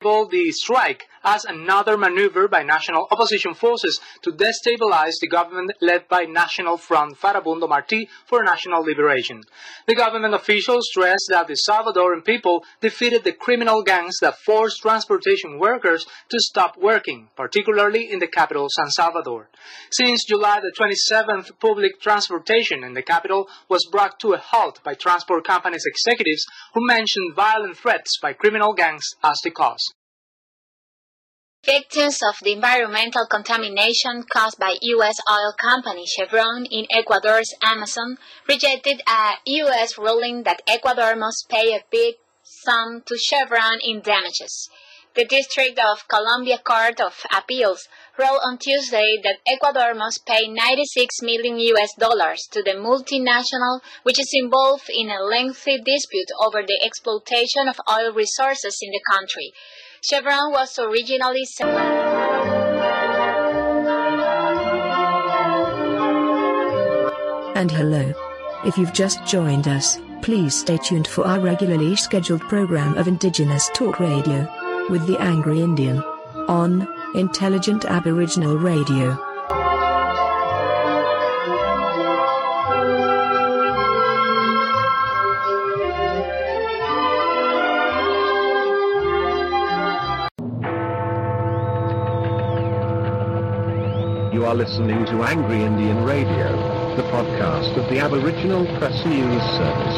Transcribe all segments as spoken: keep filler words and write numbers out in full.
the strike as another maneuver by national opposition forces to destabilize the government led by National Front Farabundo Martí for National Liberation. The government officials stressed that the Salvadoran people defeated the criminal gangs that forced transportation workers to stop working, particularly in the capital, San Salvador. Since July the twenty-seventh, public transportation in the capital was brought to a halt by transport companies' executives who mentioned violent threats by criminal gangs as the cause. Victims of the environmental contamination caused by U S oil company Chevron in Ecuador's Amazon rejected a U S ruling that Ecuador must pay a big sum to Chevron in damages. The District of Columbia Court of Appeals ruled on Tuesday that Ecuador must pay ninety-six million U S dollars to the multinational, which is involved in a lengthy dispute over the exploitation of oil resources in the country. Chevron was originally set. And hello. If you've just joined us, please stay tuned for our regularly scheduled program of Indigenous Talk Radio with the Angry Indian on Intelligent Aboriginal Radio. You are listening to Angry Indian Radio, the podcast of the Aboriginal Press News Service.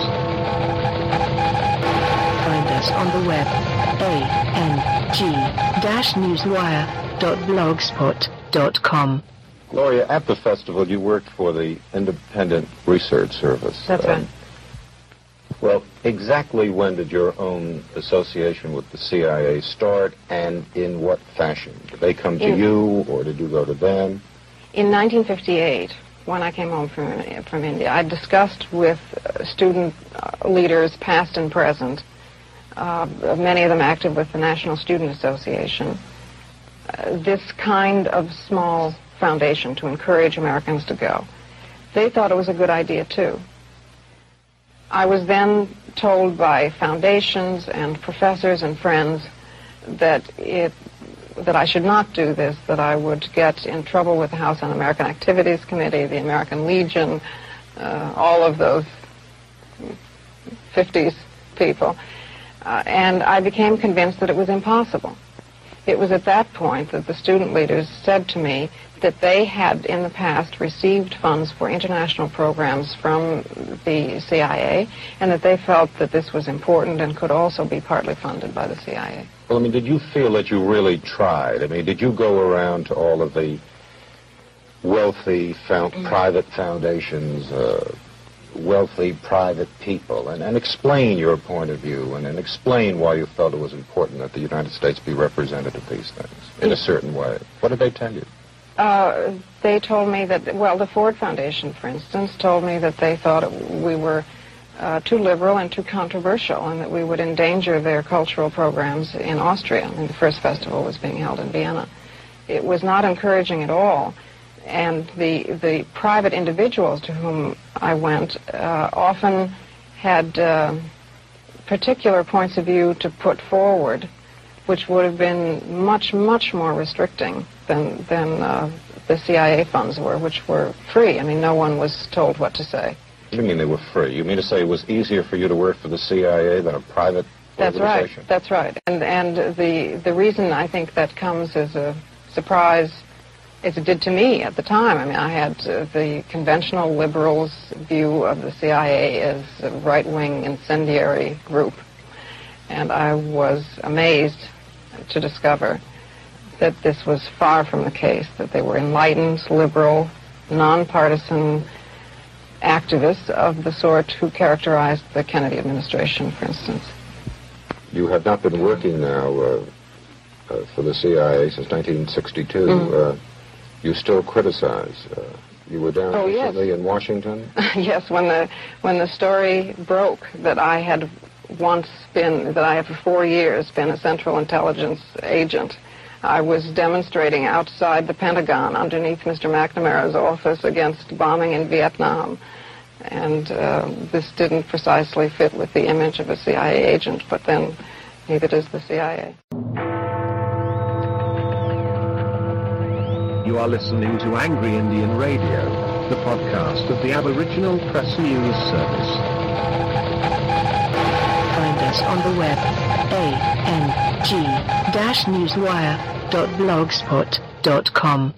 Find us on the web, a n g dash newswire dot blogspot dot com. Gloria, at the festival you worked for the Independent Research Service. That's right. Um, well, exactly when did your own association with the C I A start, and in what fashion? Did they come to in, you, or did you go to them? In nineteen fifty-eight, when I came home from, from India, I discussed with uh, student uh, leaders, past and present, uh, many of them active with the National Student Association, uh, this kind of small foundation to encourage Americans to go. They thought it was a good idea, too. I was then told by foundations and professors and friends that it that I should not do this, that I would get in trouble with the House Un-American Activities Committee, the American Legion, uh, all of those fifties people. Uh, and I became convinced that it was impossible. It was at that point that the student leaders said to me that they had in the past received funds for international programs from the C I A, and that they felt that this was important and could also be partly funded by the C I A. Well, I mean, did you feel that you really tried? I mean, did you go around to all of the wealthy found, mm-hmm. private foundations, uh, wealthy private people, and, and explain your point of view, and, and explain why you felt it was important that the United States be represented at these things in a certain way? What did they tell you? Uh, they told me that, well, the Ford Foundation, for instance, told me that they thought it, we were uh, too liberal and too controversial, and that we would endanger their cultural programs in Austria. I mean, the first festival was being held in Vienna. It was not encouraging at all, and the the private individuals to whom I went uh, often had uh, particular points of view to put forward, which would have been much, much more restricting than, than uh, the C I A funds were, which were free. I mean, no one was told what to say. What do you mean they were free? You mean to say it was easier for you to work for the C I A than a private That's organization? right. That's right. And and the the reason I think that comes as a surprise, as it did to me at the time. I mean, I had uh, the conventional liberals' view of the C I A as a right-wing incendiary group, and I was amazed to discover that this was far from the case, that they were enlightened, liberal, nonpartisan activists of the sort who characterized the Kennedy administration, for instance. You have not been working now uh, uh, for the C I A since nineteen sixty-two. Mm-hmm. uh, you still criticize. Uh, you were down oh, recently yes. in Washington? Yes, when the when the story broke that I had once been, that I have for four years been a Central Intelligence agent, I was demonstrating outside the Pentagon underneath Mister McNamara's office against bombing in Vietnam. And uh, this didn't precisely fit with the image of a C I A agent, but then neither does the C I A. You are listening to Angry Indian Radio, the podcast of the Aboriginal Press News Service. Find us on the web, a n g dash newswire dot blogspot dot com.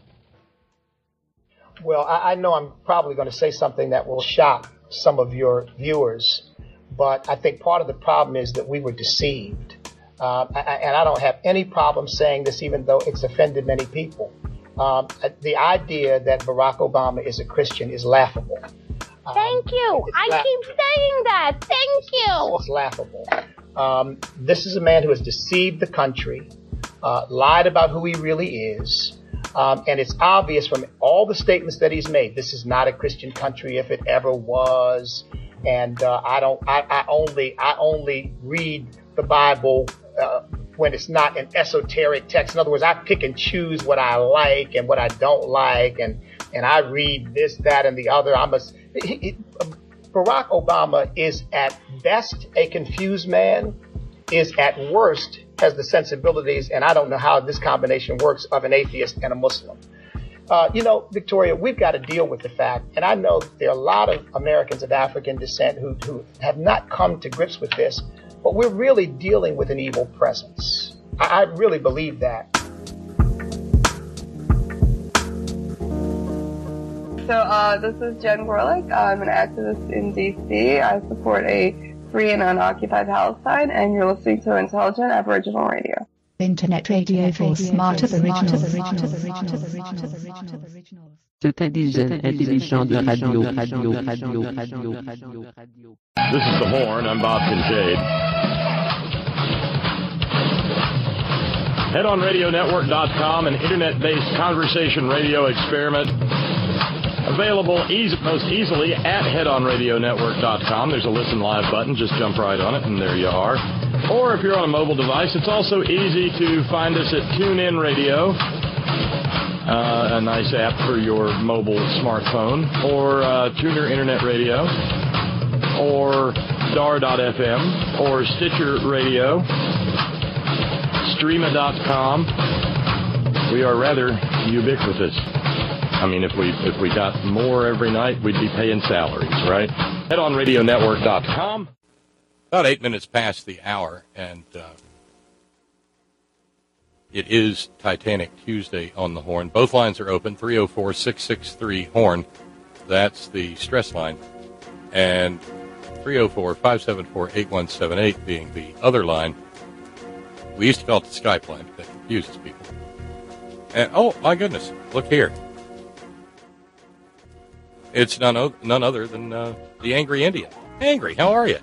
Well, I, I know I'm probably going to say something that will shock some of your viewers, but I think part of the problem is that we were deceived. Uh, I, and I don't have any problem saying this, even though it's offended many people. Um, the idea that Barack Obama is a Christian is laughable. Um, Thank you. I la- keep saying that. Thank you. It's laughable. Um, this is a man who has deceived the country, uh, lied about who he really is. Um, and it's obvious from all the statements that he's made, this is not a Christian country if it ever was. And uh, I don't. I, I only. I only read the Bible uh, when it's not an esoteric text. In other words, I pick and choose what I like and what I don't like, and and I read this, that, and the other. I'm a. He, he, Barack Obama is at best a confused man, is at worst has the sensibilities, and I don't know how this combination works, of an atheist and a Muslim. Uh, you know, Victoria, we've got to deal with the fact, and I know there are a lot of Americans of African descent who, who have not come to grips with this, but we're really dealing with an evil presence. I, I really believe that. So uh, this is Jen Gorlick. I'm an activist in D C. I support a free and unoccupied Palestine, and you're listening to Intelligent Aboriginal Radio. Internet radio for smart Aboriginals. C'est indigène, intelligent de radio, radio, radio, radio, radio, radio. This is The Horn. I'm Bob Kincaid. head on radio network dot com, an internet-based conversation radio experiment. Available easy, most easily at head on radio network dot com. There's a listen live button. Just jump right on it, and there you are. Or if you're on a mobile device, it's also easy to find us at TuneIn Radio, uh, a nice app for your mobile smartphone, or uh, Tuner Internet Radio, or dar dot f m, or Stitcher Radio, Streema dot com. We are rather ubiquitous. I mean, if we if we got more every night, we'd be paying salaries, right? head on radio network dot com. About eight minutes past the hour, and uh, it is Titanic Tuesday on the Horn. Both lines are open, three oh four, six six three, HORN. That's the stress line. And three oh four, five seven four, eight one seven eight being the other line. We used to call it the Skype line, but that confuses people. And, oh, my goodness, look here. It's none, o- none other than uh, the Angry Indian. Angry, how are you?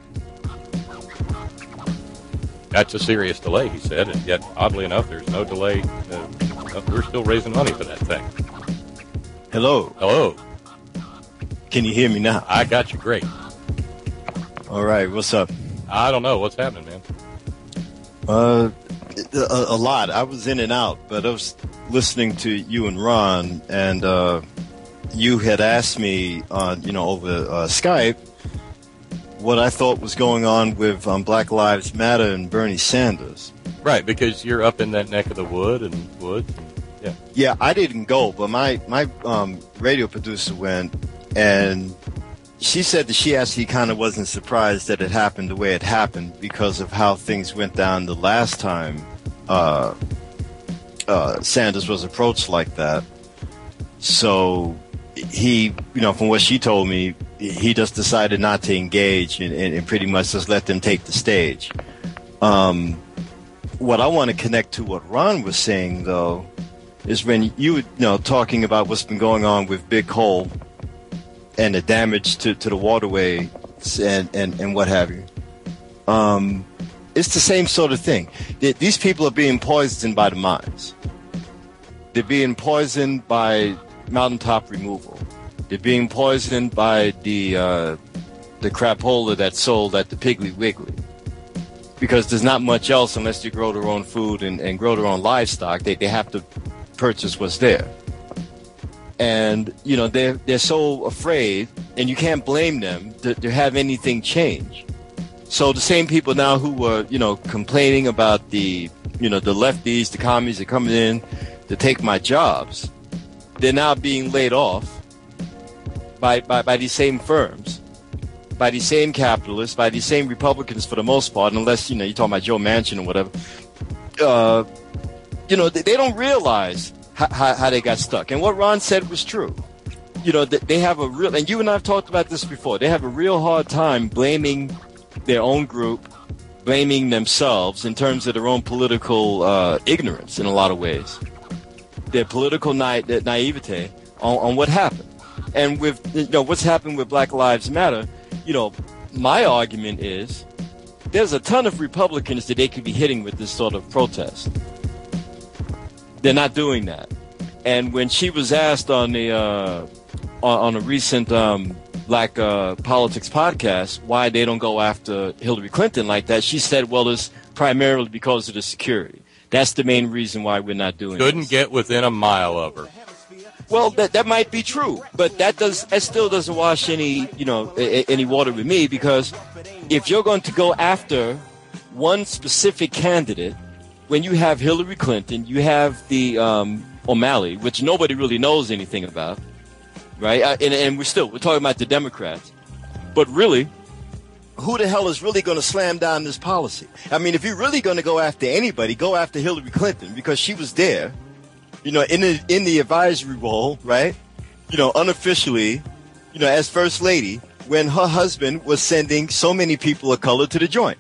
That's a serious delay, he said, and yet, oddly enough, there's no delay. Uh, we're still raising money for that thing. Hello. Hello. Can you hear me now? I got you great. All right, what's up? I don't know. What's happening, man? Uh, a, a lot. I was in and out, but I was listening to you and Ron, and uh, you had asked me, on, you know, over uh, Skype, what I thought was going on with um, Black Lives Matter and Bernie Sanders. Right, because you're up in that neck of the wood and wood. Yeah. Yeah, I didn't go, but my my um, radio producer went, and she said that she actually kind of wasn't surprised that it happened the way it happened because of how things went down the last time uh, uh, Sanders was approached like that. So he, you know, from what she told me, he just decided not to engage and, and, and pretty much just let them take the stage. Um, what I want to connect to what Ron was saying, though, is when you were, you know, talking about what's been going on with Big Hole and the damage to, to the waterway and, and, and what have you. Um, it's the same sort of thing. These people are being poisoned by the mines. They're being poisoned by mountaintop removal. They're being poisoned by the uh, the crapola that's sold at the Piggly Wiggly. Because there's not much else unless they grow their own food and, and grow their own livestock. They they have to purchase what's there. And, you know, they're, they're so afraid, and you can't blame them to, to have anything change. So the same people now who were, you know, complaining about the, you know, the lefties, the commies are coming in to take my jobs, they're now being laid off by, by, by these same firms, by these same capitalists, by these same Republicans for the most part, unless, you know, you're talking about Joe Manchin or whatever. Uh, you know, they, they don't realize how, how, how they got stuck. And what Ron said was true. You know, they have a real, and you and I have talked about this before, they have a real hard time blaming their own group, blaming themselves in terms of their own political uh, ignorance in a lot of ways, their political na- naivete on, on what happened. And with, you know, what's happened with Black Lives Matter, you know, my argument is there's a ton of Republicans that they could be hitting with this sort of protest. They're not doing that. And when she was asked on the uh, on, on a recent um, Black uh, Politics podcast why they don't go after Hillary Clinton like that, she said, well, it's primarily because of the security. That's the main reason why we're not doing it. Couldn't this. Get within a mile of her. Well, that that might be true, but that does that still doesn't wash any you know a, any water with me, because if you're going to go after one specific candidate, when you have Hillary Clinton, you have the um, O'Malley, which nobody really knows anything about, right? Uh, and, and we're still we're talking about the Democrats, but really, who the hell is really going to slam down this policy? I mean, if you're really going to go after anybody, go after Hillary Clinton, because she was there. You know, in the in the advisory role, right? You know, unofficially, you know, as First Lady, when her husband was sending so many people of color to the joint.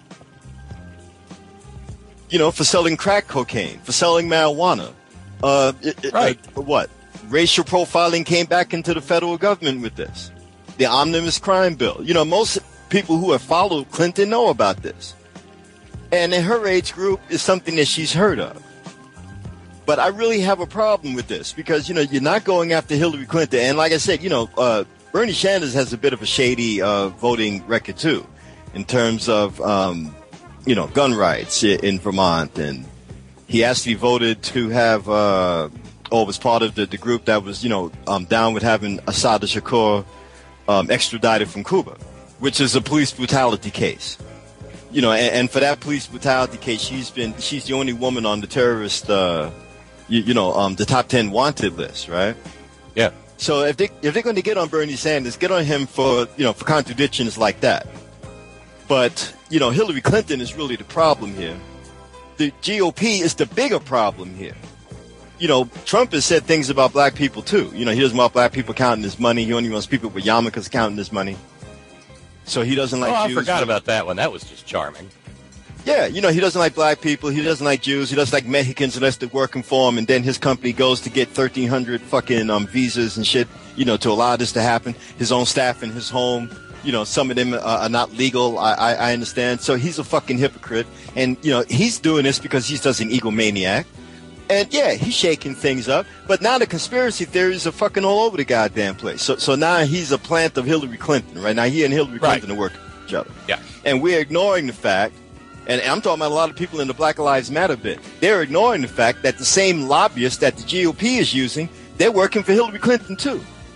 You know, for selling crack cocaine, for selling marijuana. Uh, right. Uh, what? Racial profiling came back into the federal government with this. The omnibus crime bill. You know, most people who have followed Clinton know about this. And in her age group is something that she's heard of. But I really have a problem with this because, you know, you're not going after Hillary Clinton. And like I said, you know, uh, Bernie Sanders has a bit of a shady uh, voting record, too, in terms of, um, you know, gun rights in Vermont. And he actually voted to have, uh, or was part of the, the group that was, you know, um, down with having Assad Shakur um, extradited from Cuba, which is a police brutality case. You know, and, and for that police brutality case, she's been she's the only woman on the terrorist uh You, you know, um, the top ten wanted list, right? Yeah. So if they if they're going to get on Bernie Sanders, get on him for you know for contradictions like that. But you know, Hillary Clinton is really the problem here. The G O P is the bigger problem here. You know, Trump has said things about black people too. You know, he doesn't want black people counting his money. He only wants people with yarmulkes counting his money. So he doesn't like. Oh, Jews. I forgot about that one. That was just charming. Yeah, you know, he doesn't like black people, he doesn't like Jews, he doesn't like Mexicans unless they're working for him, and then his company goes to get thirteen hundred fucking um, visas and shit, you know, to allow this to happen. His own staff in his home, you know, some of them uh, are not legal, I, I, I understand. So he's a fucking hypocrite, and, you know, he's doing this because he's just an egomaniac. And, yeah, he's shaking things up, but now the conspiracy theories are fucking all over the goddamn place. So so now he's a plant of Hillary Clinton, right? Now he and Hillary Clinton right. are working with each other. Yeah. And we're ignoring the fact, and I'm talking about a lot of people in the Black Lives Matter bit. They're ignoring the fact that the same lobbyists that the G O P is using, they're working for Hillary Clinton too.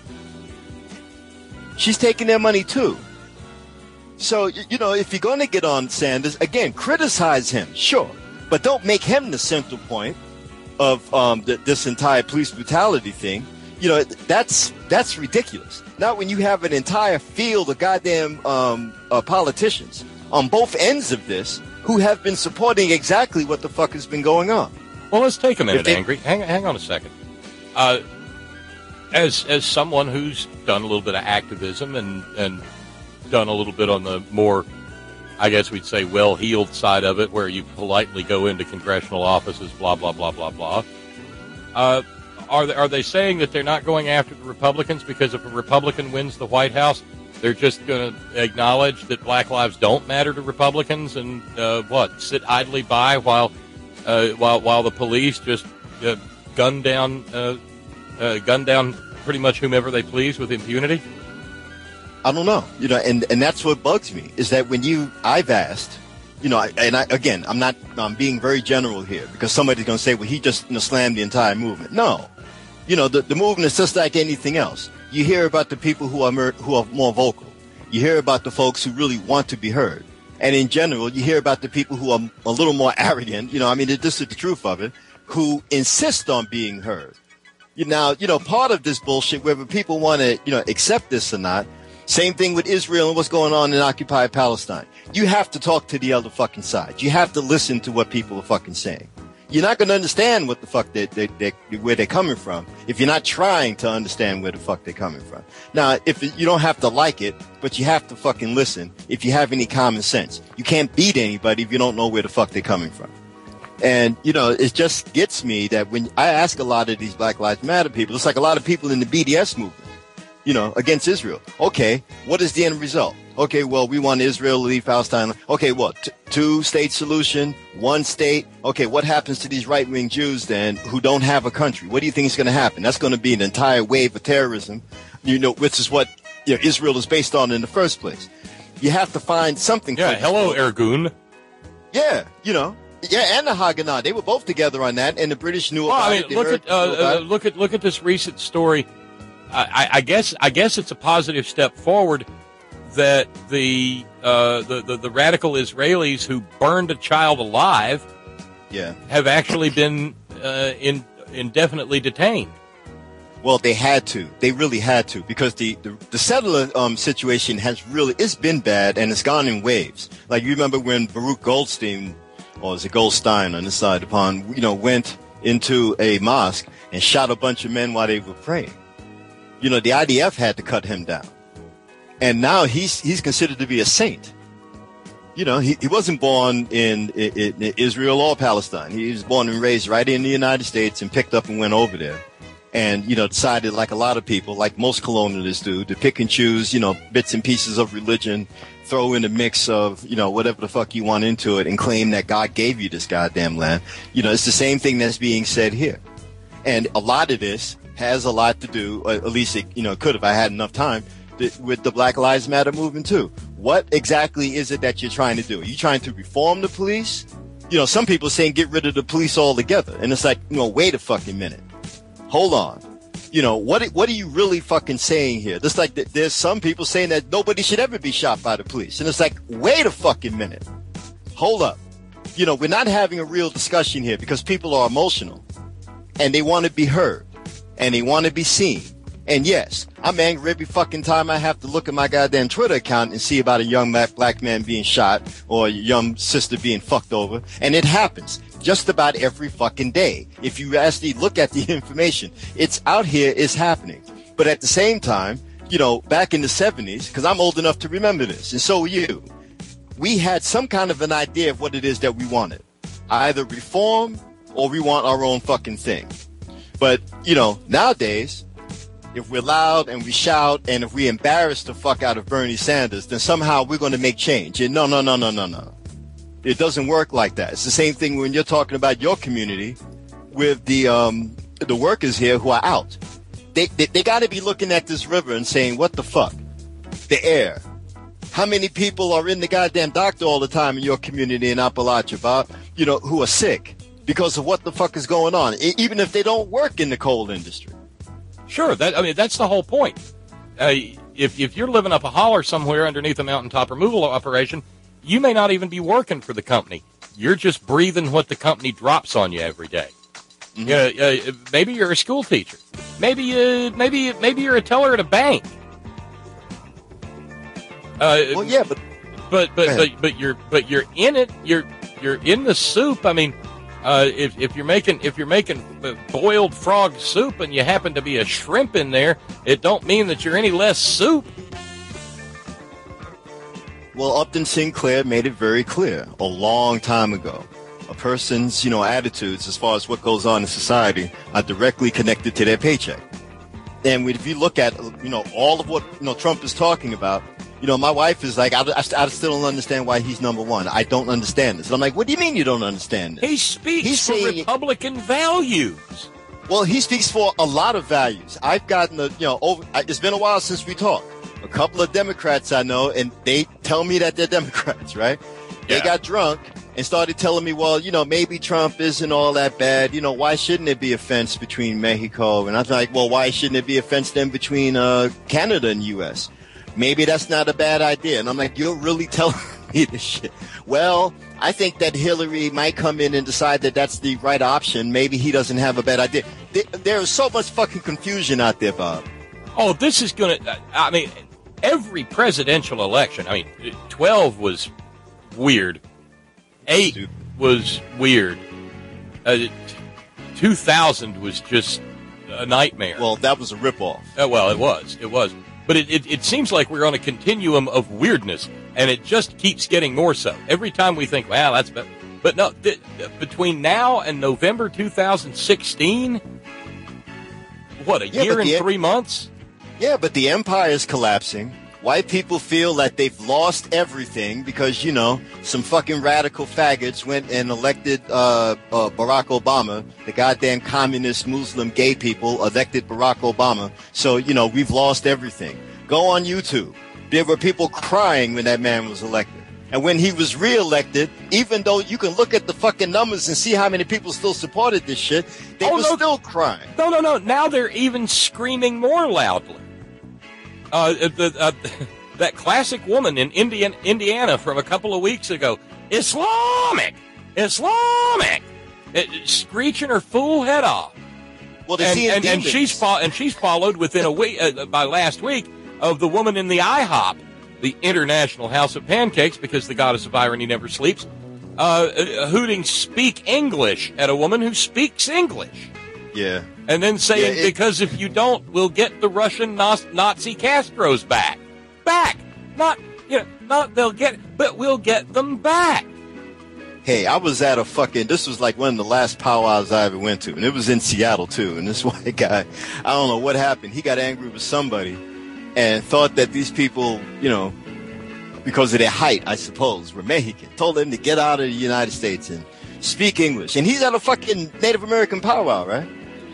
She's taking their money too. So, you know, if you're going to get on Sanders, again, criticize him, sure. But don't make him the central point of um, the, this entire police brutality thing. You know, that's that's ridiculous. Not when you have an entire field of goddamn um, uh, politicians on both ends of this who have been supporting exactly what the fuck has been going on. Well, let's take a minute, they, Angry. Hang, hang on a second. Uh, as as someone who's done a little bit of activism and, and done a little bit on the more, I guess we'd say, well-heeled side of it, where you politely go into congressional offices, blah, blah, blah, blah, blah, uh, are they, are they saying that they're not going after the Republicans because if a Republican wins the White House, they're just going to acknowledge that black lives don't matter to Republicans and uh, what sit idly by while uh, while while the police just uh, gun down uh, uh, gun down pretty much whomever they please with impunity? I don't know, you know, and, and that's what bugs me is that when you I've asked, you know, and I, again I'm not I'm being very general here because somebody's going to say, well, he just you know, slammed the entire movement. No, you know, the the movement is just like anything else. You hear about the people who are mer- who are more vocal. You hear about the folks who really want to be heard. And in general, you hear about the people who are a little more arrogant. You know, I mean, this is the truth of it, who insist on being heard. You now, you know, part of this bullshit, whether people want to, you know, accept this or not, same thing with Israel and what's going on in occupied Palestine. You have to talk to the other fucking side. You have to listen to what people are fucking saying. You're not going to understand what the fuck they, they, they, where they're coming from if you're not trying to understand where the fuck they're coming from. Now, if it, you don't have to like it, but you have to fucking listen if you have any common sense. You can't beat anybody if you don't know where the fuck they're coming from. And, you know, it just gets me that when I ask a lot of these Black Lives Matter people, it's like a lot of people in the B D S movement, you know, against Israel. Okay, what is the end result? Okay, well, we want Israel to leave Palestine. Okay, what? T- two-state solution, one state. Okay, what happens to these right-wing Jews then who don't have a country? What do you think is going to happen? That's going to be an entire wave of terrorism, you know, which is what you know, Israel is based on in the first place. You have to find something. Yeah, hello, Ergun. Yeah, you know. Yeah, and the Haganah. They were both together on that, and the British knew well, about I mean, it. They look heard, at uh, about uh, look at look at this recent story. I, I guess I guess it's a positive step forward that the, uh, the the the radical Israelis who burned a child alive, yeah, have actually been uh, in, indefinitely detained. Well, they had to. They really had to because the the, the settler um, situation has really it's been bad and it's gone in waves. Like you remember when Baruch Goldstein, or is it Goldstein on this side of the pond, you know, went into a mosque and shot a bunch of men while they were praying. You know, the I D F had to cut him down. And now he's he's considered to be a saint. You know, he, he wasn't born in, in, in Israel or Palestine. He was born and raised right in the United States and picked up and went over there. And, you know, decided, like a lot of people, like most colonialists do, to pick and choose, you know, bits and pieces of religion, throw in a mix of, you know, whatever the fuck you want into it and claim that God gave you this goddamn land. You know, it's the same thing that's being said here. And a lot of this has a lot to do, or at least it, you know, could if I had enough time, with the Black Lives Matter movement too. What exactly is it that you're trying to do? Are you trying to reform the police? You know, some people are saying get rid of the police altogether. And it's like, you know, wait a fucking minute. Hold on. You know, what what are you really fucking saying here? Just like th- there's some people saying that nobody should ever be shot by the police. And it's like, wait a fucking minute. Hold up. You know, we're not having a real discussion here because people are emotional. And they want to be heard. And they want to be seen. And yes, I'm angry every fucking time I have to look at my goddamn Twitter account and see about a young black man being shot or a young sister being fucked over. And it happens just about every fucking day. If you actually look at the information, it's out here, it's happening. But at the same time, you know, back in the seventies, because I'm old enough to remember this, and so are you, we had some kind of an idea of what it is that we wanted. Either reform or we want our own fucking thing. But, you know, nowadays, if we're loud and we shout and if we embarrass the fuck out of Bernie Sanders, then somehow we're going to make change. And no, no, no, no, no, no. It doesn't work like that. It's the same thing when you're talking about your community with the um, the workers here who are out. They they, they got to be looking at this river and saying, what the fuck? The air. How many people are in the goddamn doctor all the time in your community in Appalachia, Bob, you know, who are sick because of what the fuck is going on, even if they don't work in the coal industry? Sure, that I mean that's the whole point. Uh, if if you're living up a holler somewhere underneath a mountaintop removal operation, you may not even be working for the company. You're just breathing what the company drops on you every day. Mm-hmm. Uh, uh, maybe you're a school teacher. Maybe uh, maybe maybe you're a teller at a bank. Uh, well, yeah, but but but, but but you're but you're in it. You're you're in the soup. I mean. Uh, if, if you're making if you're making boiled frog soup and you happen to be a shrimp in there, it don't mean that you're any less soup. Well, Upton Sinclair made it very clear a long time ago. A person's, you know, attitudes as far as what goes on in society are directly connected to their paycheck. And if you look at, you know, all of what, you know, Trump is talking about, you know, my wife is like, I, I, I still don't understand why he's number one. I don't understand this. And I'm like, what do you mean you don't understand this? He speaks he's for saying, Republican values. Well, he speaks for a lot of values. I've gotten, a, you know, over, it's been a while since we talked. A couple of Democrats I know, and they tell me that they're Democrats, right? Yeah. They got drunk and started telling me, well, you know, maybe Trump isn't all that bad. You know, why shouldn't there be a fence between Mexico? And I'm like, well, why shouldn't there be a fence then between uh, Canada and U S? Maybe that's not a bad idea. And I'm like, you're really telling me this shit. Well, I think that Hillary might come in and decide that that's the right option. Maybe he doesn't have a bad idea. There, there is so much fucking confusion out there, Bob. Oh, this is going to, I mean, every presidential election, I mean, twelve was weird. Eight Stupid. was weird. Uh, two thousand was just a nightmare. Well, that was a ripoff. Uh, well, it was. It was. But it, it, it seems like we're on a continuum of weirdness, and it just keeps getting more so. Every time we think, well, that's better. But no, th- between now and November two thousand sixteen, what, a yeah, year and the, three months? Yeah, but the empire is collapsing. White people feel that they've lost everything because, you know, some fucking radical faggots went and elected uh, uh, Barack Obama. The goddamn communist Muslim gay people elected Barack Obama. So, you know, we've lost everything. Go on YouTube. There were people crying when that man was elected. And when he was reelected, even though you can look at the fucking numbers and see how many people still supported this shit, they oh, were no. still crying. No, no, no. Now they're even screaming more loudly. Uh, the, uh, that classic woman in Indian, Indiana from a couple of weeks ago, Islamic, Islamic, it, screeching her fool head off. Well, and, and, and she's fo- and she's followed within a week uh, by last week of the woman in the IHOP, the International House of Pancakes, because the goddess of irony never sleeps, uh, uh, hooting "Speak English" at a woman who speaks English. Yeah. And then saying, yeah, it, because if you don't, we'll get the Russian Nazi Castros back. Back. Not, you know, not they'll get, but we'll get them back. Hey, I was at a fucking, this was like one of the last powwows I ever went to, and it was in Seattle too, and this white guy, I don't know what happened, he got angry with somebody and thought that these people, you know, because of their height, I suppose, were Mexican, told them to get out of the United States and speak English. And he's at a fucking Native American powwow, right?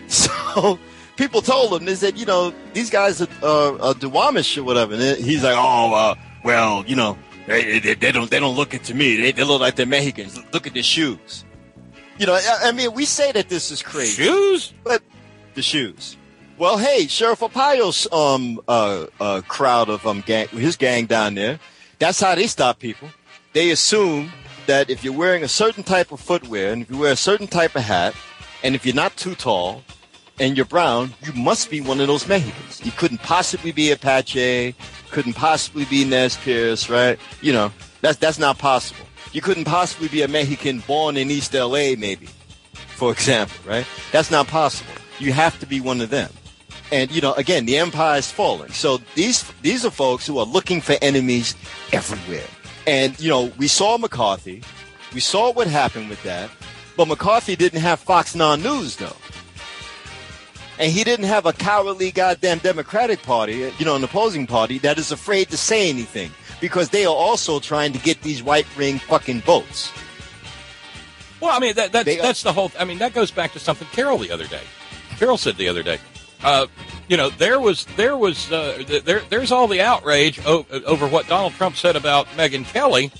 So people told him, they said, you know, these guys are, uh, are Duwamish or whatever. And he's like, oh, uh, well, you know, they, they, they don't they don't look it to me. They, they look like they're Mexicans. Look at their shoes. You know, I, I mean, we say that this is crazy. Shoes? But the shoes. Well, hey, Sheriff Arpaio's um, uh, uh, crowd of um, gang, his gang down there, that's how they stop people. They assume that if you're wearing a certain type of footwear and if you wear a certain type of hat and if you're not too tall, and you're brown, you must be one of those Mexicans. You couldn't possibly be Apache, couldn't possibly be Nez Perce, right? You know, that's that's not possible. You couldn't possibly be a Mexican born in East L A, maybe, for example, right? That's not possible. You have to be one of them. And, you know, again, the empire is falling. So these these are folks who are looking for enemies everywhere. And, you know, we saw McCarthy. We saw what happened with that. But McCarthy didn't have Fox Non-News, though. And he didn't have a cowardly goddamn Democratic Party, you know, an opposing party, that is afraid to say anything. Because they are also trying to get these right-wing fucking votes. Well, I mean, that, that's, that's the whole... I mean, that goes back to something Carol the other day. Carol said the other day. Uh, you know, there was... there was uh, there There's all the outrage o- over what Donald Trump said about Megyn Kelly.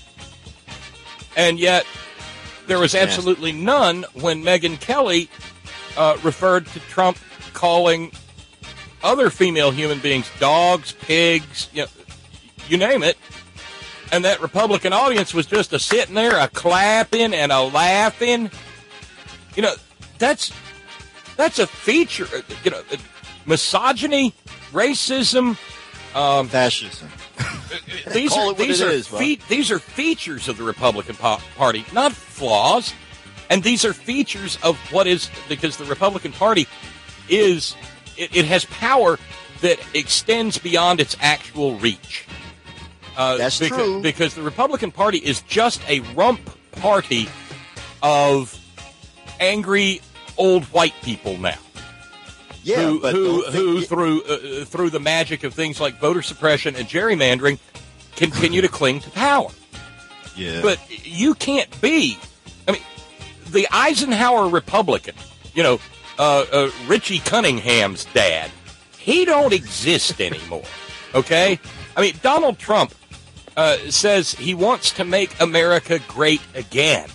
And yet, there was absolutely none when Megyn Kelly uh, referred to Trump calling other female human beings dogs, pigs, you know, you name it. And that Republican audience was just a sitting there, a clapping and a laughing. You know, that's that's a feature, you know, misogyny, racism, um, fascism. These are these are is, fe- these are features of the Republican po- Party, not flaws. And these are features of what is, because the Republican Party is, it, it has power that extends beyond its actual reach. Uh, That's because, true. Because the Republican Party is just a rump party of angry old white people now. Yeah, who, but who, who think, through uh, through the magic of things like voter suppression and gerrymandering, continue to cling to power. Yeah. But you can't be. I mean, the Eisenhower Republican, you know, uh, uh, Richie Cunningham's dad, he don't exist anymore. Okay? I mean, Donald Trump uh, says he wants to make America great again.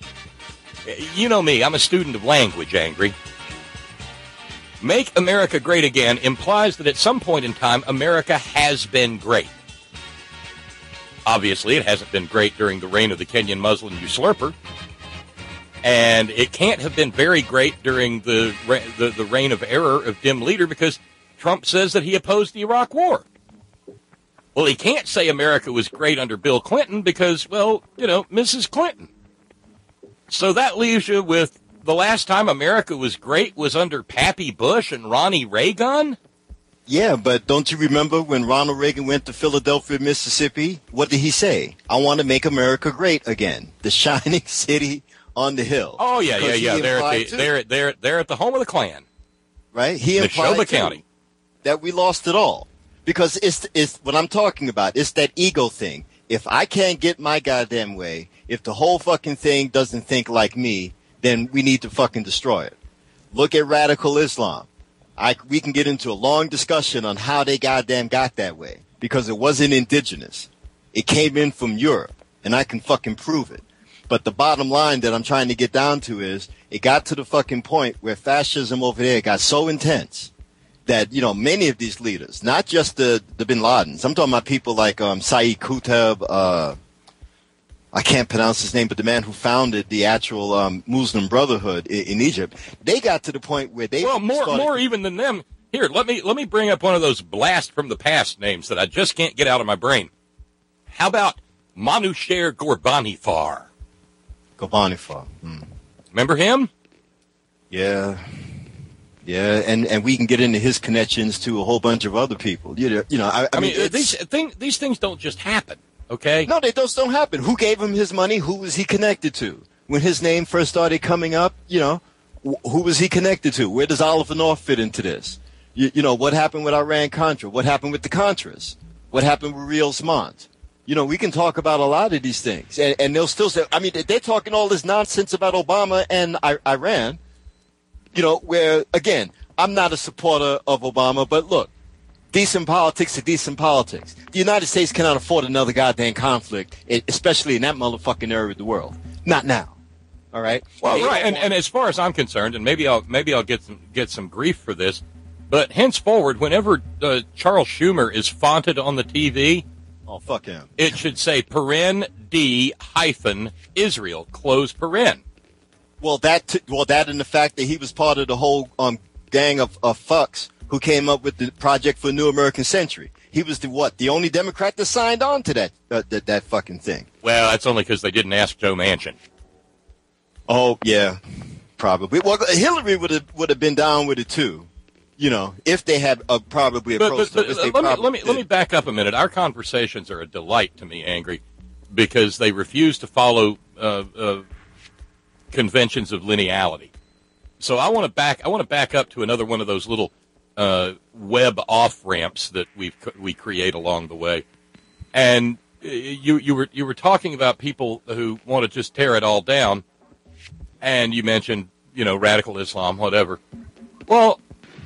You know me, I'm a student of language, Angry. Make America great again implies that at some point in time, America has been great. Obviously, it hasn't been great during the reign of the Kenyan Muslim usurper. And it can't have been very great during the, the, the reign of error of dim leader because Trump says that he opposed the Iraq War. Well, he can't say America was great under Bill Clinton because, well, you know, Missus Clinton. So that leaves you with the last time America was great was under Pappy Bush and Ronnie Reagan. Yeah, but don't you remember when Ronald Reagan went to Philadelphia, Mississippi? What did he say? I want to make America great again. The shining city on the hill. Oh, yeah, Because yeah, yeah. he They're at, the, implied, too, they're, they're, they're at the home of the Klan. right? He implied Neshoba too, County. that we lost it all. Because it's, it's what I'm talking about. It's that ego thing. If I can't get my goddamn way, if the whole fucking thing doesn't think like me, then we need to fucking destroy it. Look at radical Islam. I, we can get into a long discussion on how they goddamn got that way. Because it wasn't indigenous. It came in from Europe. And I can fucking prove it. But the bottom line that I'm trying to get down to is, it got to the fucking point where fascism over there got so intense that, you know, many of these leaders, not just the, the bin Ladens, I'm talking about people like um, Saeed Qutb, uh, I can't pronounce his name, but the man who founded the actual um, Muslim Brotherhood in, in Egypt, they got to the point where they well more started- more even than them. Here, let me let me bring up one of those blast from the past names that I just can't get out of my brain. How about Manouchehr Ghorbanifar? Ghorbanifar. Hmm. Remember him? Yeah. Yeah, and, and we can get into his connections to a whole bunch of other people. You know, you know I, I, I mean, mean, it's- these thing, these things don't just happen, okay? No, they those don't happen. Who gave him his money? Who was he connected to? When his name first started coming up, you know, wh- who was he connected to? Where does Oliver North fit into this? You, you know, what happened with Iran-Contra? What happened with the Contras? What happened with Rios Montt? You know, we can talk about a lot of these things, and, and they'll still say, I mean, they're talking all this nonsense about Obama and I- Iran, you know, where, again, I'm not a supporter of Obama, but look, decent politics are decent politics. The United States cannot afford another goddamn conflict, e- especially in that motherfucking area of the world. Not now. All right? Well, right, and, and as far as I'm concerned, and maybe I'll maybe I'll get some get some grief for this, but henceforward, whenever uh, Charles Schumer is fonted on the T V, oh fuck him, it should say paren d hyphen Israel close paren. Well, that t- well that and the fact that he was part of the whole um, gang of, of fucks who came up with the Project for a New American Century. He was the what? The only Democrat that signed on to that uh, that, that fucking thing. Well, that's only because they didn't ask Joe Manchin. Oh yeah, probably. Well, Hillary would have would have been down with it too. You know, if they had uh, probably But, approached but, her, but, which they let me probably let me did. let me back up a minute. Our conversations are a delight to me, Angry, because they refuse to follow uh, uh, conventions of lineality. So I want to back. I want to back up to another one of those little uh, web off ramps that we we create along the way. And uh, you you were you were talking about people who want to just tear it all down, and you mentioned you know radical Islam, whatever. Well.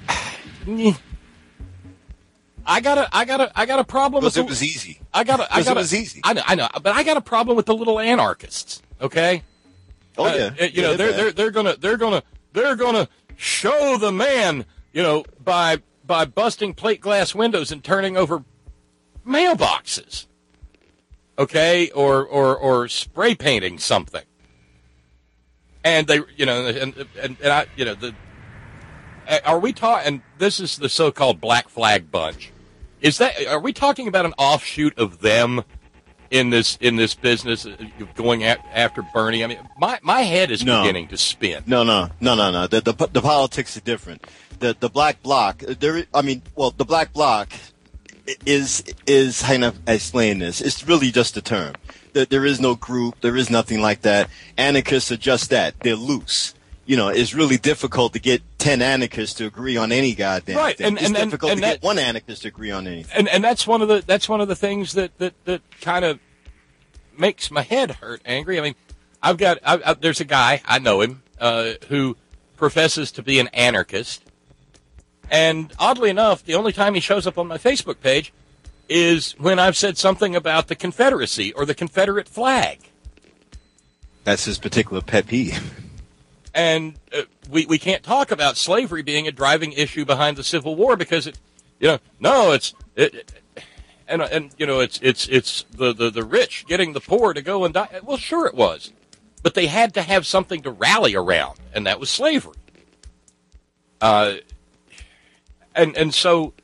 I got a, I got a, I got a problem Because with it was easy. I got a, I Because got it was easy. I know, I know, but I got a problem with the little anarchists. Okay. Oh Uh, yeah. you know Yeah, they're bad. they're they're gonna they're gonna they're gonna show the man you know by by busting plate glass windows and turning over mailboxes. Okay, or or or spray painting something. And they you know and and, and I you know the. Are we talking? And this is the so-called Black Flag Bunch. Is that? Are we talking about an offshoot of them in this in this business, uh, going at, after Bernie? I mean, my my head is No. beginning to spin. No, no, no, no, no. The, the the politics are different. The the black bloc. There. I mean, well, the black bloc is is kind of explain this. It's really just a term. There, there is no group. There is nothing like that. Anarchists are just that. They're loose. You know, it's really difficult to get ten anarchists to agree on any goddamn Right, thing. and- it's and- and- difficult and to that- get one anarchist to agree on anything. And and that's one of the that's one of the things that that, that kind of makes my head hurt, Angry. I mean, I've got I, I, there's a guy I know him uh, who professes to be an anarchist, and oddly enough, the only time he shows up on my Facebook page is when I've said something about the Confederacy or the Confederate flag. That's his particular pet peeve. And uh, we we can't talk about slavery being a driving issue behind the Civil War because it, you know, no, it's it, it, and and you know, it's it's it's the, the, the rich getting the poor to go and die. Well, sure it was, but they had to have something to rally around, and that was slavery. Uh, and and so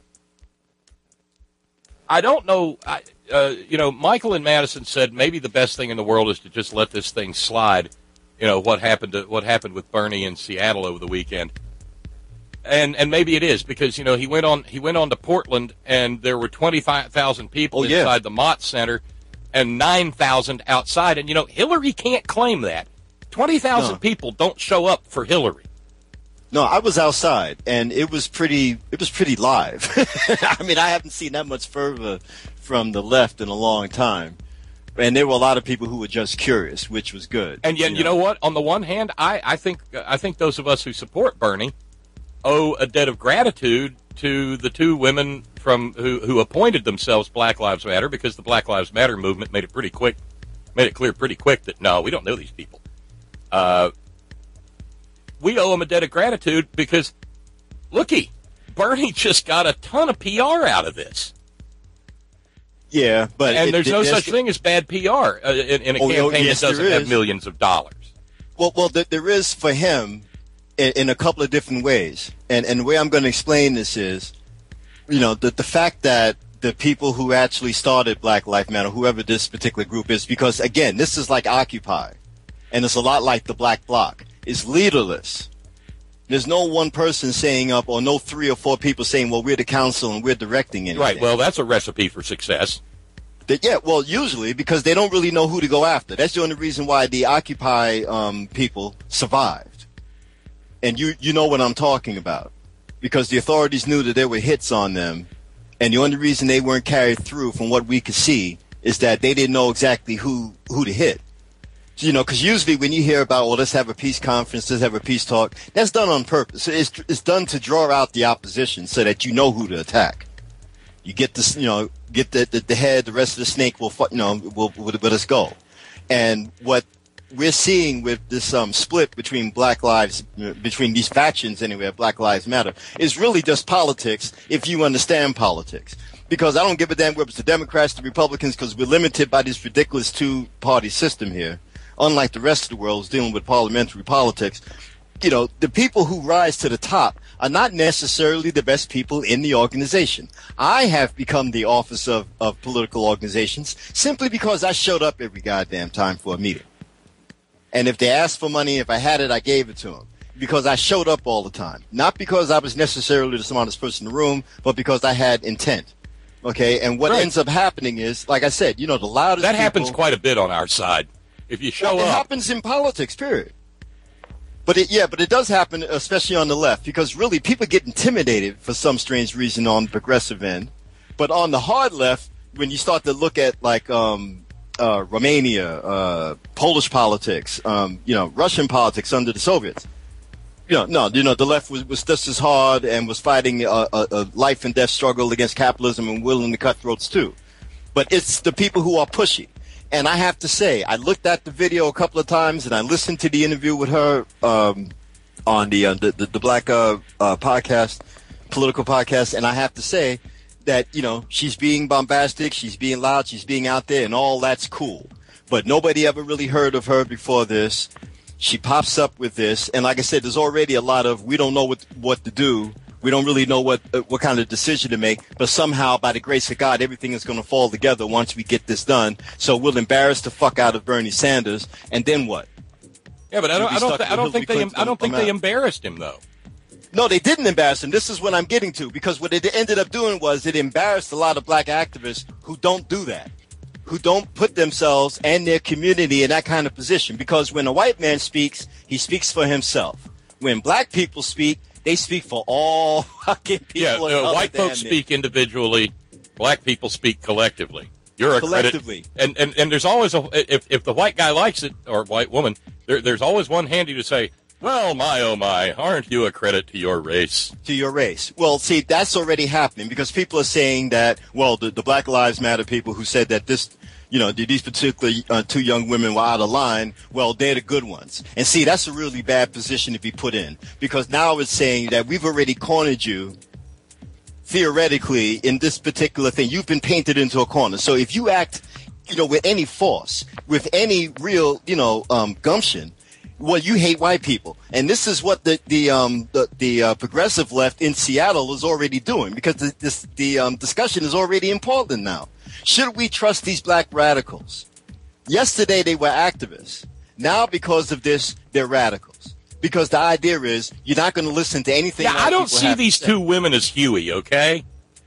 I don't know. I, uh, you know, Michael in Madison said maybe the best thing in the world is to just let this thing slide. You know what happened to what happened with Bernie in Seattle over the weekend. And and maybe it is because you know he went on he went on to Portland and there were twenty-five thousand people oh, yeah. inside the Mott Center and nine thousand outside, and you know Hillary can't claim that. twenty thousand no. people don't show up for Hillary. No, I was outside and it was pretty it was pretty live. I mean, I haven't seen that much fervor from the left in a long time. And there were a lot of people who were just curious, which was good. And yet, you know, you know what? On the one hand, I, I think I think those of us who support Bernie owe a debt of gratitude to the two women from who, who appointed themselves Black Lives Matter, because the Black Lives Matter movement made it pretty quick, made it clear pretty quick that no, we don't know these people. Uh, we owe them a debt of gratitude because, looky, Bernie just got a ton of P R out of this. Yeah, but and it, there's it, no there's, such thing as bad P R uh, in, in a oh, campaign yes, that doesn't have millions of dollars. Well, well, there is for him in, in a couple of different ways, and and the way I'm going to explain this is, you know, the the fact that the people who actually started Black Lives Matter, whoever this particular group is, because again, this is like Occupy, and it's a lot like the Black Bloc, is leaderless. There's no one person saying up, or no three or four people saying, well, we're the council and we're directing anything. Right, well, that's a recipe for success. That, yeah, well, usually, because they don't really know who to go after. That's the only reason why the Occupy um, people survived. And you, you know what I'm talking about. Because the authorities knew that there were hits on them, and the only reason they weren't carried through, from what we could see, is that they didn't know exactly who, who to hit. You know, because usually when you hear about, well, let's have a peace conference, let's have a peace talk, that's done on purpose. It's, it's done to draw out the opposition so that you know who to attack. You get this, you know, get the, the, the head, the rest of the snake will, you know, will, will let us go. And what we're seeing with this um, split between Black Lives, between these factions anyway, Black Lives Matter, is really just politics if you understand politics. Because I don't give a damn whether it's the Democrats, the Republicans, because we're limited by this ridiculous two-party system here. Unlike the rest of the world who's dealing with parliamentary politics, you know, the people who rise to the top are not necessarily the best people in the organization. I have become the office of, of political organizations simply because I showed up every goddamn time for a meeting. And if they asked for money, if I had it, I gave it to them. Because I showed up all the time. Not because I was necessarily the smartest person in the room, but because I had intent. Okay, and what right. ends up happening is, like I said, you know, the loudest That people, happens quite a bit on our side. If you show well, it up. It happens in politics, period. But it, yeah, but it does happen, especially on the left, because really people get intimidated for some strange reason on the progressive end. But on the hard left, when you start to look at like um, uh, Romania, uh, Polish politics, um, you know, Russian politics under the Soviets, you know, no, you know, the left was, was just as hard and was fighting a, a, a life and death struggle against capitalism and willing to cut throats too. But it's the people who are pushy. And I have to say, I looked at the video a couple of times, and I listened to the interview with her um, on the, uh, the the the Black uh, uh, podcast, political podcast, and I have to say that, you know, she's being bombastic, she's being loud, she's being out there, and all that's cool. But nobody ever really heard of her before this. She pops up with this, and like I said, there's already a lot of we don't know what what to do. We don't really know what uh, what kind of decision to make, but somehow, by the grace of God, everything is going to fall together once we get this done. So we'll embarrass the fuck out of Bernie Sanders, and then what? Yeah, but I don't, I don't, th- I don't think they, I don't think they embarrassed him though. No, they didn't embarrass him. This is what I'm getting to, because what it ended up doing was it embarrassed a lot of black activists who don't do that, who don't put themselves and their community in that kind of position. Because when a white man speaks, he speaks for himself. When black people speak, they speak for all fucking people. Yeah, uh, white folks speak individually. Black people speak collectively. You're a collectively. Credit, and, and and there's always a if if the white guy likes it, or white woman, there, there's always one handy to say, well, my oh my, aren't you a credit to your race? To your race. Well, see, that's already happening, because people are saying that, well, the, the Black Lives Matter people who said that this, you know, these particular uh, two young women were out of line, well, they're the good ones. And see, that's a really bad position to be put in, because now it's saying that we've already cornered you theoretically, in this particular thing, you've been painted into a corner. So if you act, you know, with any force, with any real, you know, um, gumption, well, you hate white people. And this is what the the um, the, the uh, progressive left in Seattle is already doing, because the, this, the um, discussion is already in Portland now. Should we trust these black radicals? Yesterday they were activists. Now, because of this, they're radicals. Because the idea is you're not going to listen to anything. Yeah, I don't see these two women as Huey, okay?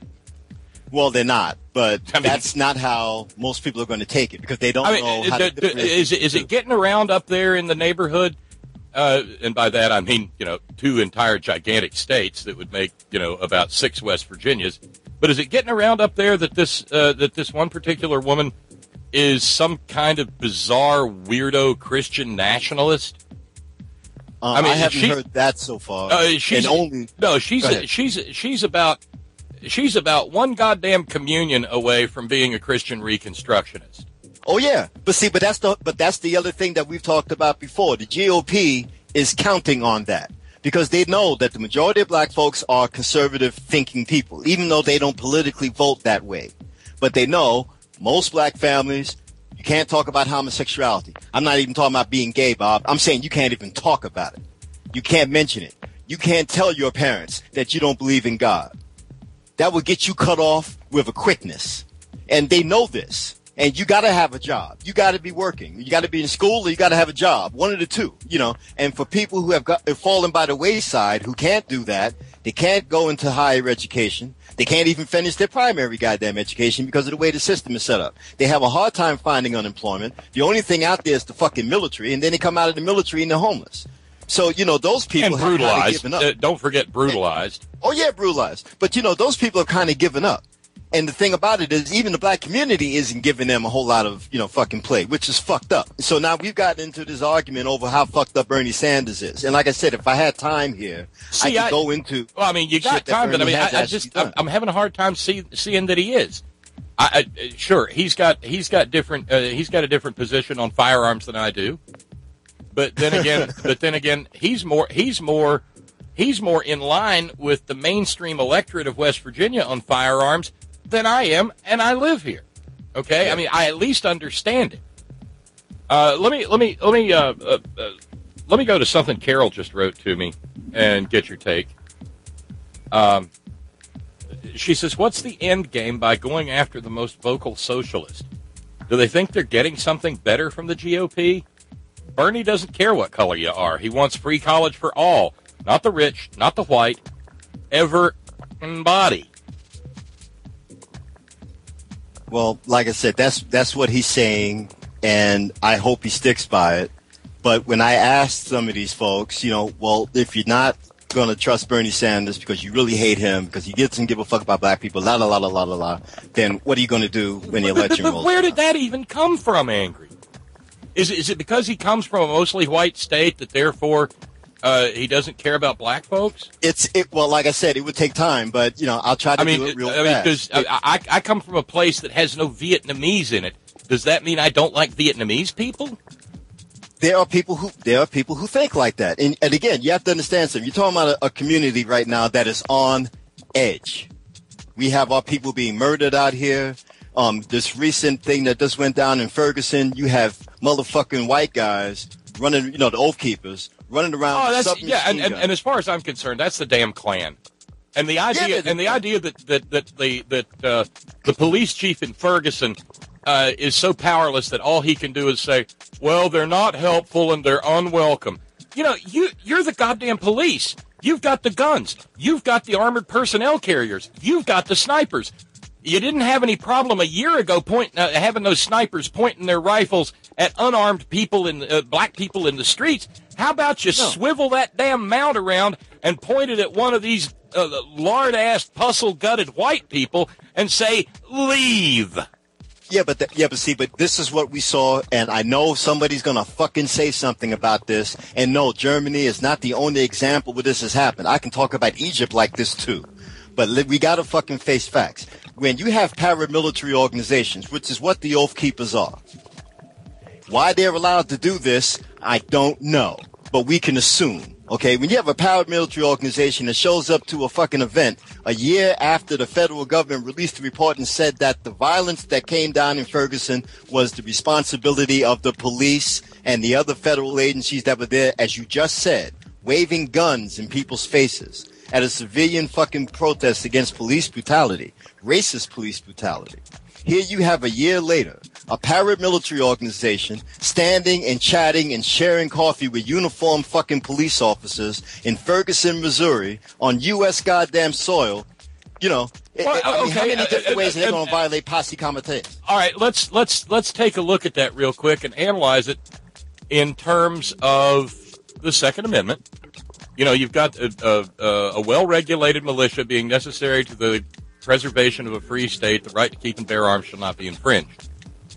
Well, they're not, but I mean, that's not how most people are going to take it, because they don't I mean, know how d- to d- is, it, is it getting around up there in the neighborhood? Uh, and by that, I mean, you know, two entire gigantic states that would make, you know, about six West Virginias. But is it getting around up there that this uh, that this one particular woman is some kind of bizarre, weirdo Christian nationalist? Uh, I mean, I haven't she, heard that so far. Uh, she's and only no, she's a, she's she's about she's about one goddamn communion away from being a Christian Reconstructionist. Oh yeah, but see, but that's the but that's the other thing that we've talked about before. The G O P is counting on that, because they know that the majority of black folks are conservative thinking people, even though they don't politically vote that way. But they know most black families. You can't talk about homosexuality. I'm not even talking about being gay, Bob. I'm saying you can't even talk about it. You can't mention it. You can't tell your parents that you don't believe in God. That will get you cut off with a quickness. And they know this. And you got to have a job. You got to be working. You got to be in school, or you got to have a job. One of the two, you know. And for people who have, got, have fallen by the wayside, who can't do that, they can't go into higher education. They can't even finish their primary goddamn education because of the way the system is set up. They have a hard time finding unemployment. The only thing out there is the fucking military, and then they come out of the military and they're homeless. So, you know, those people and have brutalized. kind of given up. Uh, don't forget brutalized. And, oh, yeah, brutalized. But, you know, those people have kind of given up. And the thing about it is even the black community isn't giving them a whole lot of, you know, fucking play, which is fucked up. So now we've gotten into this argument over how fucked up Bernie Sanders is. And like I said, if I had time here, See, I could I, go into. Well, I mean, you got time, but I mean, I, I just, I'm, I'm having a hard time see, seeing that he is. I, I, sure, he's got, he's got different, uh, he's got a different position on firearms than I do. But then again, but then again, he's more, he's more, he's more in line with the mainstream electorate of West Virginia on firearms than I am, and I live here. Okay, yeah. I mean, I at least understand it. Uh, let me let me let me uh, uh, uh, let me go to something Carol just wrote to me and get your take. Um, she says, "What's the end game by going after the most vocal socialist? Do they think they're getting something better from the G O P? Bernie doesn't care what color you are. He wants free college for all, not the rich, not the white, everybody." Well, like I said, that's that's what he's saying, and I hope he sticks by it. But when I asked some of these folks, you know, well, if you're not going to trust Bernie Sanders because you really hate him, because he doesn't give a fuck about black people, la la la la la la la, then what are you going to do when the election rolls? Where did that even come from, Angry? Is it, is it because he comes from a mostly white state that therefore uh, he doesn't care about black folks? It's it. Well, like I said, it would take time, but you know, I'll try to I mean, do it real I mean, fast. Because I, I come from a place that has no Vietnamese in it. Does that mean I don't like Vietnamese people? There are people who there are people who think like that, and, and again, you have to understand something. You're talking about a, a community right now that is on edge. We have our people being murdered out here. Um, this recent thing that just went down in Ferguson, you have motherfucking white guys running, you know, the Oath Keepers running around. Oh, that's yeah, and, and, and as far as I'm concerned, that's the damn Klan. And the idea, yeah, and the idea that that that the that uh, the police chief in Ferguson uh, is so powerless that all he can do is say, "Well, they're not helpful and they're unwelcome." You know, you you're the goddamn police. You've got the guns. You've got the armored personnel carriers. You've got the snipers. You didn't have any problem a year ago pointing, uh, having those snipers pointing their rifles at unarmed people in uh, black people in the streets. How about you no. swivel that damn mount around and point it at one of these uh, lard-ass, puzzle-gutted white people and say, "Leave." Yeah, but the, yeah, but see, but this is what we saw, and I know somebody's gonna fucking say something about this. And no, Germany is not the only example where this has happened. I can talk about Egypt like this too, but we gotta fucking face facts. When you have paramilitary organizations, which is what the Oath Keepers are, why they're allowed to do this, I don't know, but we can assume Okay, when you have a paramilitary organization that shows up to a fucking event a year after the federal government released a report and said that the violence that came down in Ferguson was the responsibility of the police and the other federal agencies that were there, as you just said, waving guns in people's faces at a civilian fucking protest against police brutality, racist police brutality. Here you have a year later, a paramilitary organization standing and chatting and sharing coffee with uniformed fucking police officers in Ferguson, Missouri, on U S goddamn soil. You know, well, I mean, okay. how many different uh, ways uh, are they uh, going to violate posse comitatus? All right, let's let's let's take a look at that real quick and analyze it in terms of the Second Amendment. You know, you've got a, a, a well-regulated militia being necessary to the preservation of a free state. The right to keep and bear arms shall not be infringed.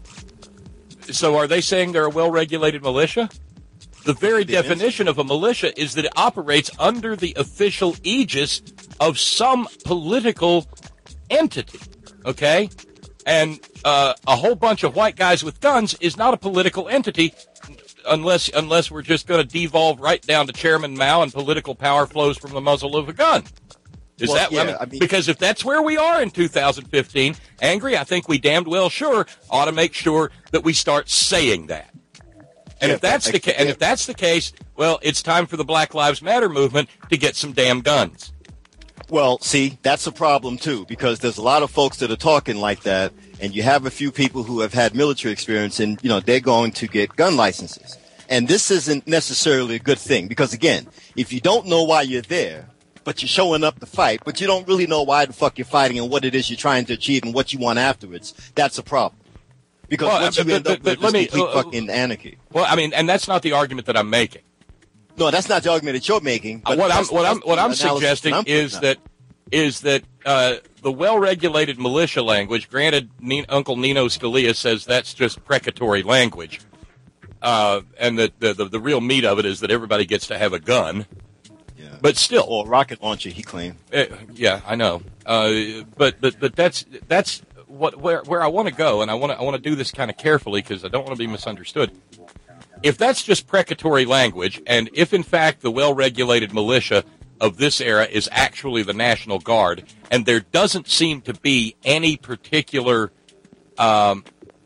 So are they saying they're a well-regulated militia? The very definition of a militia is that it operates under the official aegis of some political entity, okay? And uh, a whole bunch of white guys with guns is not a political entity unless unless we're just going to devolve right down to Chairman Mao and political power flows from the muzzle of a gun. Is well, that yeah, I mean, I mean, because if that's where we are in two thousand fifteen, Angry, I think we damned well sure ought to make sure that we start saying that. And yeah, if that's I, the ca- yeah. and if that's the case, well, it's time for the Black Lives Matter movement to get some damn guns. Well, see, that's a problem too, because there's a lot of folks that are talking like that, and you have a few people who have had military experience, and you know they're going to get gun licenses. And this isn't necessarily a good thing, because again, if you don't know why you're there, but you're showing up to fight, but you don't really know why the fuck you're fighting and what it is you're trying to achieve and what you want afterwards, that's a problem. Because Well, once but- you end but- up with but let this me- complete uh, fucking anarchy. Well, I mean, and that's not the argument that I'm making. No, that's not the argument that you're making. Uh, But what I'm that's- what I'm that's what the I'm analysis suggesting that I'm putting is out. that is that uh, the well-regulated militia language. Granted, Ni- Uncle Nino Scalia says that's just precatory language, uh, and that the, the the real meat of it is that everybody gets to have a gun. Yeah. But still, or a rocket launcher, he claimed. Uh, yeah, I know. Uh, but but but that's that's what where where I want to go, and I want to I want to do this kind of carefully because I don't want to be misunderstood. If that's just precatory language, and if in fact the well-regulated militia of this era is actually the National Guard, and there doesn't seem to be any particular um,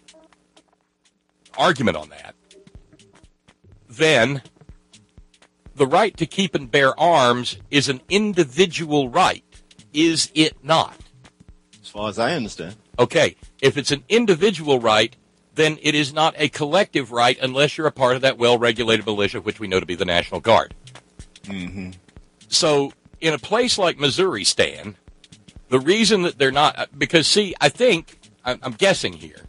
argument on that, then the right to keep and bear arms is an individual right, is it not? As far as I understand. Okay, if it's an individual right, then it is not a collective right unless you're a part of that well-regulated militia, which we know to be the National Guard. Mm-hmm. So in a place like Missouri, Stan, the reason that they're not, because see, I think, I'm, I'm guessing here,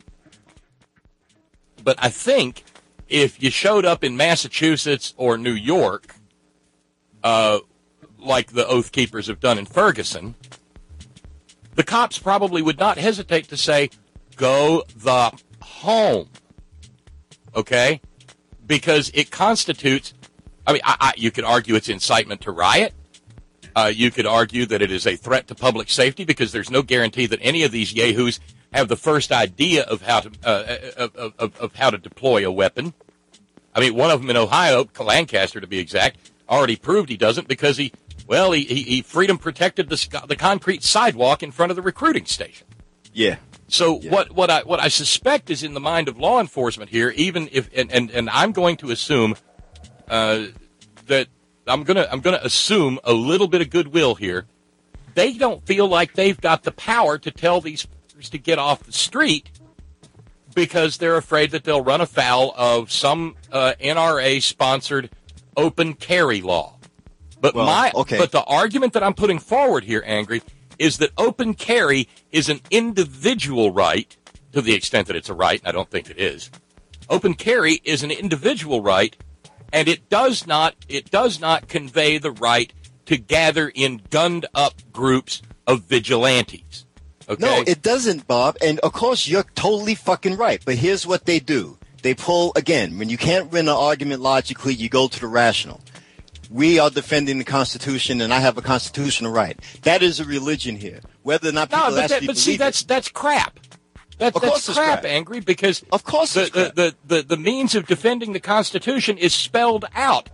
but I think if you showed up in Massachusetts or New York, uh, like the Oath Keepers have done in Ferguson, the cops probably would not hesitate to say, go the home, okay? Because it constitutes, I mean, I, I, you could argue it's incitement to riot. Uh, you could argue that it is a threat to public safety because there's no guarantee that any of these yahoos have the first idea of how to uh, of, of, of how to deploy a weapon. I mean, one of them in Ohio, Lancaster to be exact, already proved he doesn't because he, well, he, he, he freedom protected the, the concrete sidewalk in front of the recruiting station. Yeah. So yeah. what, what I what I suspect is in the mind of law enforcement here, even if and, and, and I'm going to assume uh, that I'm gonna I'm gonna assume a little bit of goodwill here. They don't feel like they've got the power to tell these to get off the street because they're afraid that they'll run afoul of some uh, N R A-sponsored open carry law. But well, my okay. but the argument that I'm putting forward here, Angry, is that open carry is an individual right to the extent that it's a right, and I don't think it is. Open carry is an individual right, and it does not it does not convey the right to gather in gunned up groups of vigilantes. Okay? No, it doesn't, Bob. And of course, you're totally fucking right. But here's what they do. They pull, again, when you can't win an argument logically, you go to the rational. We are defending the Constitution, and I have a constitutional right. That is a religion here. Whether or not people no, but, actually that, but see, believe that's it. that's crap. That, Of that's course it's crap, crap. Angry, because Of course the, it's crap. the, the, the, the means of defending the Constitution is spelled out.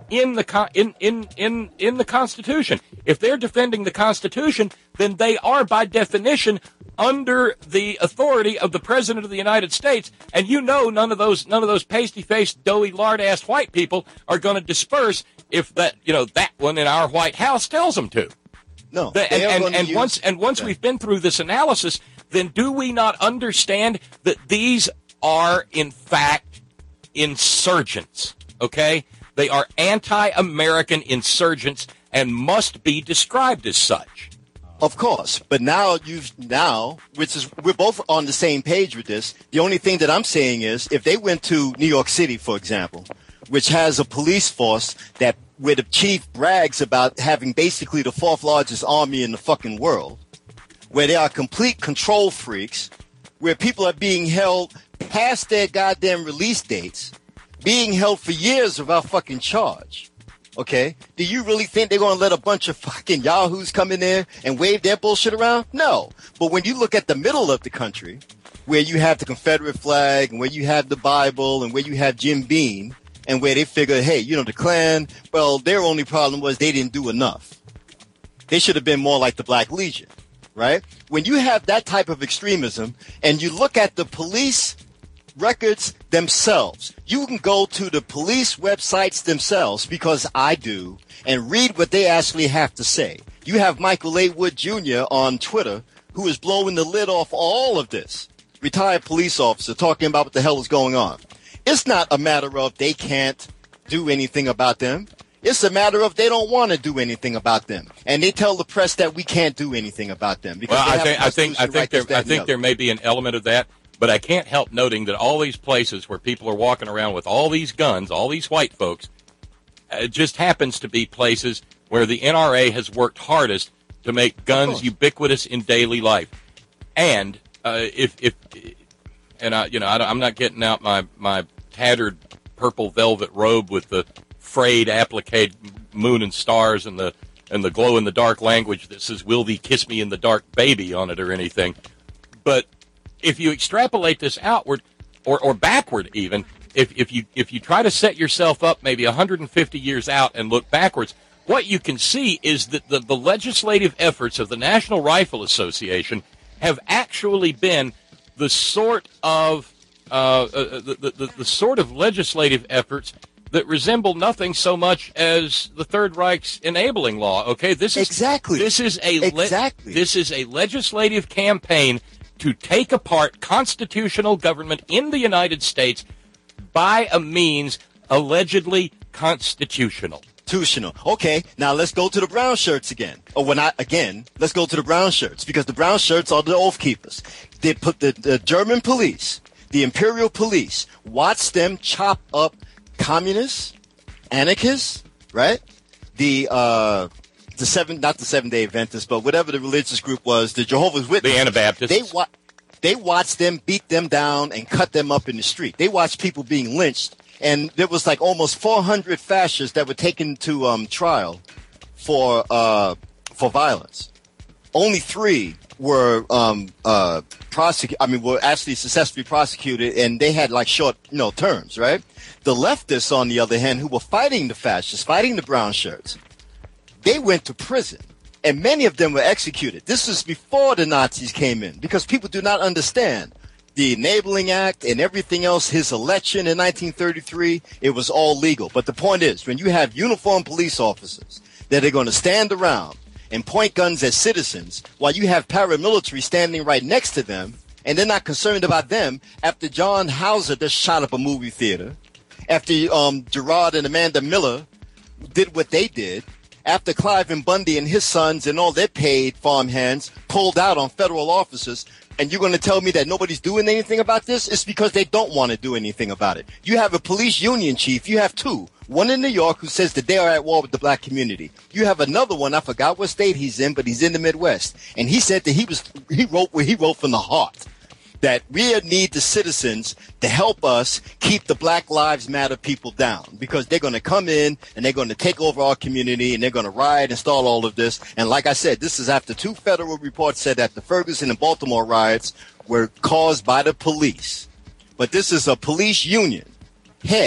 in the con- in, in in in the Constitution. If they're defending the Constitution, then they are by definition under the authority of the President of the United States. And you know, none of those none of those pasty-faced, doughy, lard-ass white people are going to disperse if that you know that one in our White House tells them to. No, the, and and, and use, once and once yeah. we've been through this analysis, then do we not understand that these are in fact insurgents? Okay, they are anti-American insurgents and must be described as such. Of course, but now you've now, which is we're both on the same page with this. The only thing that I'm saying is, if they went to New York City, for example, which has a police force that where the chief brags about having basically the fourth largest army in the fucking world, where they are complete control freaks, where people are being held past their goddamn release dates, being held for years without fucking charge. Okay? Do you really think they're going to let a bunch of fucking yahoos come in there and wave their bullshit around? No. But when you look at the middle of the country, where you have the Confederate flag and where you have the Bible and where you have Jim Beam, and where they figure, hey, you know, the Klan, well, their only problem was they didn't do enough. They should have been more like the Black Legion, right? When you have that type of extremism and you look at the police records themselves, you can go to the police websites themselves, because I do, and read what they actually have to say. You have Michael A. Wood Junior on Twitter, who is blowing the lid off all of this. Retired police officer talking about what the hell is going on. It's not a matter of they can't do anything about them. It's a matter of they don't want to do anything about them, and they tell the press that we can't do anything about them. Because well, they I have think I think I think there I think there may be an element of that, but I can't help noting that all these places where people are walking around with all these guns, all these white folks, it just happens to be places where the N R A has worked hardest to make guns ubiquitous in daily life. And uh, if if and I, you know, I, I'm not getting out my, my tattered purple velvet robe with the frayed applique moon and stars and the and the glow in the dark language that says "Will thee kiss me in the dark, baby" on it or anything. But if you extrapolate this outward or, or backward, even if if you if you try to set yourself up maybe one hundred fifty years out and look backwards, what you can see is that the, the legislative efforts of the National Rifle Association have actually been the sort of uh, uh, the, the, the sort of legislative efforts that resemble nothing so much as the Third Reich's enabling law. Okay, this is exactly this is a le- exactly this is a legislative campaign to take apart constitutional government in the United States by a means allegedly constitutional. Constitutional. Okay, now let's go to the brown shirts again. Or when I again, let's go to the brown shirts, because the brown shirts are the oath keepers. They put the, the German police, the imperial police, watch them chop up communists, anarchists, right? The uh, the seven, not the Seven Day Adventists, but whatever the religious group was, the Jehovah's Witnesses. The Anabaptists. They wa- they watched them beat them down and cut them up in the street. They watched people being lynched. And there was like almost four hundred fascists that were taken to um, trial for uh, for violence. Only three were um, uh, prosecuted. I mean, were actually successfully prosecuted, and they had like short, you know, terms, right? The leftists, on the other hand, who were fighting the fascists, fighting the brown shirts, they went to prison, and many of them were executed. This was before the Nazis came in, because people do not understand. The Enabling Act and everything else, his election in nineteen thirty-three, it was all legal. But the point is, when you have uniformed police officers that are going to stand around and point guns at citizens while you have paramilitary standing right next to them, and they're not concerned about them, after John Hauser just shot up a movie theater, after um, Gerard and Amanda Miller did what they did, after Cliven Bundy and his sons and all their paid farmhands pulled out on federal officers, and you're going to tell me that nobody's doing anything about this? It's because they don't want to do anything about it. You have a police union chief. You have two. One in New York who says that they are at war with the black community. You have another one. I forgot what state he's in, but he's in the Midwest. And he said that he was he wrote he wrote from the heart that we need the citizens to help us keep the Black Lives Matter people down, because they're going to come in and they're going to take over our community and they're going to riot and start all of this. And like I said, this is after two federal reports said that the Ferguson and Baltimore riots were caused by the police. But this is a police union head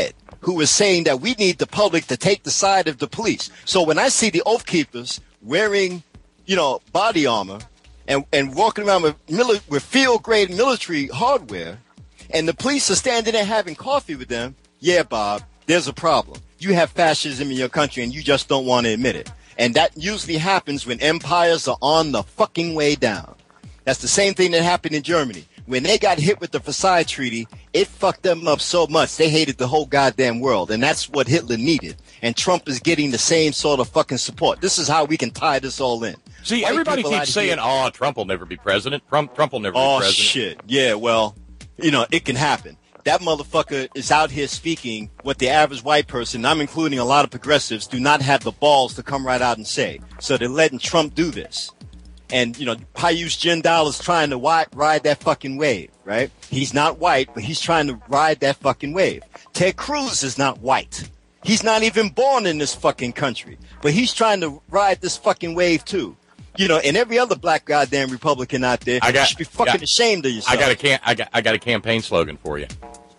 who is saying that we need the public to take the side of the police. So when I see the Oath Keepers wearing, you know, body armor and, and walking around with, mili- with field-grade military hardware, and the police are standing there having coffee with them, yeah, Bob, there's a problem. You have fascism in your country, and you just don't want to admit it. And that usually happens when empires are on the fucking way down. That's the same thing that happened in Germany. When they got hit with the Versailles Treaty, it fucked them up so much they hated the whole goddamn world. And that's what Hitler needed. And Trump is getting the same sort of fucking support. This is how we can tie this all in. See, White everybody people out keeps here- saying, oh, Trump will never be president. Trump, Trump will never Oh, be president. shit. Yeah, well, you know, it can happen. That motherfucker is out here speaking what the average white person, I'm including a lot of progressives, do not have the balls to come right out and say. So they're letting Trump do this. And, you know, Pius Jindal is trying to wi- ride that fucking wave, right? He's not white, but he's trying to ride that fucking wave. Ted Cruz is not white. He's not even born in this fucking country. But he's trying to ride this fucking wave, too. You know, and every other black goddamn Republican out there, I got, you should be fucking yeah, ashamed of yourself. I got a can, I got I got a campaign slogan for you.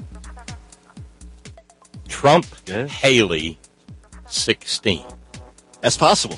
Trump, yeah. Haley, sixteen. That's possible.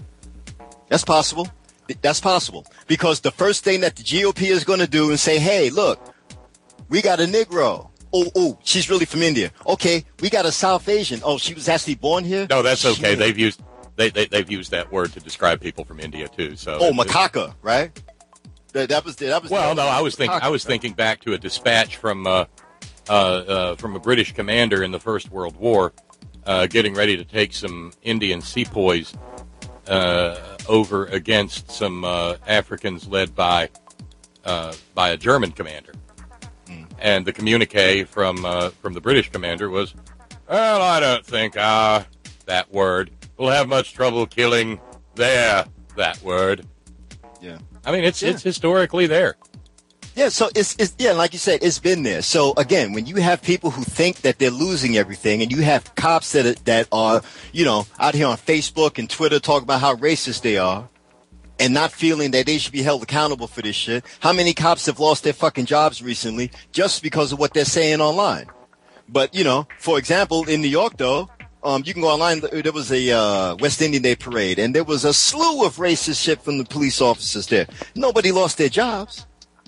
That's possible. That's possible. Because the first thing that the G O P is going to do and say, hey, look, we got a Negro. Oh, oh, she's really from India. Okay, we got a South Asian. Oh, she was actually born here? No, that's okay. Shit. They've used they, they they've used that word to describe people from India too. So Oh, it- macaca, right? That, that was that was. Well, that no, I was thinking I was thinking back to a dispatch from uh, uh, uh, from a British commander in the First World War, uh, getting ready to take some Indian sepoys uh, over against some uh, Africans led by uh, by a German commander. Mm. And the communique from uh, from the British commander was, well, I don't think uh, that word will have much trouble killing their that word. Yeah. I mean, it's Yeah. it's historically there. Yeah, so it's, it's, yeah, like you said, it's been there. So again, when you have people who think that they're losing everything and you have cops that, are- that are, you know, out here on Facebook and Twitter talking about how racist they are and not feeling that they should be held accountable for this shit. How many cops have lost their fucking jobs recently just because of what they're saying online? But, you know, for example, in New York though, um, you can go online. There was a uh, West Indian Day parade, and there was a slew of racist shit from the police officers there. Nobody lost their jobs.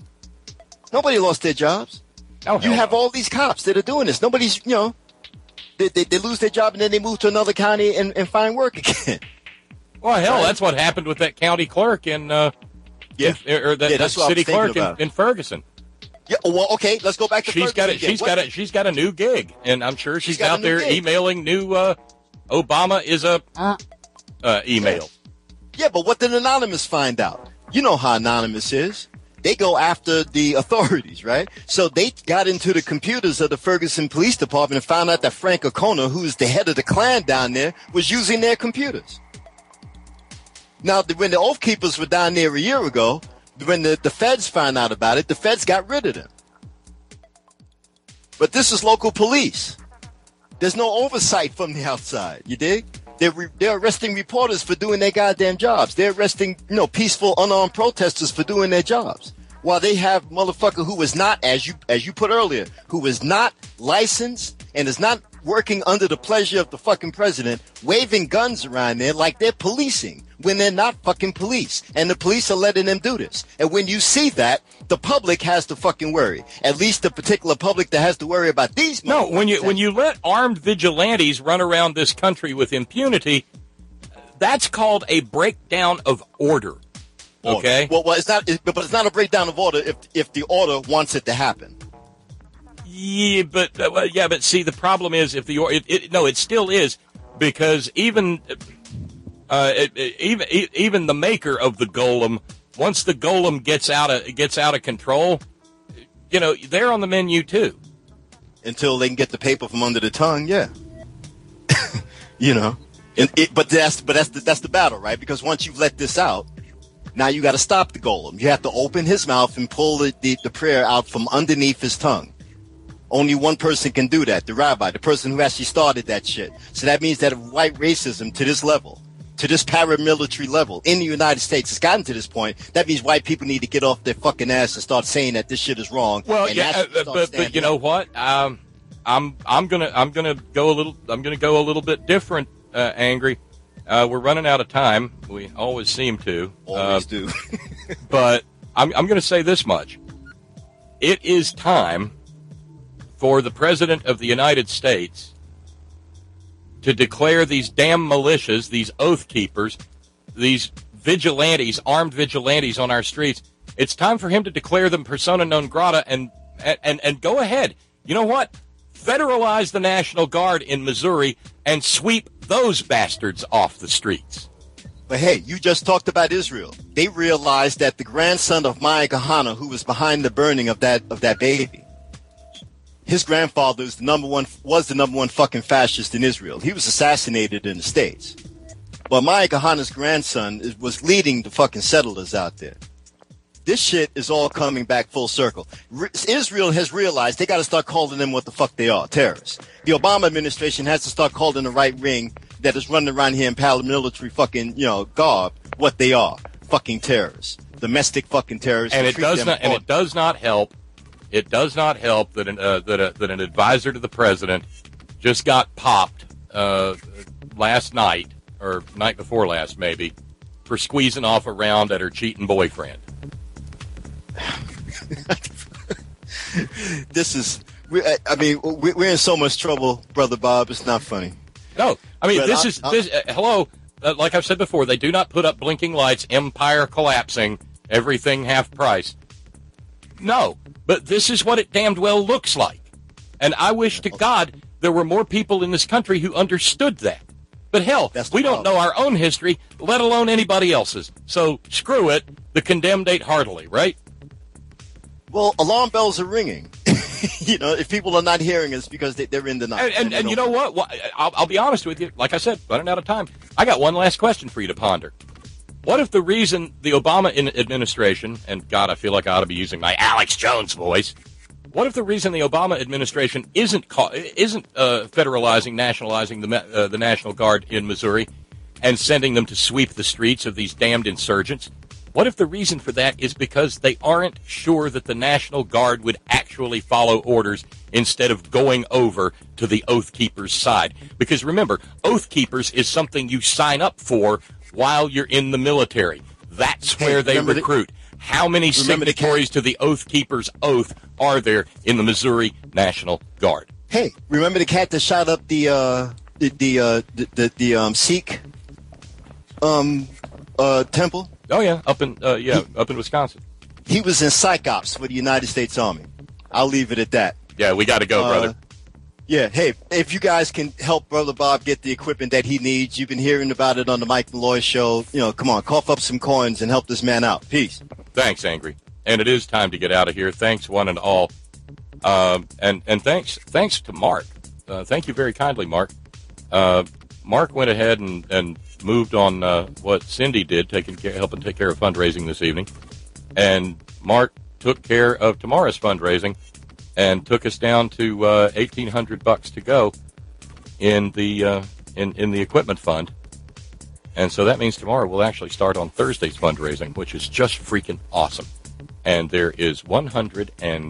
Nobody lost their jobs. Oh, you have all these cops that are doing this. Nobody's, you know, they, they, they lose their job and then they move to another county and, and find work again. Well, hell, Right. that's what happened with that county clerk in, uh, Yeah. in- or that, Yeah, that that's what I was city thinking clerk in, about. in Ferguson. Yeah, well, okay, let's go back to She's got Ferguson it. again. She's What- got it. She's got a new gig, and I'm sure she's, She's got a out new there gig. emailing new uh, Obama is a uh, email. Yeah, but what did Anonymous find out? You know how Anonymous is. They go after the authorities, right? So they got into the computers of the Ferguson Police Department and found out that Frank O'Connor, who is the head of the Klan down there, was using their computers. Now, the- when the Oath Keepers were down there a year ago, when the, the feds found out about it, the feds got rid of them. But this is local police. There's no oversight from the outside. You dig? They're, re- they're arresting reporters for doing their goddamn jobs. They're arresting, you know, peaceful, unarmed protesters for doing their jobs. While they have motherfucker who is not, as you as you put earlier, who is not licensed and is not working under the pleasure of the fucking president, waving guns around there like they're policing when they're not fucking police. And the police are letting them do this. And when you see that, the public has to fucking worry. At least the particular public that has to worry about these. No, when you when you let armed vigilantes run around this country with impunity, that's called a breakdown of order. Order. Okay. Well, well, it's not, it, but it's not a breakdown of order if if the order wants it to happen. Yeah, but uh, well, yeah, but see, the problem is if the or it, it, no, it still is because even uh, it, it, even e- even the maker of the golem, once the golem gets out of gets out of control, you know, they're on the menu too. Until they can get the paper from under the tongue, yeah. You know, and it, but that's but that's the, that's the battle, right? Because once you've let this out, now you got to stop the golem. You have to open his mouth and pull the, the, the prayer out from underneath his tongue. Only one person can do that, the rabbi, the person who actually started that shit. So that means that if white racism to this level, to this paramilitary level in the United States has gotten to this point, that means white people need to get off their fucking ass and start saying that this shit is wrong. Well, and yeah, actually uh, start but but standing you know up. what? Um, I'm I'm gonna I'm gonna go a little I'm gonna go a little bit different, uh, Angry. Uh, we're running out of time. We always seem to. Always uh, do. But I'm I'm gonna say this much: it is time for the President of the United States to declare these damn militias, these oath keepers, these vigilantes, armed vigilantes on our streets. It's time for him to declare them persona non grata and and and go ahead. You know what? Federalize the National Guard in Missouri and sweep those bastards off the streets. But hey, you just talked about Israel. They realized that the grandson of Maya Kahana, who was behind the burning of that of that baby, his grandfather was the number one was the number one fucking fascist in Israel. He was assassinated in the States. But Maya Kahana's grandson is, was leading the fucking settlers out there. This shit is all coming back full circle. Re- Israel has realized they got to start calling them what the fuck they are, terrorists. The Obama administration has to start calling the right wing that is running around here in paramilitary fucking, you know, garb what they are, fucking terrorists, domestic fucking terrorists. And it does not. And it does not help. It does not help that an uh, that a, that an advisor to the president just got popped uh, last night or night before last, maybe, for squeezing off a round at her cheating boyfriend. This is, we, I mean, we're in so much trouble, Brother Bob. It's not funny. No, I mean, But this I- is, I- this. Uh, hello, uh, like I've said before, they do not put up blinking lights, empire collapsing, everything half price. No, but this is what it damned well looks like. And I wish to God there were more people in this country who understood that. But hell, we don't know our own history, let alone anybody else's. So screw it, the condemned ate heartily, right? Well, alarm bells are ringing. You know, if people are not hearing us because they, they're in the night. And, and, and you know what? Well, I'll, I'll be honest with you. Like I said, running out of time. I got one last question for you to ponder. What if the reason the Obama in- administration, and God, I feel like I ought to be using my Alex Jones voice, what if the reason the Obama administration isn't ca- isn't uh, federalizing, nationalizing the uh, the National Guard in Missouri and sending them to sweep the streets of these damned insurgents? What if the reason for that is because they aren't sure that the National Guard would actually follow orders instead of going over to the Oath Keepers' side? Because remember, Oath Keepers is something you sign up for while you're in the military. That's Hey, where they remember the- recruit. How many remember the signatories to the Oath Keepers' oath are there in the Missouri National Guard? Hey, remember the cat that shot up the uh, the the, uh, the the the um Sikh um uh temple? Oh yeah, up in uh, yeah, he, up in Wisconsin. He was in psych ops for the United States Army. I'll leave it at that. Yeah, we got to go, Uh, brother. Yeah, hey, if you guys can help Brother Bob get the equipment that he needs, you've been hearing about it on the Mike Malloy show. You know, come on, cough up some coins and help this man out. Peace. Thanks, Angry. And it is time to get out of here. Thanks, one and all. Um, and and thanks thanks to Mark. Uh, thank you very kindly, Mark. Uh, Mark went ahead and, and moved on uh, what Cindy did, taking care, helping take care of fundraising this evening. And Mark took care of tomorrow's fundraising and took us down to uh, eighteen hundred bucks to go in the uh, in in the equipment fund. And so that means tomorrow we'll actually start on Thursday's fundraising, which is just freaking awesome. And there is one hundred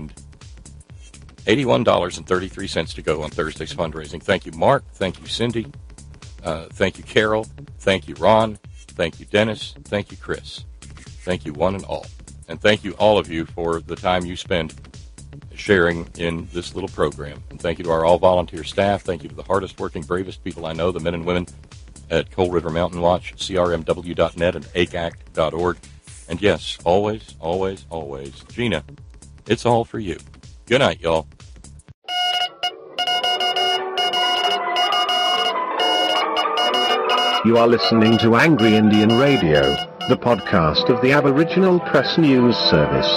eighty-one dollars and thirty-three cents to go on Thursday's fundraising. Thank you, Mark. Thank you, Cindy. Uh, thank you, Carol. Thank you, Ron. Thank you, Dennis. Thank you, Chris. Thank you, one and all. And thank you, all of you, for the time you spend sharing in this little program. And thank you to our all-volunteer staff. Thank you to the hardest-working, bravest people I know, the men and women at Cold River Mountain Watch, C R M W dot net, and A C A C dot org. And yes, always, always, always, Gina, it's all for you. Good night, y'all. You are listening to Angry Indian Radio, the podcast of the Aboriginal Press News Service.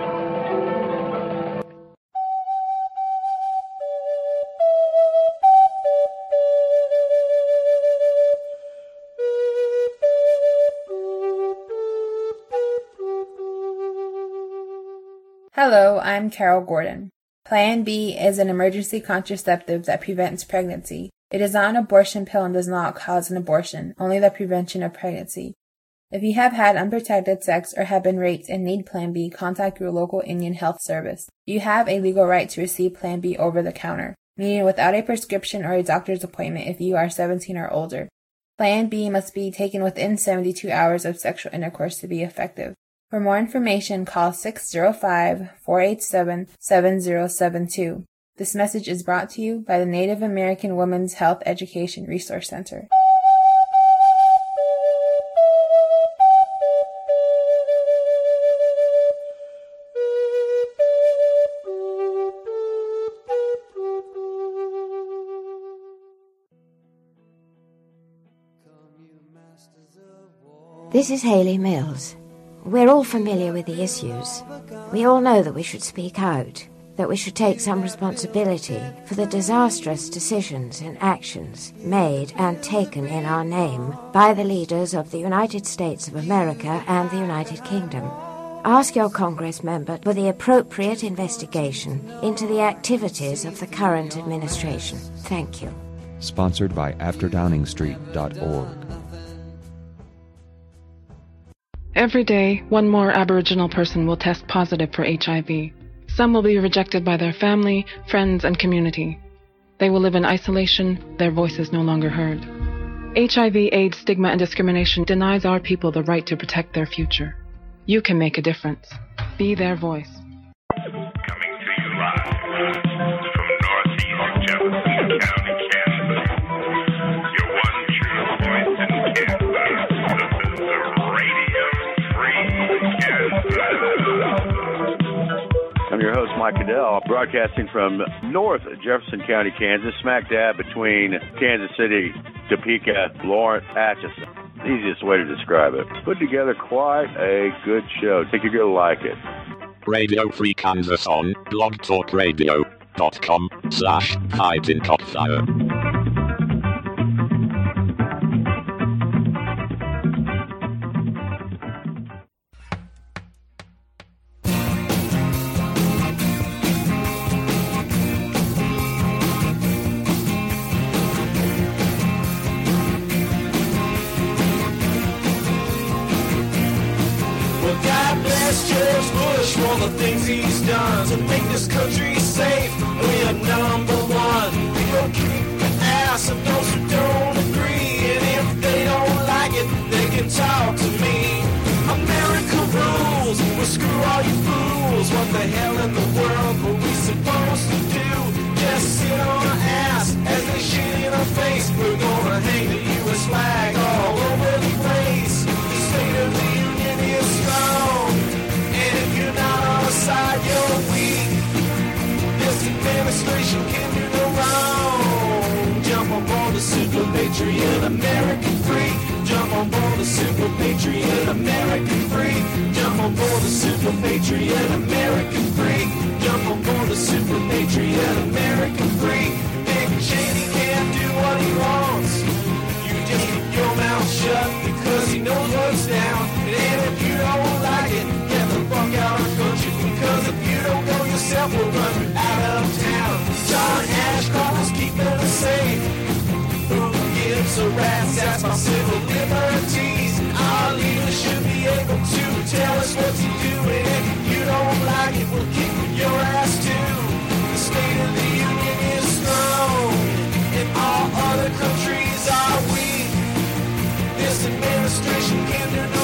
Hello, I'm Carol Gordon. Plan B is an emergency contraceptive that prevents pregnancy. It is not an abortion pill and does not cause an abortion, only the prevention of pregnancy. If you have had unprotected sex or have been raped and need Plan B, contact your local Indian Health Service. You have a legal right to receive Plan B over the counter. meaning without a prescription or a doctor's appointment if you are seventeen or older. Plan B must be taken within seventy-two hours of sexual intercourse to be effective. For more information, call six zero five, four eight seven, seven zero seven two. This message is brought to you by the Native American Women's Health Education Resource Center. This is Hayley Mills. We're all familiar with the issues. We all know that we should speak out, that we should take some responsibility for the disastrous decisions and actions made and taken in our name by the leaders of the United States of America and the United Kingdom. Ask your Congress member for the appropriate investigation into the activities of the current administration. Thank you. Sponsored by after downing street dot org. Every day, one more Aboriginal person will test positive for H I V. Some will be rejected by their family, friends, and community. They will live in isolation, their voices no longer heard. H I V, AIDS, stigma, and discrimination denies our people the right to protect their future. You can make a difference. Be their voice. Coming to you live from northeast Jefferson County, Kansas. Your one true voice in Kansas. This is the Radio Free Kansas. I'm your host, Mike Cadell, broadcasting from North Jefferson County, Kansas, smack dab between Kansas City, Topeka, Lawrence, Atchison. Easiest way to describe it. Put together quite a good show. Think you're going to like it. Radio Free Kansas on blog talk radio dot com slash Hayden Cockfire. He's done to make this country safe. We are number one. We gon' kick the ass of those who don't agree. And if they don't like it, they can talk to me. America rules. We'll screw all you fools. What the hell in the world were we supposed to do? Just sit on our ass as they shit in our face. We're gonna hang the U S flag all over the place. The State of the Union is strong. And if you're not on our side, you're weak. This administration can do no wrong. Jump on board the Super Patriot, American free. Jump on board the Super Patriot, American free. Jump on board the Super Patriot, American free. Jump on board the Super Patriot, American free. Dick Cheney can't do what he wants. You just keep your mouth shut because he knows what's down. And if you don't like it, get the fuck out of the country. Because if you don't go yourself, we'll run you out of town. John Ashcroft is keeping us safe. Who gives a rat's ass about civil liberties? And our leaders should be able to tell us what to do. And if you don't like it, we'll kick your ass too. The State of the Union is strong, and all other countries are weak. This administration can do no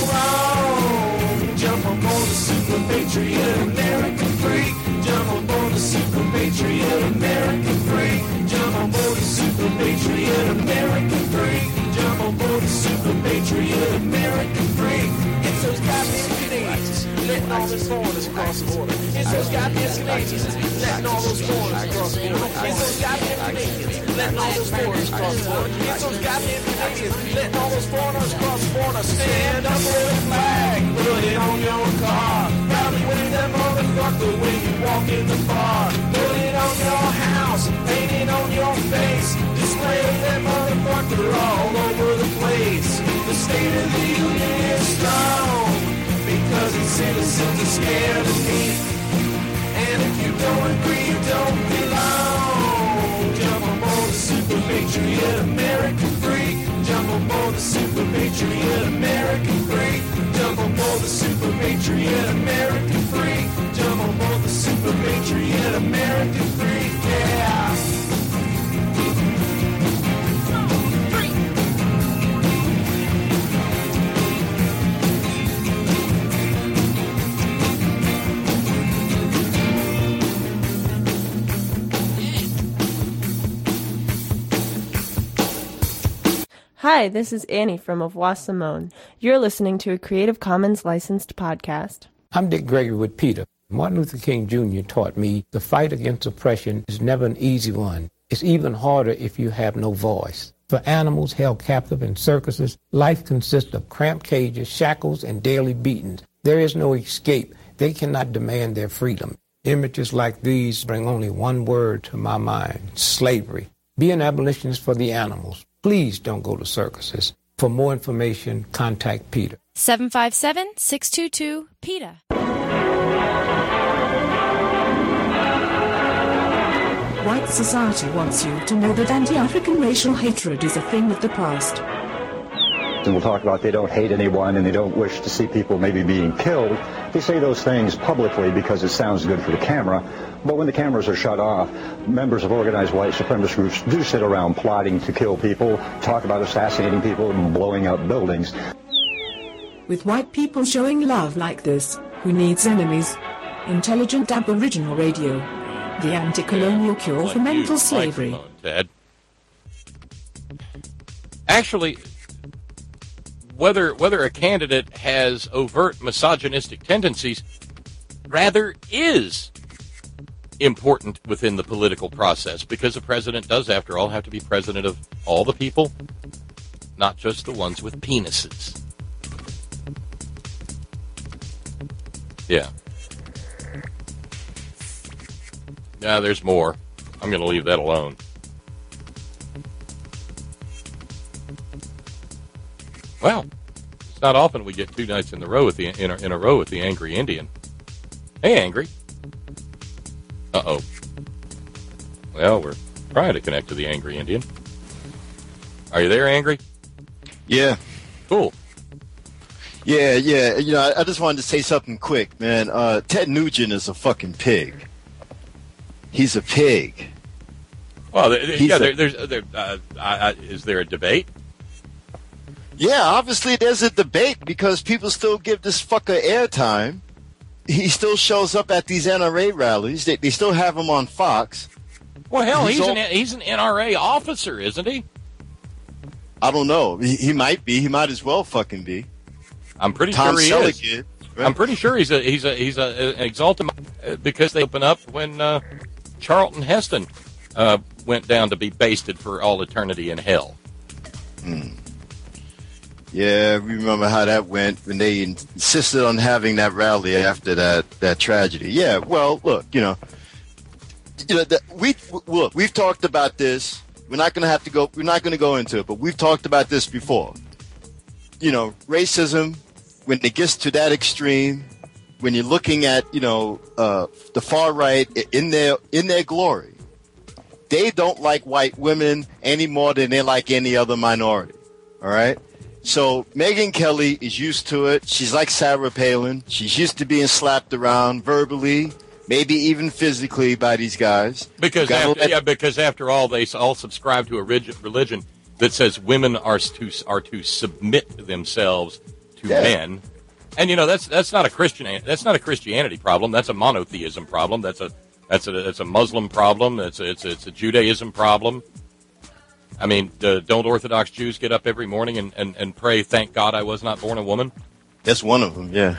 wrong. Jump on board the Super Patriot, American free. Jump on board the Super Patriot, American free. Jump on board the Super Patriot, American free. Jump on board the Super Patriot, American free. It's those goddamn Canadians letting all those foreigners cross the border. It's those goddamn Canadians letting all those foreigners cross the border. It's those goddamn Canadians letting all those foreigners cross the border. It's those goddamn Canadians letting all those foreigners cross the border. Stand up with a flag, put it on your car. Proudly wave that motherfucker when you walk in the bar. Put it on your house, paint it on your face. Display that motherfucker all over the place. The State of the Union is strong because its citizens are scared of me. And if you don't agree, you don't belong. Jump on board the Super Patriot, American free. Jump on board the Super Patriot, American free. Jump on board the Super Patriot, American free. Jump on board the Super Patriot, American free. Yeah. Hi, this is Annie from Avois Simone. You're listening to a Creative Commons licensed podcast. I'm Dick Gregory with PETA. Martin Luther King Junior taught me the fight against oppression is never an easy one. It's even harder if you have no voice. For animals held captive in circuses, life consists of cramped cages, shackles, and daily beatings. There is no escape. They cannot demand their freedom. Images like these bring only one word to my mind: slavery. Be an abolitionist for the animals. Please don't go to circuses. For more information, contact PETA. seven five seven, six two two, PETA. White society wants you to know that anti-African racial hatred is a thing of the past. And we'll talk about they don't hate anyone and they don't wish to see people maybe being killed. They say those things publicly because it sounds good for the camera. But when the cameras are shut off, members of organized white supremacist groups do sit around plotting to kill people, talk about assassinating people and blowing up buildings. With white people showing love like this, who needs enemies? Intelligent Aboriginal Radio. The anti-colonial cure for mental slavery. Ted. Actually, whether whether a candidate has overt misogynistic tendencies rather is important within the political process, because a president does, after all, have to be president of all the people, not just the ones with penises. Yeah. Yeah, there's more. I'm going to leave that alone. Well, it's not often we get two nights in a row with the in a, in a row with the Angry Indian. Hey, Angry. Uh-oh. Well, we're trying to connect to the Angry Indian. Are you there, Angry? Yeah. Cool. Yeah, yeah. You know, I, I just wanted to say something quick, man. Uh, Ted Nugent is a fucking pig. He's a pig. Well, there, He's yeah, a- there, there's there, uh, uh, is there a debate? Yeah, obviously there's a debate because people still give this fucker airtime. He still shows up at these N R A rallies. They, they still have him on Fox. Well, hell, he's, He's all- an he's an N R A officer, isn't he? I don't know. He, he might be. He might as well fucking be. I'm pretty Tom sure he Selleck is. is, right? I'm pretty sure he's a he's a he's a, an exalted uh, because they open up when uh, Charlton Heston uh, went down to be basted for all eternity in hell. Hmm. Yeah, we remember how that went when they insisted on having that rally after that, that tragedy. Yeah, well, look, you know, you know, the, we look, we've talked about this. We're not going to have to go. We're not going to go into it, but we've talked about this before. You know, racism, when it gets to that extreme, when you're looking at, you know, uh, the far right in their in their glory, they don't like white women any more than they like any other minority. All right. So Megyn Kelly is used to it. She's like Sarah Palin. She's used to being slapped around verbally, maybe even physically by these guys. Because Gotta after, let- yeah, because after all, they all subscribe to a rig- religion that says women are to are to submit themselves to Yeah. men, and you know that's that's not a Christian that's not a Christianity problem. That's a monotheism problem. That's a that's a that's a Muslim problem. It's a, it's a, it's a Judaism problem. I mean, uh, don't Orthodox Jews get up every morning and, and, and pray, "Thank God I was not born a woman"? That's one of them, yeah.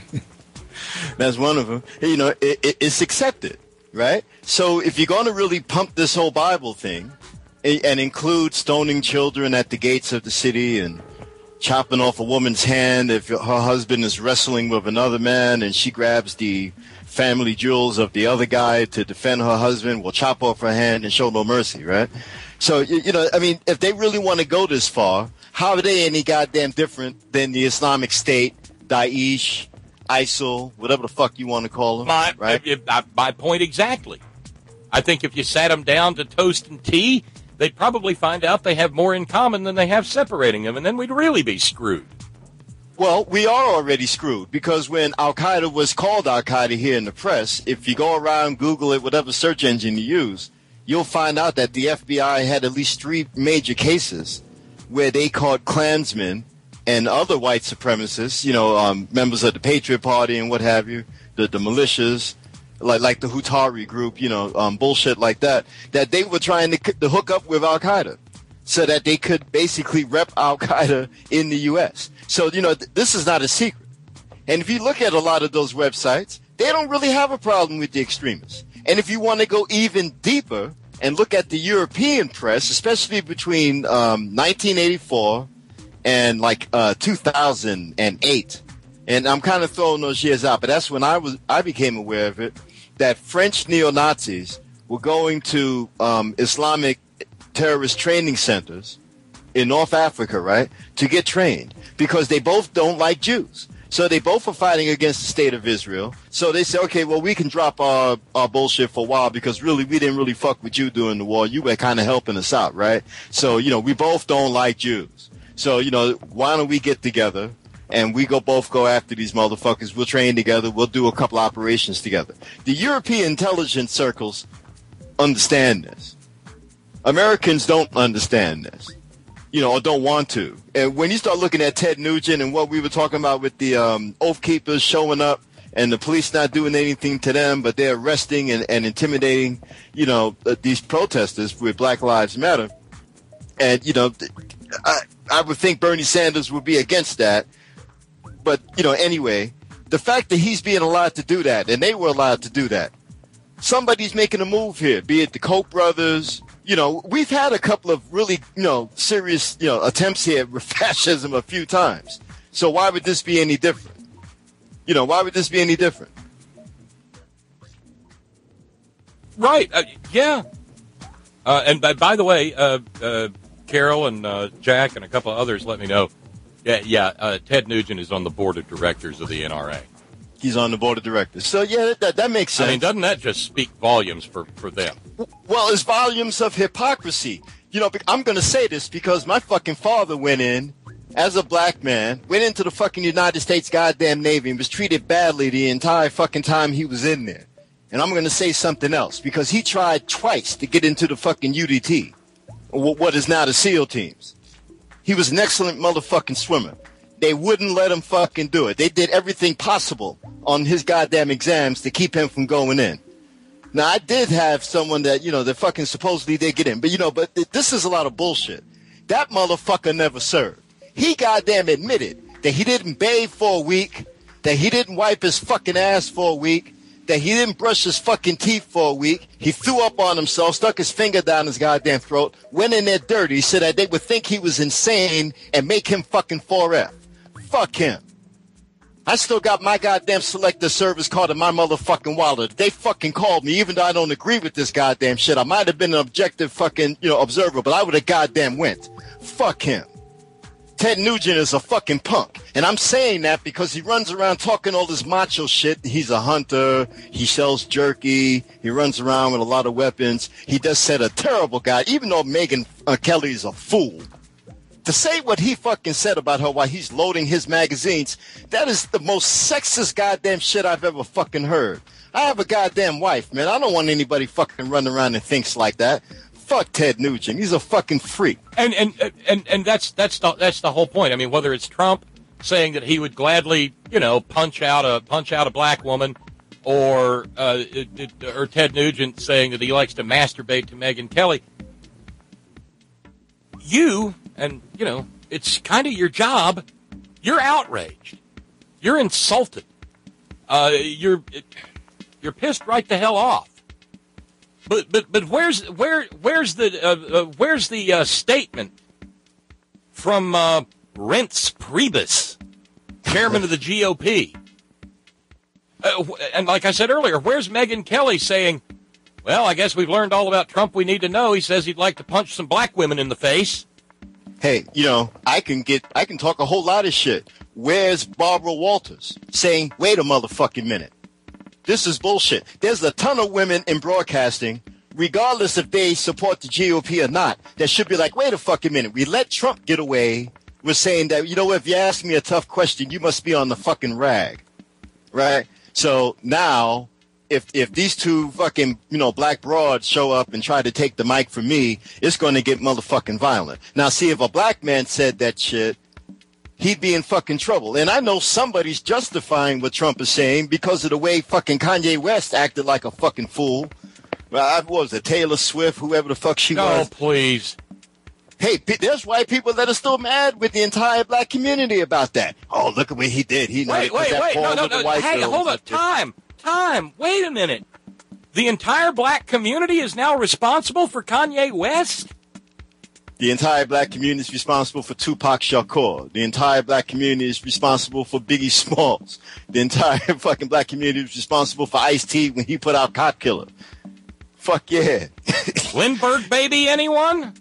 That's one of them. You know, it, it, it's accepted, right? So if you're going to really pump this whole Bible thing and, and include stoning children at the gates of the city and chopping off a woman's hand if her husband is wrestling with another man and she grabs the family jewels of the other guy to defend her husband, will chop off her hand and show no mercy, right? So, you, you know, I mean, if they really want to go this far, how are they any goddamn different than the Islamic State, Daesh, ISIL, whatever the fuck you want to call them, My, right? uh, uh, my point exactly. I think if you sat them down to toast and tea, they'd probably find out they have more in common than they have separating them, and then we'd really be screwed. Well, we are already screwed because when Al-Qaeda was called Al-Qaeda here in the press, if you go around, Google it, whatever search engine you use, you'll find out that the F B I had at least three major cases where they caught Klansmen and other white supremacists, you know, um, members of the Patriot Party and what have you, the, the militias, like like the Hutari group, you know, um, bullshit like that, that they were trying to, to hook up with Al-Qaeda. so that they could basically rep Al-Qaeda in the U S. So, you know, th- this is not a secret. And if you look at a lot of those websites, they don't really have a problem with the extremists. And if you want to go even deeper and look at the European press, especially between um, nineteen eighty-four and like uh, two thousand eight, and I'm kind of throwing those years out, but that's when I was I became aware of it, that French neo-Nazis were going to um, Islamic terrorist training centers in North Africa, right, to get trained because they both don't like Jews. So they both are fighting against the state of Israel. So they say, okay, well, we can drop our, our bullshit for a while because really we didn't really fuck with you during the war. You were kind of helping us out, right? So, you know, we both don't like Jews. So, you know, why don't we get together and we go both go after these motherfuckers. We'll train together. We'll do a couple operations together. The European intelligence circles understand this. Americans don't understand this, you know, or don't want to. And when you start looking at Ted Nugent and what we were talking about with the um, Oath Keepers showing up and the police not doing anything to them, but they're arresting and, and intimidating, you know, uh, these protesters with Black Lives Matter. And, you know, I, I would think Bernie Sanders would be against that. But, you know, anyway, the fact that he's being allowed to do that, and they were allowed to do that, somebody's making a move here, be it the Koch brothers. You know, we've had a couple of really, you know, serious, you know, attempts here with fascism a few times. So why would this be any different? You know, why would this be any different? Right. Uh, yeah. Uh, and by, by the way, uh, uh, Carol and uh, Jack and a couple of others let me know. Yeah, yeah. Uh, Ted Nugent is on the board of directors of the N R A. He's on the board of directors. So, yeah, that, that makes sense. I mean, doesn't that just speak volumes for, for them? Well, it's volumes of hypocrisy. You know, I'm going to say this because my fucking father went in as a black man, went into the fucking United States goddamn Navy and was treated badly the entire fucking time he was in there. And I'm going to say something else because he tried twice to get into the fucking U D T, what is now the SEAL teams. He was an excellent motherfucking swimmer. They wouldn't let him fucking do it. They did everything possible on his goddamn exams to keep him from going in. Now, I did have someone that, you know, that fucking supposedly they get in. But, you know, but th- this is a lot of bullshit. That motherfucker never served. He goddamn admitted that he didn't bathe for a week, that he didn't wipe his fucking ass for a week, that he didn't brush his fucking teeth for a week. He threw up on himself, stuck his finger down his goddamn throat, went in there dirty so that they would think he was insane and make him fucking four F. Fuck him. I still got my goddamn selective service card in my motherfucking wallet. They fucking called me, even though I don't agree with this goddamn shit. I might have been an objective fucking, you know, observer, but I would have goddamn went. Fuck him. Ted Nugent is a fucking punk. And I'm saying that because he runs around talking all this macho shit. He's a hunter. He sells jerky. He runs around with a lot of weapons. He does set a terrible guy, even though Megyn uh, Kelly's a fool. To say what he fucking said about her while he's loading his magazines, that is the most sexist goddamn shit I've ever fucking heard. I have a goddamn wife, man. I don't want anybody fucking running around and thinks like that. Fuck Ted Nugent. He's a fucking freak. And and and and that's that's the that's the whole point. I mean, whether it's Trump saying that he would gladly, you know, punch out a punch out a black woman, or uh, it, it, or Ted Nugent saying that he likes to masturbate to Megyn Kelly, you. And, you know, it's kind of your job. You're outraged. You're insulted. Uh, you're you're pissed right the hell off. But but but where's where where's the uh, uh, where's the uh, statement from uh, Reince Priebus, chairman of the G O P? Uh, and like I said earlier, where's Megyn Kelly saying, "Well, I guess we've learned all about Trump we need to know. He says he'd like to punch some black women in the face." Hey, you know, I can get, I can talk a whole lot of shit. Where's Barbara Walters saying, wait a motherfucking minute. This is bullshit. There's a ton of women in broadcasting, regardless if they support the G O P or not, that should be like, wait a fucking minute. We let Trump get away with saying that, you know what, if you ask me a tough question, you must be on the fucking rag. Right? So now, If if these two fucking, you know, black broads show up and try to take the mic from me, it's going to get motherfucking violent. Now, see, if a black man said that shit, he'd be in fucking trouble. And I know somebody's justifying what Trump is saying because of the way fucking Kanye West acted like a fucking fool. Well, I what was it, Taylor Swift, whoever the fuck she no, was. Oh, please. Hey, there's white people that are still mad with the entire black community about that. Oh, look at what he did. He wait, wait, wait. No, no, no. Hey, hold up. Time. Time. Wait a minute. The entire black community is now responsible for Kanye West? The entire black community is responsible for Tupac Shakur. The entire black community is responsible for Biggie Smalls. The entire fucking black community is responsible for Ice-T when he put out Cop Killer. Fuck yeah. Lindbergh baby, anyone?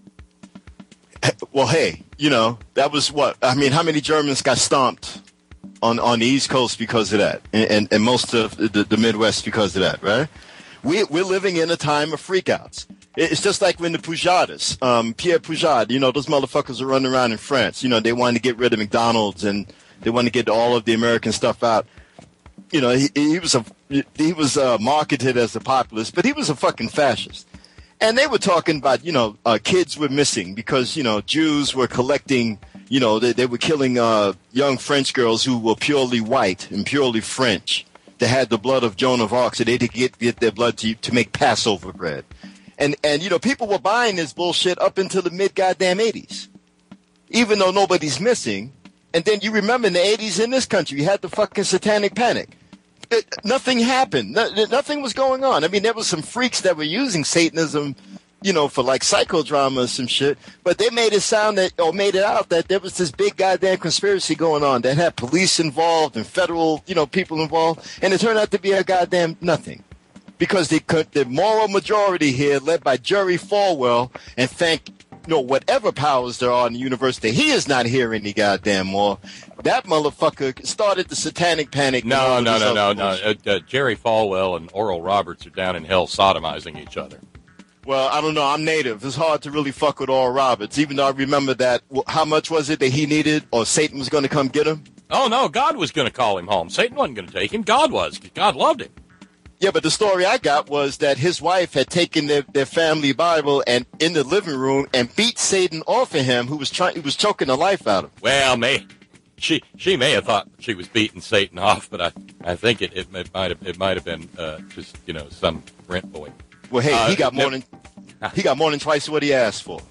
Well, hey, you know, that was what? I mean, how many Germans got stomped on, on the East Coast because of that? And, and, and most of the, the Midwest because of that, right? We, we're living in a time of freakouts. It's just like when the Pujadas, um, Pierre Pujade, you know, those motherfuckers are running around in France. You know, they wanted to get rid of McDonald's and they wanted to get all of the American stuff out. You know, he, he was a he was uh, marketed as a populist, but he was a fucking fascist. And they were talking about, you know, uh, kids were missing because, you know, Jews were collecting, you know, they, they were killing uh, young French girls who were purely white and purely French. They had the blood of Joan of Arc, so they had to get, get their blood to, to make Passover bread. And, and, you know, people were buying this bullshit up until the mid-goddamn eighties, even though nobody's missing. And then you remember in the eighties in this country, you had the fucking satanic panic. It, nothing happened. No, nothing was going on. I mean, there was some freaks that were using Satanism, you know, for like psychodrama or some shit, but they made it sound that, or made it out that there was this big goddamn conspiracy going on that had police involved and federal, you know, people involved, and it turned out to be a goddamn nothing. Because the, the moral majority here, led by Jerry Falwell, and thank, you know, whatever powers there are in the university, he is not here any goddamn more. That motherfucker started the satanic panic. No, no, no, no, no. Uh, uh, Jerry Falwell and Oral Roberts are down in hell sodomizing each other. Well, I don't know. I'm native. It's hard to really fuck with Oral Roberts, even though I remember that. How much was it that he needed, or Satan was going to come get him? Oh, no, God was going to call him home. Satan wasn't going to take him. God was. God loved him. Yeah, but the story I got was that his wife had taken their, their family Bible and in the living room and beat Satan off of him, who was trying, who was choking the life out of him. Well, may she she may have thought she was beating Satan off, but I, I think it, it, it might have it might have been uh, just you know some rent boy. Well, hey, uh, he got more ne- than he got more than twice what he asked for,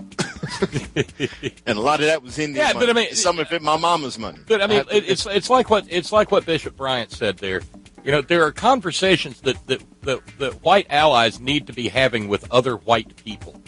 and a lot of that was in the yeah, money. but I mean, some of it my mama's money. But I mean, I it, it's it's like what it's like what Bishop Bryant said there. You know, there are conversations that, that, that, that white allies need to be having with other white people.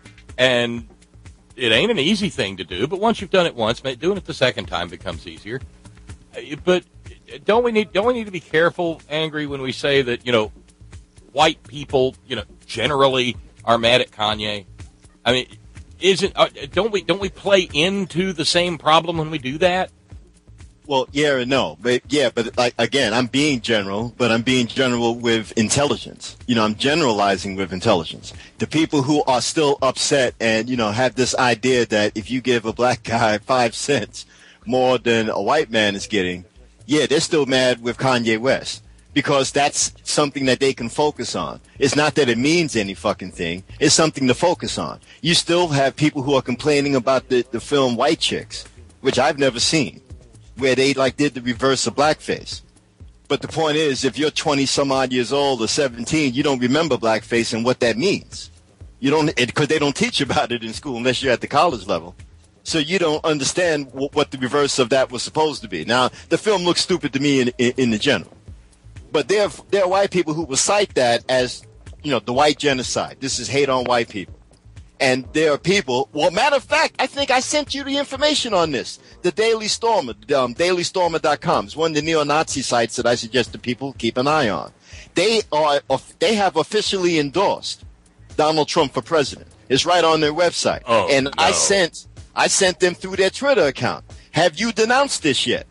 And it ain't an easy thing to do, but once you've done it once, doing it the second time becomes easier. But don't we need don't we need to be careful, Angry, when we say that, you know, white people, you know, generally are mad at Kanye? I mean, isn't uh, don't we don't we play into the same problem when we do that? Well, yeah and no, but yeah, but like again, I'm being general, but I'm being general with intelligence. You know, I'm generalizing with intelligence. The people who are still upset and you know have this idea that if you give a black guy five cents more than a white man is getting, yeah, they're still mad with Kanye West because that's something that they can focus on. It's not that it means any fucking thing. It's something to focus on. You still have people who are complaining about the the film White Chicks, which I've never seen, where they like did the reverse of blackface. But the point is, if you're twenty some odd years old or seventeen, you don't remember blackface and what that means. You don't, because they don't teach about it in school unless you're at the college level. So you don't understand w- what the reverse of that was supposed to be. Now, the film looks stupid to me in, in, in the general. But there, there are white people who will cite that as, you know, the white genocide. This is hate on white people. And there are people, well, matter of fact, I think I sent you the information on this. The Daily Stormer, um, daily stormer dot com is one of the neo-Nazi sites that I suggest that people keep an eye on. They are, they have officially endorsed Donald Trump for president. It's right on their website. Oh, and no. I sent, I sent them through their Twitter account. Have you denounced this yet?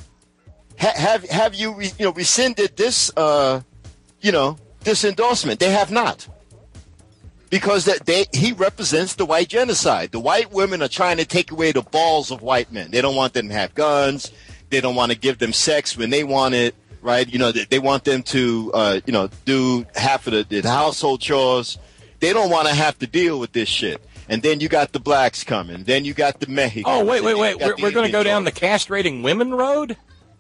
Ha- have, have you, re- you know, rescinded this, uh, you know, this endorsement? They have not. Because that they, he represents the white genocide. The white women are trying to take away the balls of white men. They don't want them to have guns. They don't want to give them sex when they want it, right? You know, they, they want them to, uh, you know, do half of the, the household chores. They don't want to have to deal with this shit. And then you got the blacks coming. Then you got the Mexicans. Oh, wait, wait, wait. We're, we're going to go down the cast. castrating women road?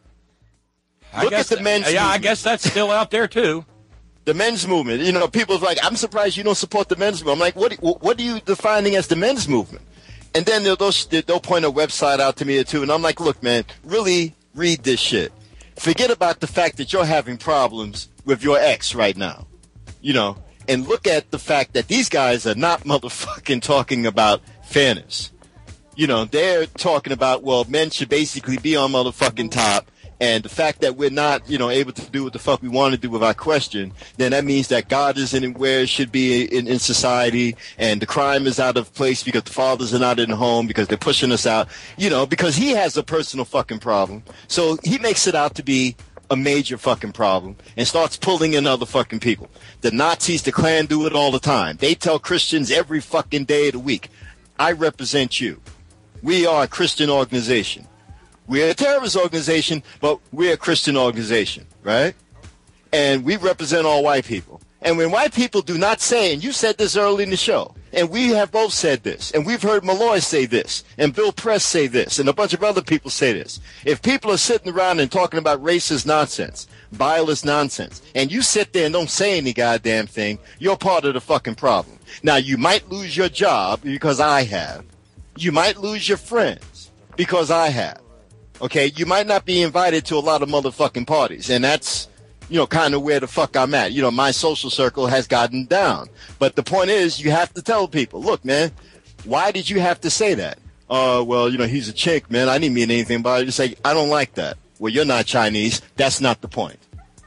I Look guess, at the men's Yeah, I movement. guess that's still out there, too. The men's movement. You know, people's like, I'm surprised you don't support the men's movement. I'm like, what, what are you defining as the men's movement? And then they'll, they'll, they'll point a website out to me or two, and I'm like, look, man, really read this shit. Forget about the fact that you're having problems with your ex right now, you know, and look at the fact that these guys are not motherfucking talking about fairness. You know, they're talking about, well, men should basically be on motherfucking top. And the fact that we're not, you know, able to do what the fuck we want to do with our question, then that means that God isn't where it should be in, in society, and the crime is out of place because the fathers are not in the home because they're pushing us out, you know, because he has a personal fucking problem. So he makes it out to be a major fucking problem and starts pulling in other fucking people. The Nazis, the Klan do it all the time. They tell Christians every fucking day of the week, I represent you. We are a Christian organization. We're a terrorist organization, but we're a Christian organization, right? And we represent all white people. And when white people do not say, and you said this early in the show, and we have both said this, and we've heard Malloy say this, and Bill Press say this, and a bunch of other people say this. If people are sitting around and talking about racist nonsense, vilest nonsense, and you sit there and don't say any goddamn thing, you're part of the fucking problem. Now, you might lose your job because I have. You might lose your friends because I have. Okay, you might not be invited to a lot of motherfucking parties, and that's, you know, kind of where the fuck I'm at. You know, my social circle has gotten down. But the point is, you have to tell people, look, man, why did you have to say that? Uh, well, you know, he's a chick, man. I didn't mean anything about it. Just say, I don't like that. Well, you're not Chinese. That's not the point.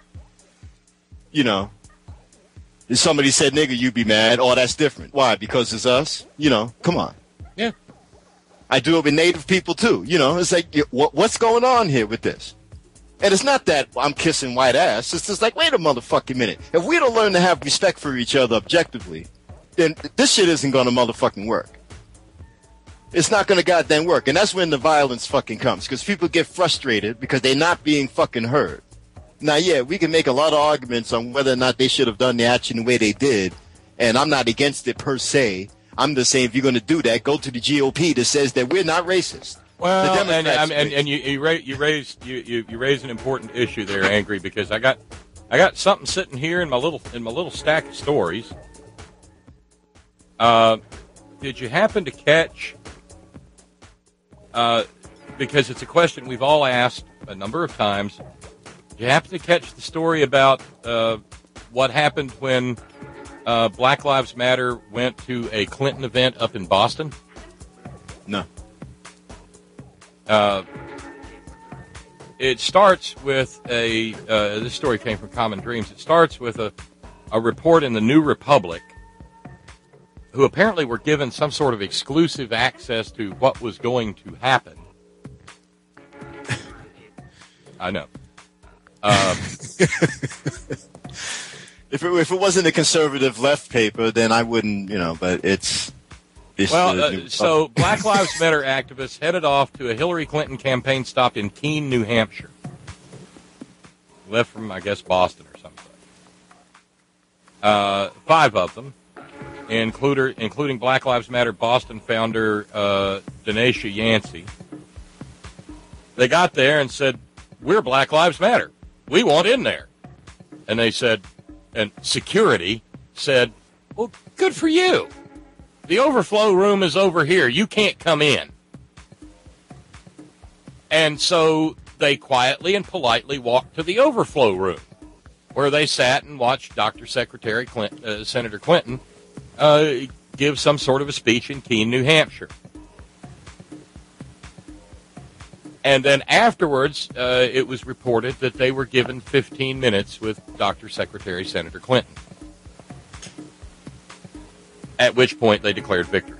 You know, if somebody said, nigga, you be mad. Oh, that's different. Why? Because it's us? You know, come on. Yeah. I do it with Native people, too. You know, it's like, what, what's going on here with this? And it's not that I'm kissing white ass. It's just like, wait a motherfucking minute. If we don't learn to have respect for each other objectively, then this shit isn't going to motherfucking work. It's not going to goddamn work. And that's when the violence fucking comes. Because people get frustrated because they're not being fucking heard. Now, yeah, we can make a lot of arguments on whether or not they should have done the action the way they did. And I'm not against it per se. I'm just saying, if you're going to do that, go to the G O P that says that we're not racist. Well, and, and, and, and you you, ra- you raised you, you, you raised an important issue there, Angry, because I got I got something sitting here in my little in my little stack of stories. Uh, did you happen to catch? Uh, because it's a question we've all asked a number of times. Did you happen to catch the story about uh, what happened when uh, Black Lives Matter went to a Clinton event up in Boston? No. Uh, it starts with a, uh, this story came from Common Dreams. It starts with a, a report in the New Republic, who apparently were given some sort of exclusive access to what was going to happen. I know. Um, if, it, if it wasn't a conservative left paper, then I wouldn't, you know, but it's... it's well, uh, uh, so Black Lives Matter activists headed off to a Hillary Clinton campaign stop in Keene, New Hampshire. Left from, I guess, Boston or something. Uh, five of them, includer, including Black Lives Matter Boston founder uh, Danesha Yancey. They got there and said, we're Black Lives Matter. We want in there. And they said, and security said, well, good for you. The overflow room is over here. You can't come in. And so they quietly and politely walked to the overflow room, where they sat and watched Doctor Secretary Clinton, uh, Senator Clinton uh, give some sort of a speech in Keene, New Hampshire. And then afterwards, uh, it was reported that they were given fifteen minutes with Doctor Secretary Senator Clinton, at which point they declared victory.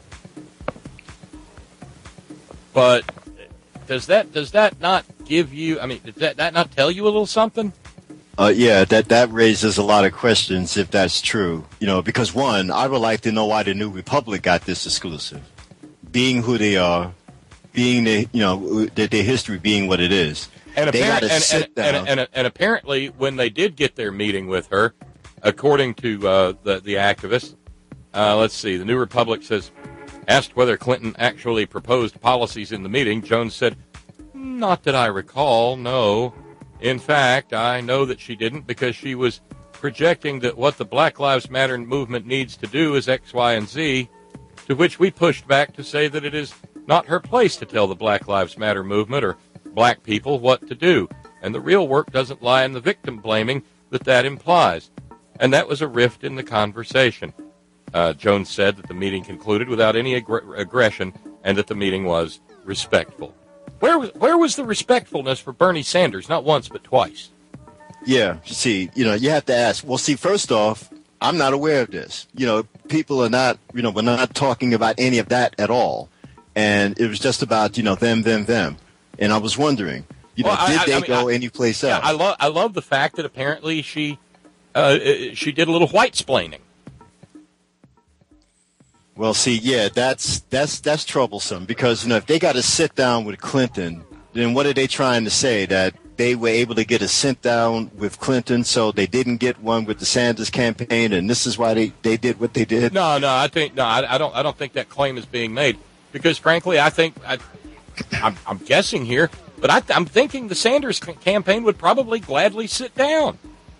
But does that does that not give you, I mean, does that, that not tell you a little something? Uh, yeah, that, that raises a lot of questions if that's true. You know, because one, I would like to know why the New Republic got this exclusive. Being who they are, being the, you know, their, their history being what it is. And, they apparent, gotta and, sit and, down. and, and, and apparently when they did get their meeting with her, according to uh, the, the activists, uh, let's see, the New Republic says, asked whether Clinton actually proposed policies in the meeting, Jones said, not that I recall, no. In fact, I know that she didn't because she was projecting that what the Black Lives Matter movement needs to do is X, Y, and Z to which we pushed back to say that it is not her place to tell the Black Lives Matter movement or black people what to do. And the real work doesn't lie in the victim blaming that that implies. And that was a rift in the conversation. Uh, Jones said that the meeting concluded without any ag- aggression and that the meeting was respectful. Where was, where was the respectfulness for Bernie Sanders? Not once, but twice. Yeah, see, you know, you have to ask. Well, see, first off, I'm not aware of this. You know, people are not, you know, we're not talking about any of that at all. And it was just about, you know, them, them, them. And I was wondering, you know, well, did I, they I mean, go I, anyplace yeah, else? I love I love the fact that apparently she uh, she did a little white-splaining. Well, see, yeah, that's that's that's troublesome because, you know, if they got to sit down with Clinton, then what are they trying to say? That they were able to get a sit down with Clinton, so they didn't get one with the Sanders campaign, and this is why they, they did what they did? No, no, I think no, I, I don't I don't think that claim is being made because, frankly, I think I, I'm, I'm guessing here, but I, I'm thinking the Sanders c- campaign would probably gladly sit down.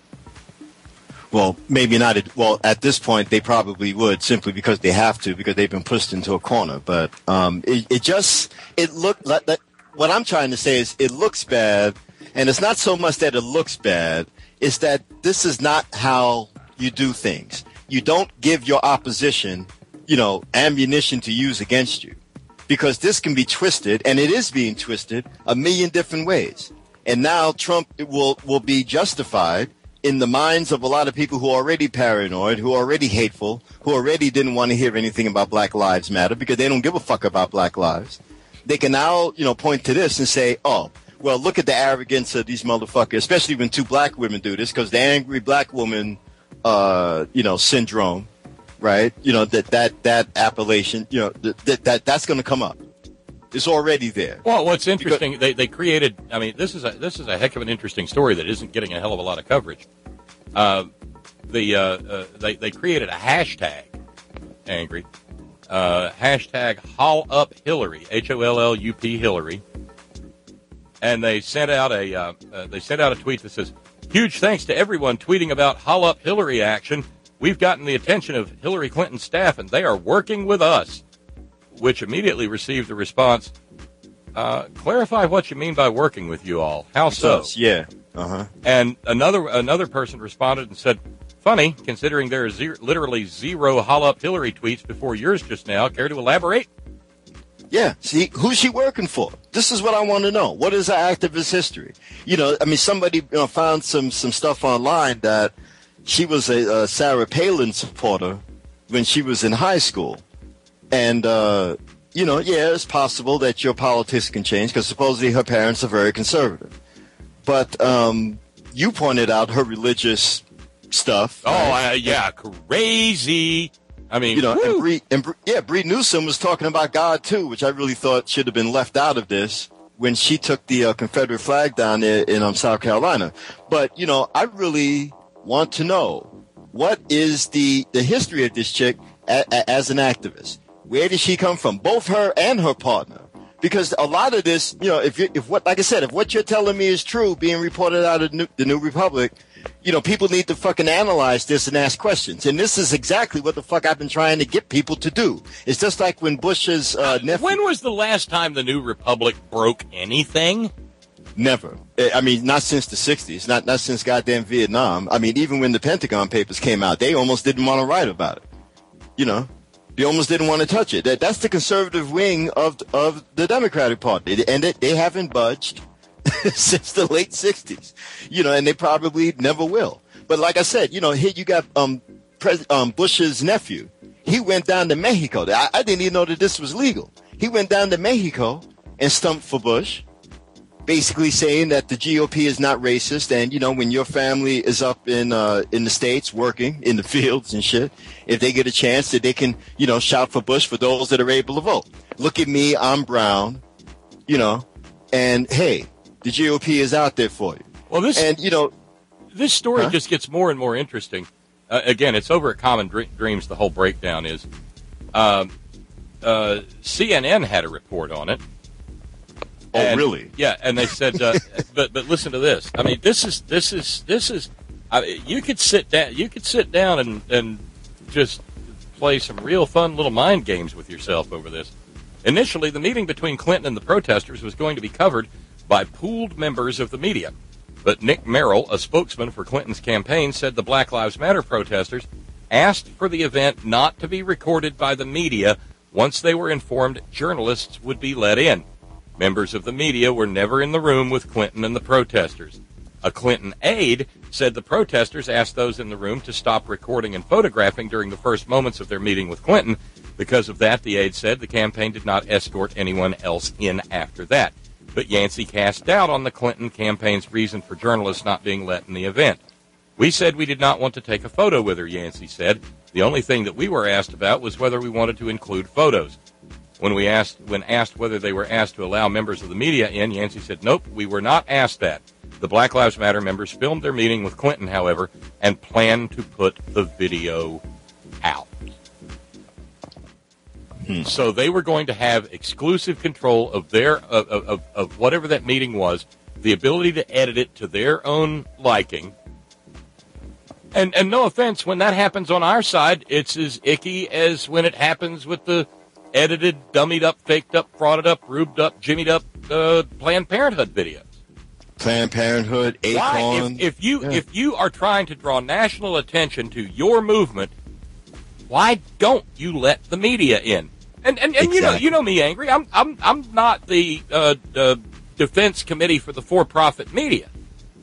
Well, maybe not. At, well, at this point, they probably would simply because they have to, because they've been pushed into a corner. But um, it, it just it looked like, like what I'm trying to say is it looks bad, and it's not so much that it looks bad; it's that this is not how you do things. You don't give your opposition, you know, ammunition to use against you, because this can be twisted, and it is being twisted a million different ways. And now Trump will will be justified in the minds of a lot of people who are already paranoid, who are already hateful, who already didn't want to hear anything about Black Lives Matter because they don't give a fuck about Black lives. They can now, you know, point to this and say, oh, well, look at the arrogance of these motherfuckers, especially when two black women do this, because the angry black woman, uh, you know, syndrome, right? You know, that, that, that appellation, you know, that, that, that's going to come up. It's already there. Well, what's interesting, because they, they created, I mean, this is a this is a heck of an interesting story that isn't getting a hell of a lot of coverage. Uh, the uh, uh, they, they created a hashtag, angry, uh, hashtag Hall Up Hillary, H O L L U P Hillary, and they sent out a uh, uh, they sent out a tweet that says, huge thanks to everyone tweeting about Hall Up Hillary action. We've gotten the attention of Hillary Clinton's staff, and they are working with us. Which immediately received a response, uh, clarify what you mean by working with you all. How so? Yeah. Uh-huh. And another another person responded and said, funny, considering there are zero, literally zero Hall Up Hillary tweets before yours just now. Care to elaborate? Yeah. See, who's she working for? This is what I want to know. What is her activist history? You know, I mean, somebody you know, found some, some stuff online that she was a, a Sarah Palin supporter when she was in high school. And, uh, you know, yeah, it's possible that your politics can change because supposedly her parents are very conservative. But um, you pointed out her religious stuff. Oh, right? uh, yeah, crazy. I mean, you know, woo. and Bree, and Bree, yeah, Bree Newsom was talking about God, too, which I really thought should have been left out of this when she took the uh, Confederate flag down there in um, South Carolina. But, you know, I really want to know what is the, the history of this chick a, a, as an activist. Where did she come from? Both her and her partner. Because a lot of this, you know, if you, if what, like I said, if what you're telling me is true, being reported out of New, the New Republic, you know, people need to fucking analyze this and ask questions. And this is exactly what the fuck I've been trying to get people to do. It's just like when Bush's uh, nephew. When was the last time the New Republic broke anything? Never. I mean, not since the sixties. Not not since goddamn Vietnam. I mean, even when the Pentagon Papers came out, they almost didn't want to write about it. You know. They almost didn't want to touch it. That, that's the conservative wing of of the Democratic Party, and they, they haven't budged since the late sixties. You know, and they probably never will. But like I said, you know, here you got um, Pres- um Bush's nephew. He went down to Mexico. I, I didn't even know that this was legal. He went down to Mexico and stumped for Bush, basically saying that the G O P is not racist, and you know, when your family is up in uh, in the States working in the fields and shit, if they get a chance that they can, you know, shout for Bush for those that are able to vote. Look at me, I'm brown, you know, and hey, the G O P is out there for you. Well, this and you know, this story huh? just gets more and more interesting. Uh, again, it's over at Common Dreams. The whole breakdown is. Um, uh, C N N had a report on it. Oh, and, really? Yeah, and they said, uh, but but listen to this. I mean, this is this is this is. I, you could sit down. You could sit down and and just play some real fun little mind games with yourself over this. Initially, the meeting between Clinton and the protesters was going to be covered by pooled members of the media. But Nick Merrill, a spokesman for Clinton's campaign, said the Black Lives Matter protesters asked for the event not to be recorded by the media once they were informed journalists would be let in. Members of the media were never in the room with Clinton and the protesters. A Clinton aide said the protesters asked those in the room to stop recording and photographing during the first moments of their meeting with Clinton. Because of that, the aide said the campaign did not escort anyone else in after that. But Yancey cast doubt on the Clinton campaign's reason for journalists not being let in the event. We said we did not want to take a photo with her, Yancey said. The only thing that we were asked about was whether we wanted to include photos. When we asked, when asked whether they were asked to allow members of the media in, Yancey said, nope, we were not asked that. The Black Lives Matter members filmed their meeting with Clinton, however, and plan to put the video out. Hmm. So they were going to have exclusive control of their of, of, of whatever that meeting was, the ability to edit it to their own liking. And and no offense, when that happens on our side, it's as icky as when it happens with the edited, dummied up, faked up, frauded up, rubed up, jimmied up uh, Planned Parenthood videos. Planned Parenthood, Acorn. If, if you yeah. if you are trying to draw national attention to your movement, why don't you let the media in? And and, and exactly. you know you know me, Angry. I'm I'm I'm not the uh, uh, defense committee for the for-profit media.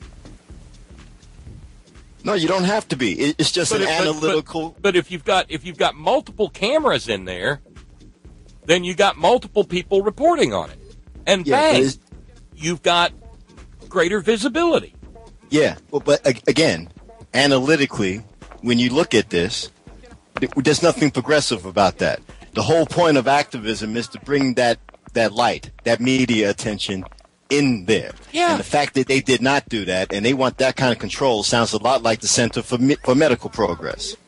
No, you don't have to be. It's just but an if, analytical. But, but, but if you've got if you've got multiple cameras in there, then you got multiple people reporting on it, and yeah, bang, you've got greater visibility. Yeah, well, but again, analytically, when you look at this, there's nothing progressive about that. The whole point of activism is to bring that, that light, that media attention in there. Yeah. And the fact that they did not do that and they want that kind of control sounds a lot like the Center for Me- for Medical Progress.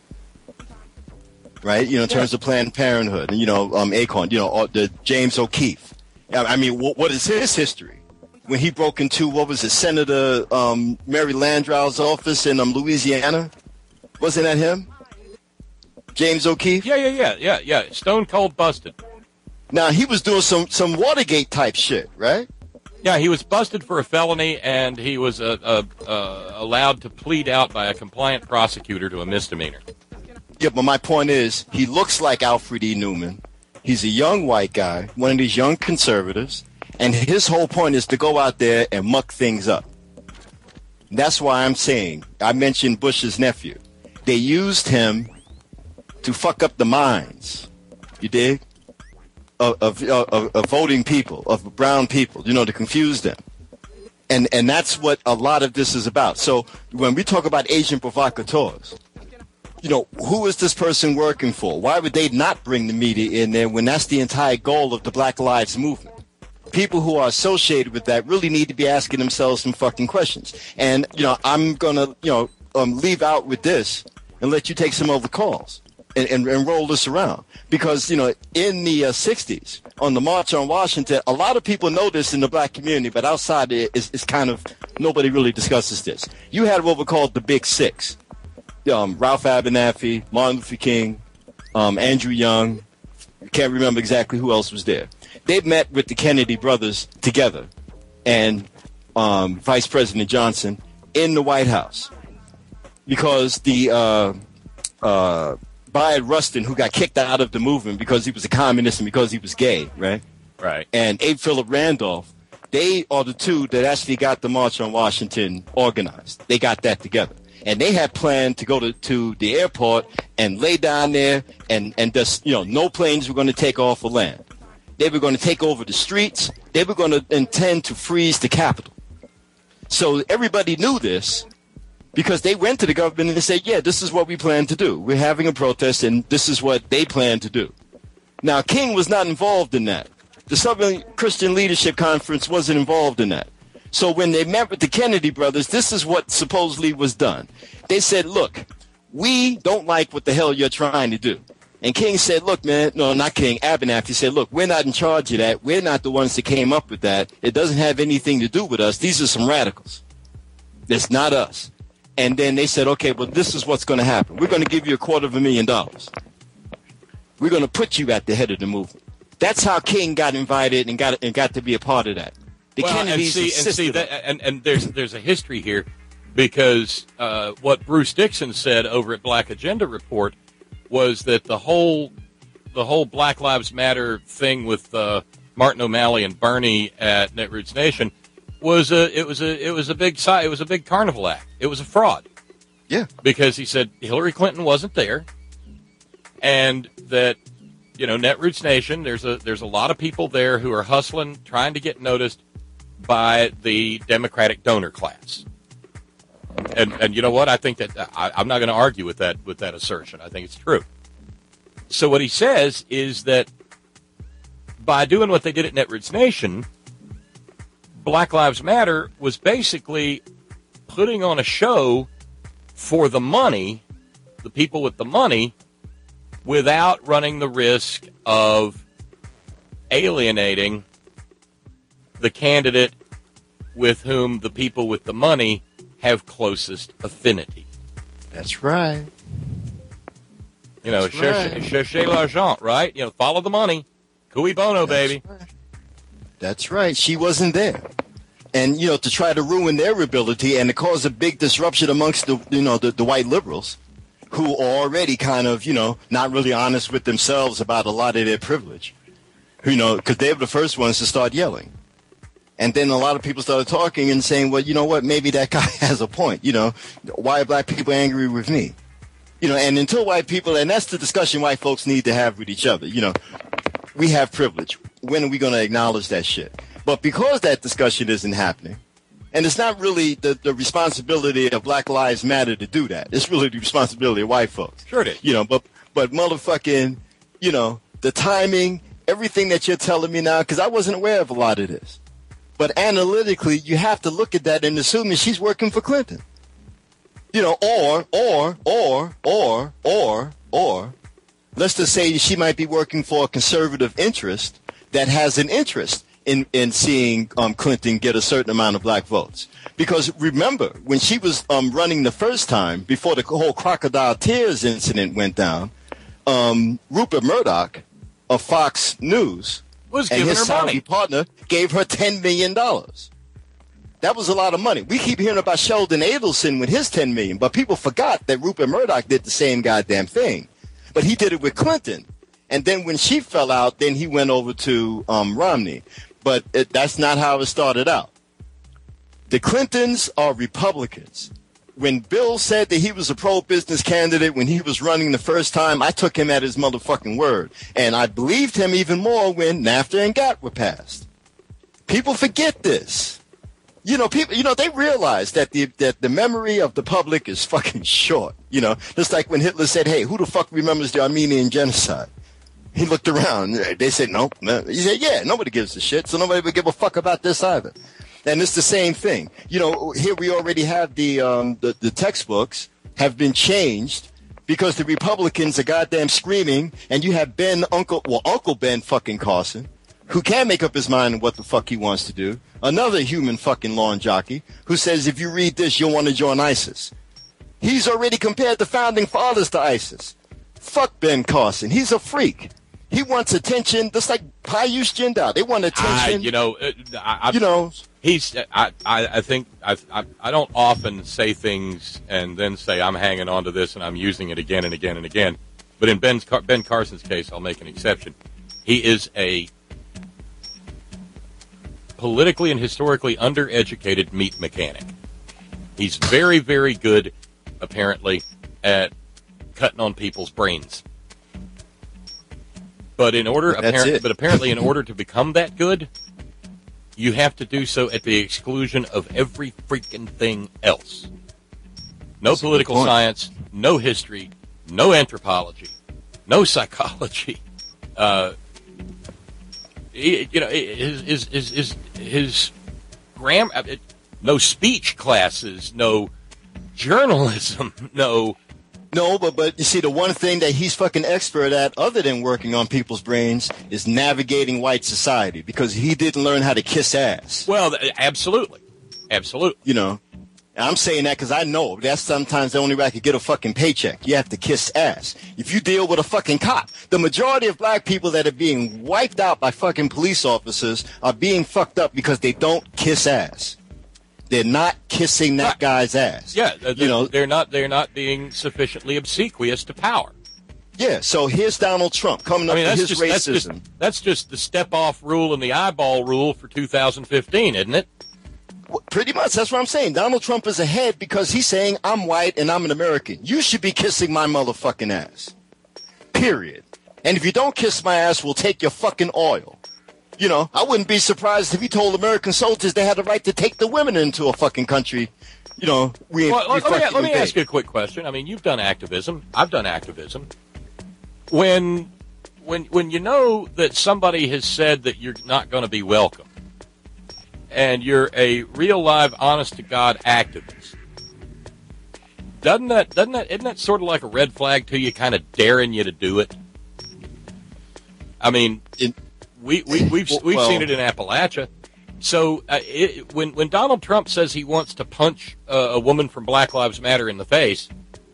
Right? You know, in terms yeah. of Planned Parenthood, and, you know, um, Acorn, you know, the James O'Keefe. I mean, what, what is his history? When he broke into, what was it, Senator um, Mary Landrieu's office in um, Louisiana? Wasn't that him? James O'Keefe? Yeah, yeah, yeah, yeah, yeah. Stone cold busted. Now, he was doing some, some Watergate type shit, right? Yeah, he was busted for a felony, and he was uh, uh, uh, allowed to plead out by a compliant prosecutor to a misdemeanor. Yeah, but my point is, he looks like Alfred E. Newman. He's a young white guy, one of these young conservatives. And his whole point is to go out there and muck things up. That's why I'm saying, I mentioned Bush's nephew. They used him to fuck up the minds, you dig, of, of, of, of voting people, of brown people, you know, to confuse them. And and that's what a lot of this is about. So when we talk about agent provocateurs, you know, who is this person working for? Why would they not bring the media in there when that's the entire goal of the Black Lives Movement? People who are associated with that really need to be asking themselves some fucking questions. And, you know, I'm going to, you know, um, leave out with this and let you take some of the calls and, and, and roll this around. Because, you know, in the uh, sixties, on the March on Washington, a lot of people know this in the black community, but outside it, it's, it's kind of, nobody really discusses this. You had what were called the Big Six. Um, Ralph Abernathy, Martin Luther King, um, Andrew Young, can't remember exactly who else was there. They met with the Kennedy brothers together and um, Vice President Johnson in the White House because the uh, uh, Bayard Rustin, who got kicked out of the movement because he was a communist and because he was gay, right? Right. And Abe Philip Randolph, they are the two that actually got the March on Washington organized. They got that together. And they had planned to go to, to the airport and lay down there and, and just, you know, no planes were going to take off or land. They were going to take over the streets. They were going to intend to freeze the Capitol. So everybody knew this because they went to the government and they said, yeah, this is what we plan to do. We're having a protest and this is what they plan to do. Now, King was not involved in that. The Southern Christian Leadership Conference wasn't involved in that. So when they met with the Kennedy brothers, this is what supposedly was done. They said, look, we don't like what the hell you're trying to do. And King said, look, man, no, not King, Abernathy said, look, we're not in charge of that. We're not the ones that came up with that. It doesn't have anything to do with us. These are some radicals. It's not us. And then they said, okay, well, this is what's going to happen. We're going to give you a quarter of a million dollars. We're going to put you at the head of the movement. That's how King got invited and got and got to be a part of that. The well, Kennedys and see, and see that, and, and there's there's a history here because uh, what Bruce Dixon said over at Black Agenda Report was that the whole the whole Black Lives Matter thing with uh, Martin O'Malley and Bernie at Netroots Nation was a it was a it was a big si- it was a big carnival act. It was a fraud. Yeah, because he said Hillary Clinton wasn't there, and that. You know, Netroots Nation, there's a there's a lot of people there who are hustling, trying to get noticed by the Democratic donor class. And and you know what? I think that I, I'm not going to argue with that with that assertion. I think it's true. So what he says is that by doing what they did at Netroots Nation, Black Lives Matter was basically putting on a show for the money, the people with the money, without running the risk of alienating the candidate with whom the people with the money have closest affinity. That's right. You know, cherchez cherchez l'argent, right? You know, follow the money. Cui bono, baby. Right. That's right. She wasn't there. And, you know, to try to ruin their ability and to cause a big disruption amongst the, you know, the, the white liberals, who are already kind of, you know, not really honest with themselves about a lot of their privilege. You know, because they were the first ones to start yelling. And then a lot of people started talking and saying, well, you know what, maybe that guy has a point. You know, why are black people angry with me? You know, and until white people, and that's the discussion white folks need to have with each other. You know, we have privilege. When are we going to acknowledge that shit? But because that discussion isn't happening, and it's not really the, the responsibility of Black Lives Matter to do that. It's really the responsibility of white folks. Sure it is. You know, but, but motherfucking, you know, the timing, everything that you're telling me now, because I wasn't aware of a lot of this. But analytically, you have to look at that and assume that she's working for Clinton. You know, or, or, or, or, or, or, let's just say she might be working for a conservative interest that has an interest in, in seeing um, Clinton get a certain amount of black votes. Because remember, when she was um, running the first time, before the whole Crocodile Tears incident went down, um, Rupert Murdoch of Fox News was and giving his her money. Saudi partner gave her ten million dollars. That was a lot of money. We keep hearing about Sheldon Adelson with his ten million dollars, but people forgot that Rupert Murdoch did the same goddamn thing. But he did it with Clinton. And then when she fell out, then he went over to um, Romney. But it, that's not how it started out. The Clintons are Republicans. When Bill said that he was a pro-business candidate when he was running the first time, I took him at his motherfucking word. And I believed him even more when NAFTA and GATT were passed. People forget this. You know, people, you know, they realize that the, that the memory of the public is fucking short. You know, just like when Hitler said, hey, who the fuck remembers the Armenian genocide? He looked around. They said, nope. No. He said, yeah, nobody gives a shit, so nobody would give a fuck about this either. And it's the same thing. You know, here we already have the, um, the, the textbooks have been changed because the Republicans are goddamn screaming, and you have Ben, Uncle, well, Uncle Ben fucking Carson, who can't make up his mind on what the fuck he wants to do. Another human fucking lawn jockey who says if you read this, you'll want to join ISIS. He's already compared the founding fathers to ISIS. Fuck Ben Carson. He's a freak. He wants attention, just like Pius Jindal. They want attention. I, you know, uh, I, I, you know, he's. I, I, I think I, I, I don't often say things and then say I'm hanging on to this and I'm using it again and again and again. But in Ben Ben Carson's case, I'll make an exception. He is a politically and historically undereducated meat mechanic. He's very, very good, apparently, at cutting on people's brains. But in order, apparently, but apparently, in order to become that good, you have to do so at the exclusion of every freaking thing else. No That's political science, no history, no anthropology, no psychology. Uh, he, you know, his his his his, his grammar, no speech classes, no journalism, no. No, but but you see, the one thing that he's fucking expert at, other than working on people's brains, is navigating white society, because he didn't learn how to kiss ass. Well, absolutely, absolutely. You know, And I'm saying that because I know that's sometimes the only way I could get a fucking paycheck. You have to kiss ass. If you deal with a fucking cop, the majority of black people that are being wiped out by fucking police officers are being fucked up because they don't kiss ass. They're not kissing that Right. guy's ass. Yeah, they're, you know, they're not they're not being sufficiently obsequious to power. yeah. So here's Donald Trump coming up I mean, with that's his just, that's just racism. that's just the step off rule and the eyeball rule for two thousand fifteen, isn't it? Well, pretty much, that's what I'm saying. Donald Trump is ahead because he's saying I'm white and I'm an American. You should be kissing my motherfucking ass. Period. And if you don't kiss my ass, we'll take your fucking oil. You know, I wouldn't be surprised if he told American soldiers they had the right to take the women into a fucking country. You know, we. Well, we let, let me, fucking let me invade. ask you a quick question. I mean, you've done activism. I've done activism. When, when, when you know that somebody has said that you're not going to be welcome, and you're a real, live, honest-to-God activist, doesn't that, doesn't that, isn't that sort of like a red flag to you, kind of daring you to do it? I mean, it, we, we, we've we've well, seen it in Appalachia. So uh, it, when when Donald Trump says he wants to punch uh, a woman from Black Lives Matter in the face,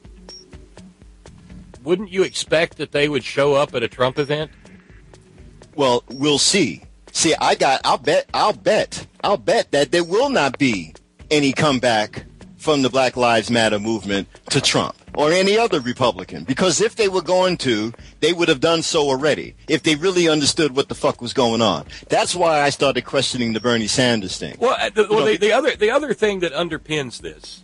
wouldn't you expect that they would show up at a Trump event? Well, we'll see. See, I got. I'll bet. I'll bet. I'll bet that there will not be any comeback from the Black Lives Matter movement to Trump or any other Republican, because if they were going to, they would have done so already if they really understood what the fuck was going on. That's why I started questioning the Bernie Sanders thing. Well, uh, the, well, the, the other the other thing that underpins this,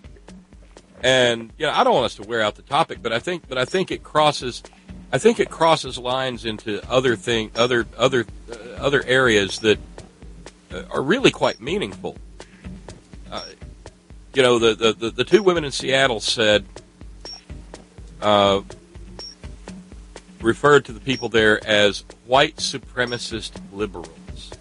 and you know, I don't want us to wear out the topic, but I think but I think it crosses, I think it crosses lines into other thing other other uh, other areas that uh, are really quite meaningful. Uh, you know, the, the, the, the two women in Seattle said, uh, referred to the people there as white supremacist liberals.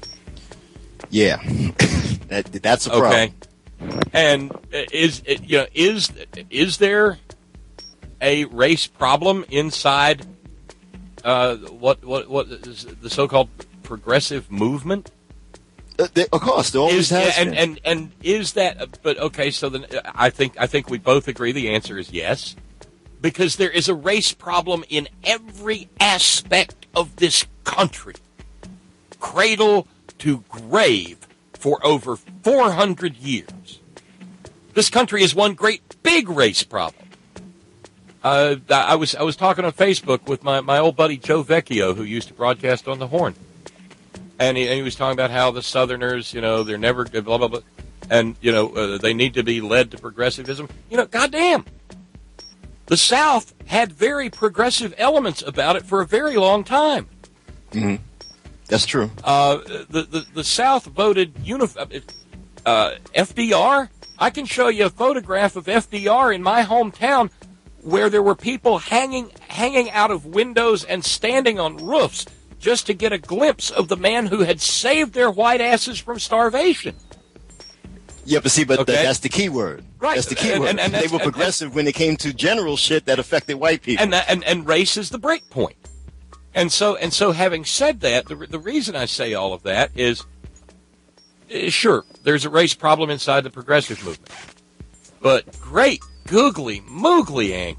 Yeah, that, that's a problem. Okay, and is you know is is there a race problem inside uh, what what what is the so-called progressive movement? Uh, they, of course, there always Is, has and, been. and and is that? But okay, so then I think I think we both agree the answer is yes, because there is a race problem in every aspect of this country, cradle to grave, for over four hundred years. This country is one great big race problem. Uh, I was I was talking on Facebook with my, my old buddy Joe Vecchio, who used to broadcast on the Horn. And he, and he was talking about how the Southerners, you know, they're never, blah, blah, blah. And, you know, uh, they need to be led to progressivism. You know, goddamn. The South had very progressive elements about it for a very long time. Mm-hmm. That's true. Uh, the, the, the South voted unif- uh, F D R. I can show you a photograph of F D R in my hometown where there were people hanging hanging out of windows and standing on roofs just to get a glimpse of the man who had saved their white asses from starvation. Yeah, but see, but Okay. th- that's the key word. Right. That's the key And- word. and- and they that's- were and- progressive when it came to general shit that affected white people. And that, and, and race is the break point. And so and so having said that, the, the reason I say all of that is, uh, sure, there's a race problem inside the progressive movement. But great, googly, moogly angry.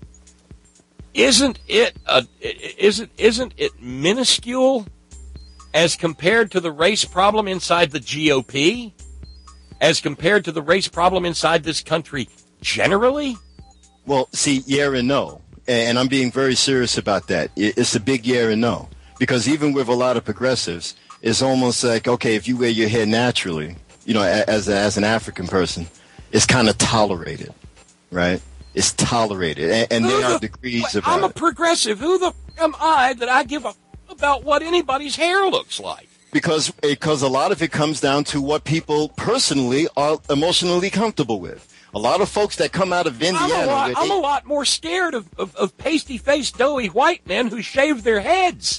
Isn't it a, isn't isn't it minuscule as compared to the race problem inside the G O P? As compared to the race problem inside this country generally? Well, see, yeah and no. And I'm being very serious about that. It's a big yeah and no. Because even with a lot of progressives, it's almost like, okay, if you wear your hair naturally, you know, as, a, as an African person, it's kind of tolerated, right? It's tolerated. And, and there are degrees about I'm a it. progressive. Who the f- am I that I give a f- about what anybody's hair looks like? Because, because a lot of it comes down to what people personally are emotionally comfortable with. A lot of folks that come out of Indiana. I'm a lot, where I'm they- a lot more scared of, of, of pasty-faced, doughy white men who shave their heads.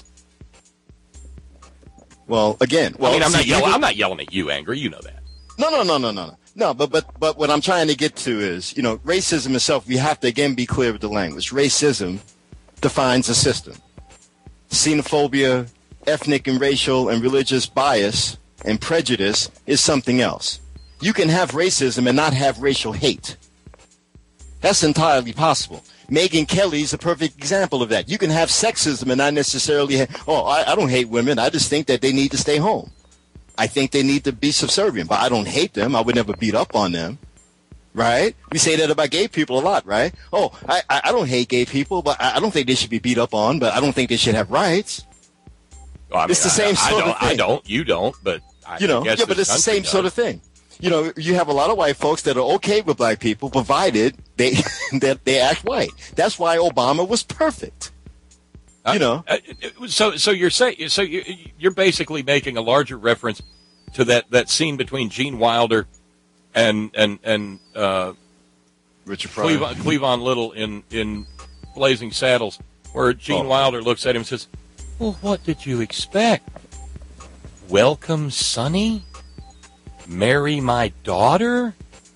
Well, again, well, I mean, I'm see, not yelling. even- I'm not yelling at you, Angry. You know that. No, no, no, no, no, no. No, but but but what I'm trying to get to is, you know, racism itself. We have to again be clear with the language. Racism defines a system. Xenophobia, ethnic and racial and religious bias and prejudice is something else. You can have racism and not have racial hate. That's entirely possible. Megyn Kelly is a perfect example of that. You can have sexism and not necessarily have, oh, I, I don't hate women. I just think that they need to stay home. I think they need to be subservient, but I don't hate them. I would never beat up on them. Right? We say that about gay people a lot, right? Oh, I, I don't hate gay people, but I don't think they should be beat up on, but I don't think they should have rights. Well, I mean, it's the same I, sort I of thing. I don't. You don't, but I, you know, I guess yeah, but this it's the same country sort does. of thing. You know, you have a lot of white folks that are okay with black people, provided they that they act white. That's why Obama was perfect. You know, Uh, so so you're saying so you you're basically making a larger reference to that, that scene between Gene Wilder and and and uh, Richard Pryor, Cleavon, Cleavon Little in in Blazing Saddles, where Gene Oh. Wilder looks at him and says, "Well, what did you expect? Welcome, Sonny? Marry my daughter?"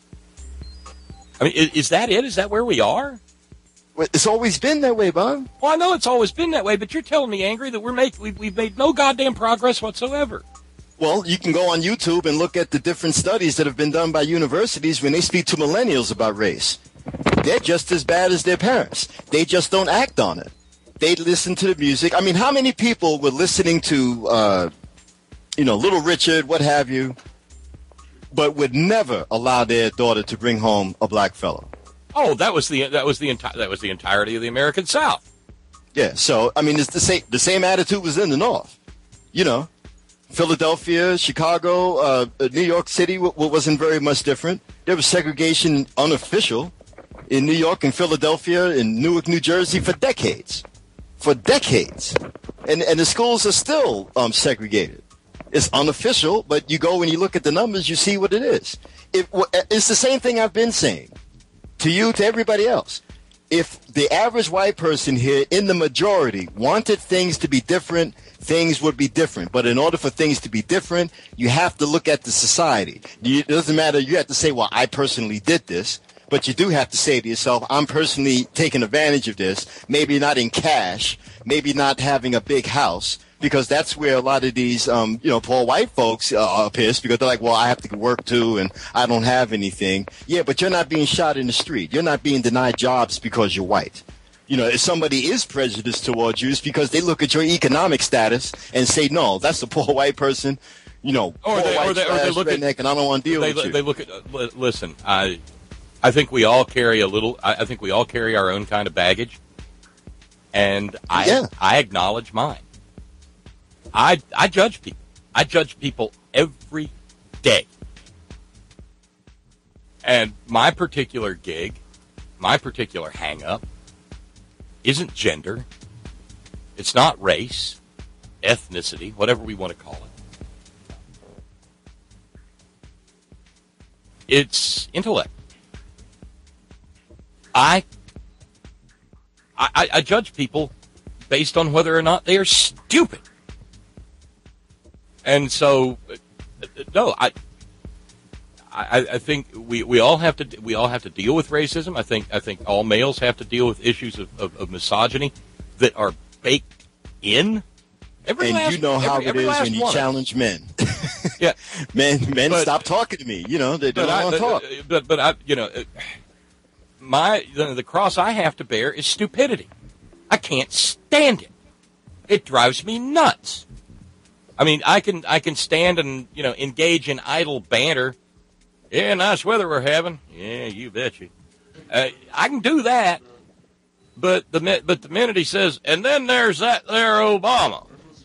I mean, is, is that it? Is that where we are? Well, it's always been that way, Bob. Well, I know it's always been that way, but you're telling me, Angry, that we're make we've, we've made no goddamn progress whatsoever. Well, you can go on YouTube and look at the different studies that have been done by universities when they speak to millennials about race. They're just as bad as their parents. They just don't act on it. They listen to the music. I mean, how many people were listening to, uh, you know, Little Richard, what have you, but would never allow their daughter to bring home a black fellow? Oh, that was the that was the entire that was the entirety of the American South. Yeah. So I mean, it's the same. The same attitude was in the North. You know, Philadelphia, Chicago, uh, New York City w- w- wasn't very much different. There was segregation unofficial in New York and Philadelphia and Newark, New Jersey for decades, for decades, and and the schools are still um, segregated. It's unofficial, but you go and you look at the numbers, you see what it is. It, w- it's the same thing I've been saying to you, to everybody else. If the average white person here in the majority wanted things to be different, things would be different. But in order for things to be different, you have to look at the society. You, it doesn't matter. You have to say, well, I personally did this. But you do have to say to yourself, I'm personally taking advantage of this. Maybe not in cash, maybe not having a big house, because that's where a lot of these, um, you know, poor white folks uh, are pissed, because they're like, well, I have to work too, and I don't have anything. Yeah, but you're not being shot in the street. You're not being denied jobs because you're white. You know, if somebody is prejudiced towards you, it's because they look at your economic status and say, no, that's a poor white person, you know, Or poor they, white or they, or they trash, look redneck, at, and I don't want to deal they, with you. They look at. Uh, li- listen, I, I think we all carry a little. I, I think we all carry our own kind of baggage, and I, Yeah. I acknowledge mine. I, I judge people. I judge people every day, and my particular gig, my particular hang-up, isn't gender. It's not race, ethnicity, whatever we want to call it. It's intellect. I, I, I judge people based on whether or not they are stupid. And so, no, I, I, I think we, we all have to we all have to deal with racism. I think I think all males have to deal with issues of, of, of misogyny that are baked in. Every and last, you know how every, it every is last when you one. challenge men. Yeah, men, men, But- stop talking to me. You know, they, they but don't I, want to talk. But but I, you know, my the, the cross I have to bear is stupidity. I can't stand it. It drives me nuts. I mean, I can I can stand and you know engage in idle banter. Yeah, nice weather we're having. Yeah, you betcha. Uh, I can do that, but the mi- but the minute he says, and then there's that there Obama.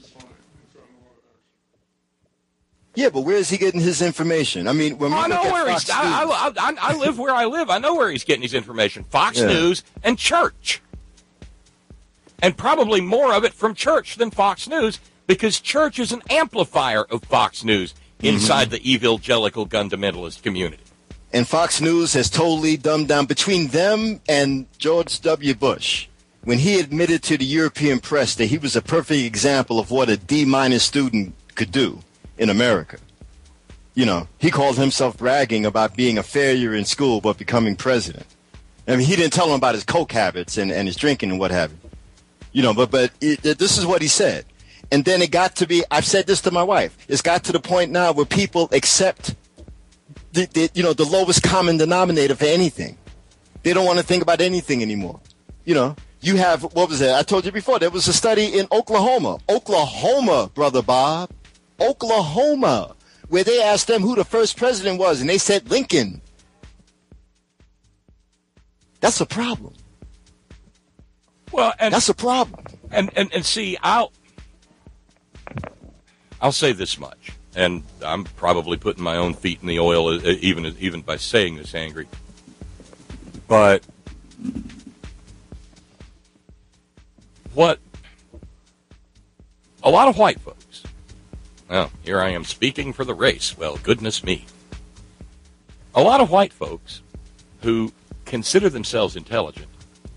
Yeah, but where is he getting his information? I mean, when we I look know at where Fox he's. I, I, I, I live where I live. I know where he's getting his information. Fox Yeah. News and church, and probably more of it from church than Fox News, because church is an amplifier of Fox News inside the evangelical fundamentalist community. And Fox News has totally dumbed down between them and George W. Bush. When he admitted to the European press that he was a perfect example of what a D-minus student could do in America. You know, he called himself bragging about being a failure in school but becoming president. I mean, he didn't tell them about his coke habits and, and his drinking and what have you. You know, but, but it, this is what he said. And then it got to be, I've said this to my wife, it's got to the point now where people accept the, the you know the lowest common denominator for anything. They don't want to think about anything anymore. You know, you have, what was it? I told you before, there was a study in Oklahoma. Oklahoma, Brother Bob. Oklahoma. Where they asked them who the first president was, and they said Lincoln. That's a problem. Well, and that's a problem. And, and and see, I'll I'll say this much, and I'm probably putting my own feet in the oil, uh, even even by saying this, Angry. But what a lot of white folks, well, here I am speaking for the race. Well, goodness me. A lot of white folks who consider themselves intelligent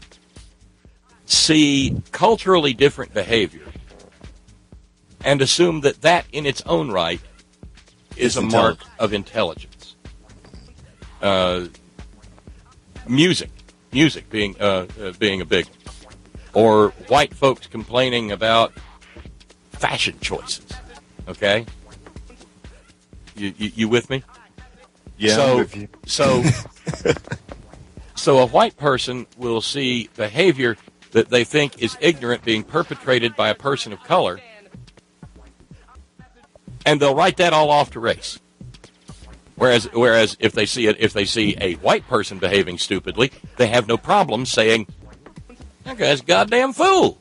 see culturally different behavior and assume that that in its own right is a mark of intelligence. Uh, music, music being uh, uh, being a big one. Or white folks complaining about fashion choices. Okay? You, you, you with me? Yeah, so, I'm with you. So, so a white person will see behavior that they think is ignorant being perpetrated by a person of color, and they'll write that all off to race. Whereas, whereas if they see it, if they see a white person behaving stupidly, they have no problem saying, "That guy's a goddamn fool."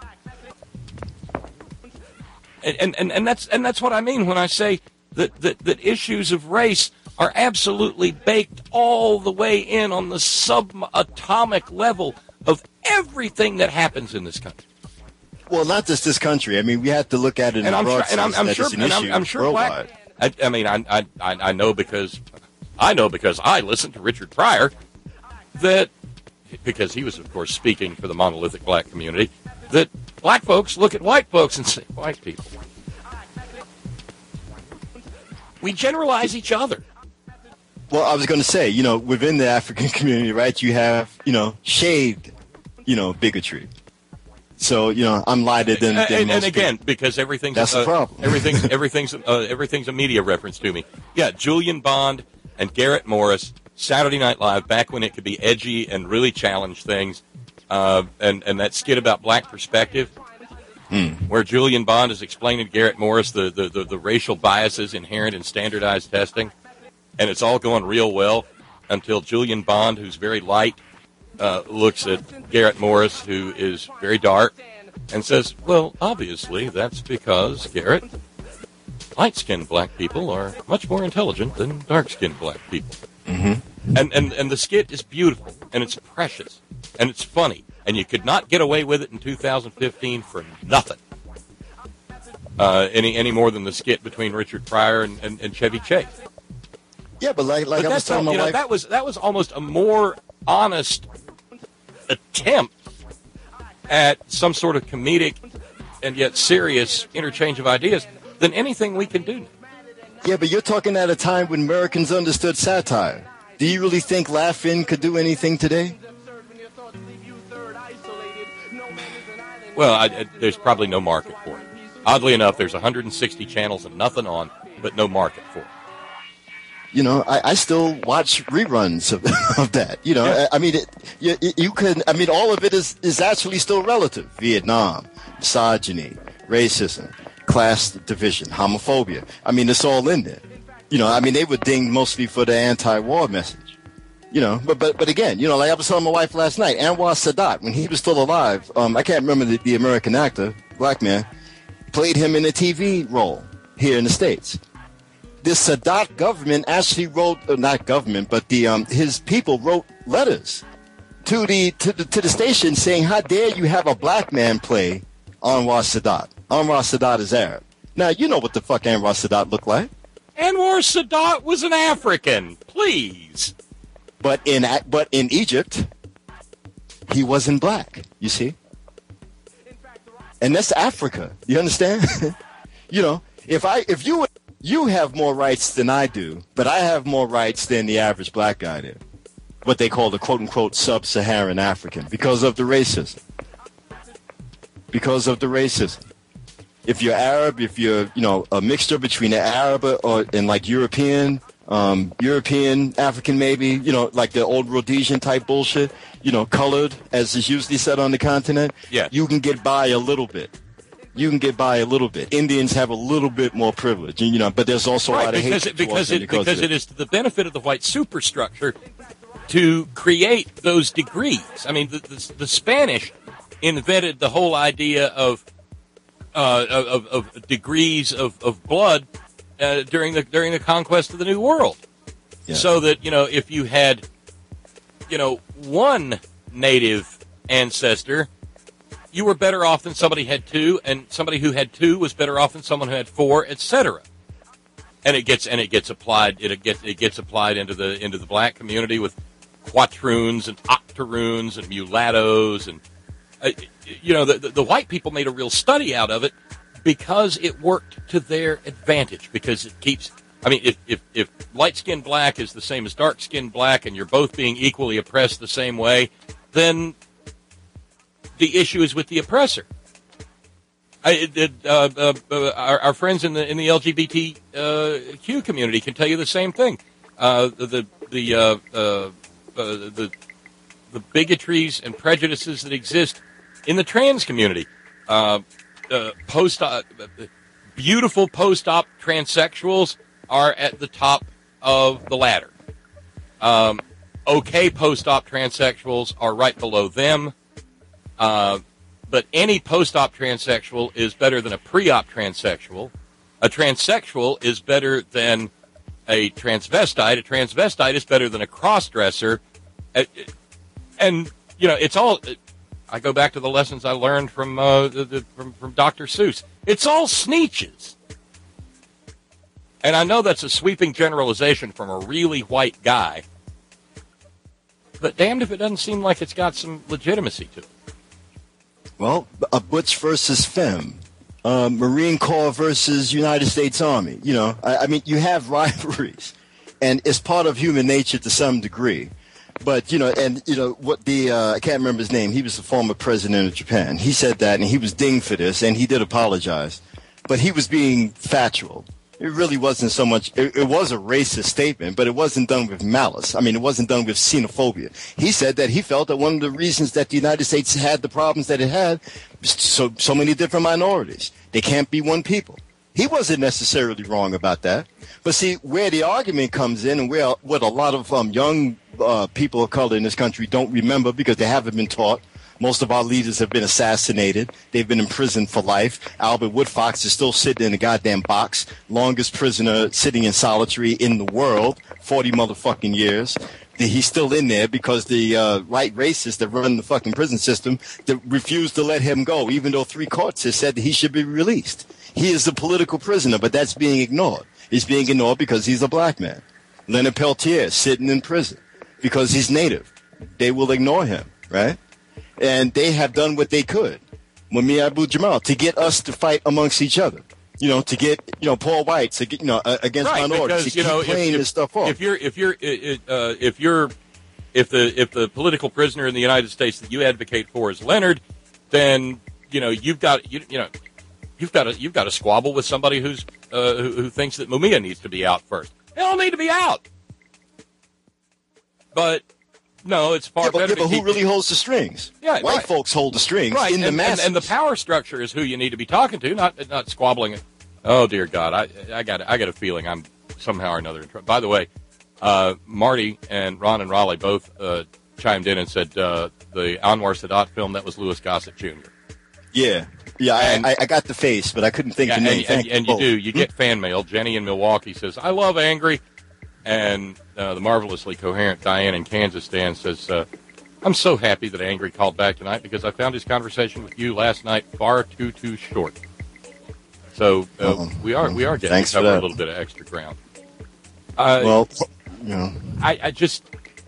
And and and that's and that's what I mean when I say that that, that issues of race are absolutely baked all the way in on the subatomic level of everything that happens in this country. Well, not just this country. I mean, we have to look at it in and a I'm broad sure, and I'm, sense I'm that sure, it's an and I'm, issue I'm sure worldwide. black. I, I mean, I, I I know because I know because I listened to Richard Pryor that because he was, of course, speaking for the monolithic black community, that black folks look at white folks and say, "White people." We generalize each other. Well, I was going to say, you know, within the African community, right, you have, you know, shaded, you know, bigotry. So, you know, I'm lighter than, than and, most and again, people. because everything's That's uh, the problem. everything's everything's uh, everything's a media reference to me. Yeah, Julian Bond and Garrett Morris, Saturday Night Live, back when it could be edgy and really challenge things, uh, and and that skit about black perspective, hmm. where Julian Bond is explaining to Garrett Morris the, the, the, the racial biases inherent in standardized testing, and it's all going real well until Julian Bond, who's very light, uh, looks at Garrett Morris, who is very dark, and says, "Well, obviously that's because, Garrett, light-skinned black people are much more intelligent than dark-skinned black people." Mm-hmm. And, and and the skit is beautiful, and it's precious, and it's funny, and you could not get away with it in two thousand fifteen for nothing. Uh, any any more than the skit between Richard Pryor and, and, and Chevy Chase. Yeah, but like like but I was that's telling all, my you know, wife, that was that was almost a more honest attempt at some sort of comedic and yet serious interchange of ideas than anything we can do. yeah, but you're talking at a time when Americans understood satire. Do you really think Laugh-In could do anything today? Well, I, I, there's probably no market for it. Oddly enough, there's one hundred sixty channels and nothing on, but no market for it. You know, I, I still watch reruns of, of that. You know, yeah. I, I mean, it, you, you could. I mean, all of it is, is actually still relative. Vietnam, misogyny, racism, class division, homophobia. I mean, it's all in there. You know, I mean, they were dinged mostly for the anti-war message. You know, but but but again, you know, like I was telling my wife last night, Anwar Sadat, when he was still alive, um, I can't remember the, the American actor, black man, played him in a T V role here in the States. The Sadat government actually wrote, uh, not government, but the um, his people wrote letters to the, to the to the station saying, "How dare you have a black man play Anwar Sadat? Anwar Sadat is Arab." Now you know what the fuck Anwar Sadat looked like. Anwar Sadat was an African, please. But in but in Egypt, he wasn't black. You see, and that's Africa. You understand? You know, if I if you you have more rights than I do, but I have more rights than the average black guy there. What they call the quote unquote sub-Saharan African, because of the racism. Because of the racism. If you're Arab, if you're, you know, a mixture between an Arab or and like European um, European, African maybe, you know, like the old Rhodesian type bullshit, you know, colored, as is usually said on the continent, Yeah. you can get by a little bit. You can get by a little bit. Indians have a little bit more privilege, you know, but there's also a Right, lot of because hate it, because towards them it because of it is to the benefit of the white superstructure to create those degrees. I mean, the the, the Spanish invented the whole idea of uh, of, of degrees of, of blood uh, during the during the conquest of the New World, Yeah. so that you know if you had you know one native ancestor, you were better off than somebody who had two, and somebody who had two was better off than someone who had four, et cetera. And it gets and it gets applied it gets it gets applied into the into the black community with quatroons and octoroons and mulattoes, and uh, you know the, the the white people made a real study out of it because it worked to their advantage, because it keeps. I mean, if if, if light-skinned black is the same as dark-skinned black, and you're both being equally oppressed the same way, then the issue is with the oppressor. I, it, uh, uh, uh, our, our friends in the in the L G B T Q community can tell you the same thing. Uh, the the uh, uh, uh, the the bigotries and prejudices that exist in the trans community. Uh, uh, post uh, beautiful post-op transsexuals are at the top of the ladder. Um, okay, post-op transsexuals are right below them. Uh, but any post-op transsexual is better than a pre-op transsexual. A transsexual is better than a transvestite. A transvestite is better than a cross-dresser. Uh, and, you know, it's all... I go back to the lessons I learned from, uh, the, the, from, from Doctor Seuss. It's all sneetches. And I know that's a sweeping generalization from a really white guy. But damned if it doesn't seem like it's got some legitimacy to it. Well, a Butch versus Femme, uh, Marine Corps versus United States Army. You know, I, I mean, you have rivalries, and it's part of human nature to some degree. But, you know, and, you know, what the, uh, I can't remember his name. He was the former president of Japan. He said that, and he was dinged for this, and he did apologize. But he was being factual. It really wasn't so much, it, it was a racist statement, but it wasn't done with malice. I mean, it wasn't done with xenophobia. He said that he felt that one of the reasons that the United States had the problems that it had was so, so many different minorities. They can't be one people. He wasn't necessarily wrong about that. But see, where the argument comes in, and where what a lot of um, young uh, people of color in this country don't remember because they haven't been taught. Most of our leaders have been assassinated. They've been in prison for life. Albert Woodfox is still sitting in a goddamn box. Longest prisoner sitting in solitary in the world. forty motherfucking years. He's still in there because the uh, white racists that run the fucking prison system that refuse to let him go, even though three courts have said that he should be released. He is a political prisoner, but that's being ignored. He's being ignored because he's a black man. Leonard Peltier sitting in prison because he's native. They will ignore him, right? And they have done what they could, Mumia Abu-Jamal, to get us to fight amongst each other. You know, to get, you know, Paul White to get, you know, uh, against right, minorities, because, to you keep know, playing if, this stuff off. If you're, if you're, uh, if you're, if the if the political prisoner in the United States that you advocate for is Leonard, then you know you've got you, you know you've got to you've got to squabble with somebody who's uh, who, who thinks that Mumia needs to be out first. They all need to be out, but. No, it's far yeah, but, better. Yeah, but to who really holds the strings? Yeah, white right. folks hold the strings right. in and, the masses. And, and the power structure is who you need to be talking to, not not squabbling. Oh dear God, I I got I got a feeling I'm somehow or another in trouble. By the way, uh, Marty and Ron and Raleigh both uh, chimed in and said uh, the Anwar Sadat film, that was Louis Gossett Junior Yeah, yeah, and, I, I got the face, but I couldn't think yeah, the name. And, and, and you both. do, you get fan mail. Jenny in Milwaukee says, "I love Angry," and uh, the marvelously coherent Diane in Kansas Stan says. Uh, I'm so happy that Angry called back tonight because I found his conversation with you last night far too, too short. So uh, we are we are getting Thanks to cover for a that. little bit of extra ground. Uh, well, you know, I, I just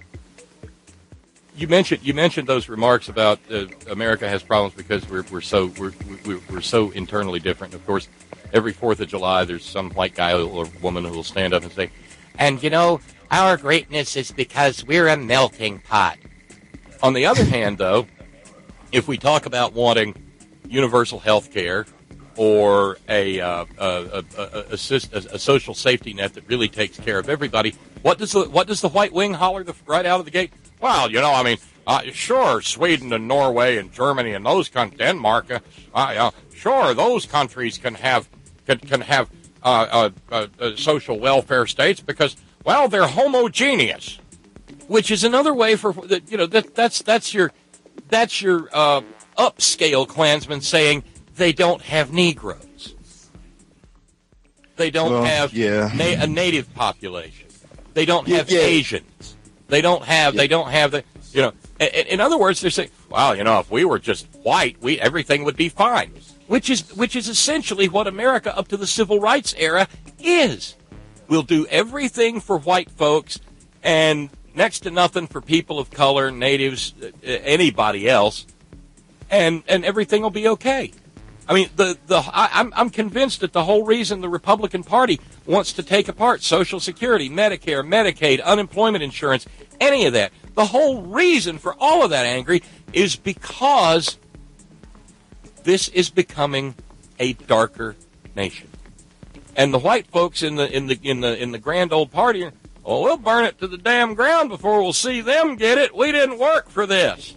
you mentioned you mentioned those remarks about uh, America has problems because we're we're so we're we're, we're so internally different. Of course, every Fourth of July, there's some white guy or woman who will stand up and say, "And you know, our greatness is because we're a melting pot." On the other hand, though, if we talk about wanting universal health care or a, uh, a, a, a, assist, a, a social safety net that really takes care of everybody, what does the what does the white wing holler the, right out of the gate? Well, you know, I mean, uh, sure, Sweden and Norway and Germany and those countries, Denmark, uh, uh, sure, those countries can have can can have uh, uh, uh, uh, social welfare states because, well, they're homogeneous, which is another way for you know that that's that's your that's your uh, upscale Klansmen saying they don't have Negroes, they don't well, have yeah. na- a native population, they don't have yeah, yeah. Asians, they don't have yeah. they don't have the you know. In, in other words, they're saying, well, you know, if we were just white, we everything would be fine, which is which is essentially what America up to the civil rights era is. We'll do everything for white folks and next to nothing for people of color, natives, uh, anybody else, and and everything will be okay. I mean, the the I, I'm I'm convinced that the whole reason the Republican Party wants to take apart Social Security, Medicare, Medicaid, unemployment insurance, any of that, the whole reason for all of that, Angry, is because this is becoming a darker nation, and the white folks in the in the in the in the grand old party are, well, we'll burn it to the damn ground before we'll see them get it. We didn't work for this.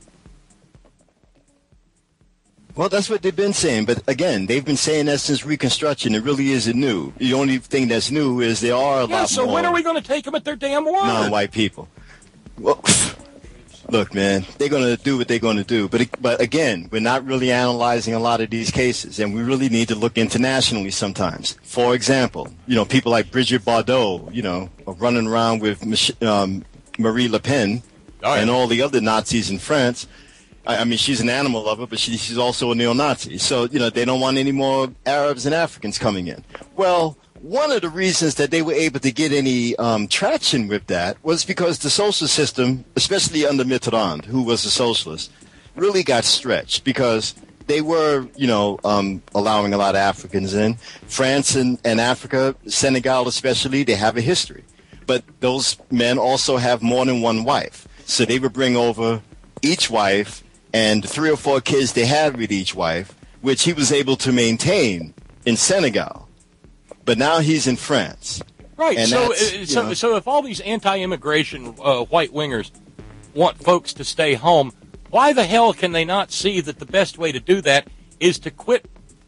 Well, that's what they've been saying. But again, they've been saying that since Reconstruction. It really isn't new. The only thing that's new is there are a yeah, lot so more when are we going to take them at their damn word? non-white people. Well, look, man, they're going to do what they're going to do. But but again, we're not really analyzing a lot of these cases, and we really need to look internationally sometimes. For example, you know, people like Brigitte Bardot, you know, are running around with Mich- um, Marie Le Pen oh, yeah. and all the other Nazis in France. I, I mean, she's an animal lover, but she, she's also a neo-Nazi. So, you know, they don't want any more Arabs and Africans coming in. Well, one of the reasons that they were able to get any um, traction with that was because the social system, especially under Mitterrand, who was a socialist, really got stretched because they were, you know, um, allowing a lot of Africans in. France and, and Africa, Senegal especially, they have a history. But those men also have more than one wife. So they would bring over each wife and three or four kids they had with each wife, which he was able to maintain in Senegal. But now he's in France. Right. And so, uh, you so, know, so if all these anti-immigration uh, white wingers want folks to stay home, why the hell can they not see that the best way to do that is to quit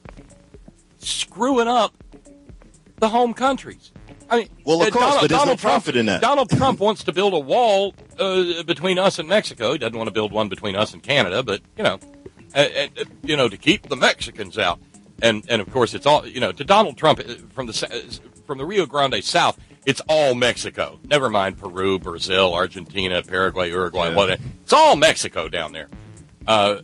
screwing up the home countries? I mean, well, of uh, course, Donald, but there's Donald no profit Trump, in that. Donald Trump wants to build a wall uh, between us and Mexico. He doesn't want to build one between us and Canada, but you know, uh, uh, you know, to keep the Mexicans out. And and of course, it's all you know. To Donald Trump from the from the Rio Grande South, it's all Mexico. Never mind Peru, Brazil, Argentina, Paraguay, Uruguay, Yeah. whatever. It's all Mexico down there. Uh,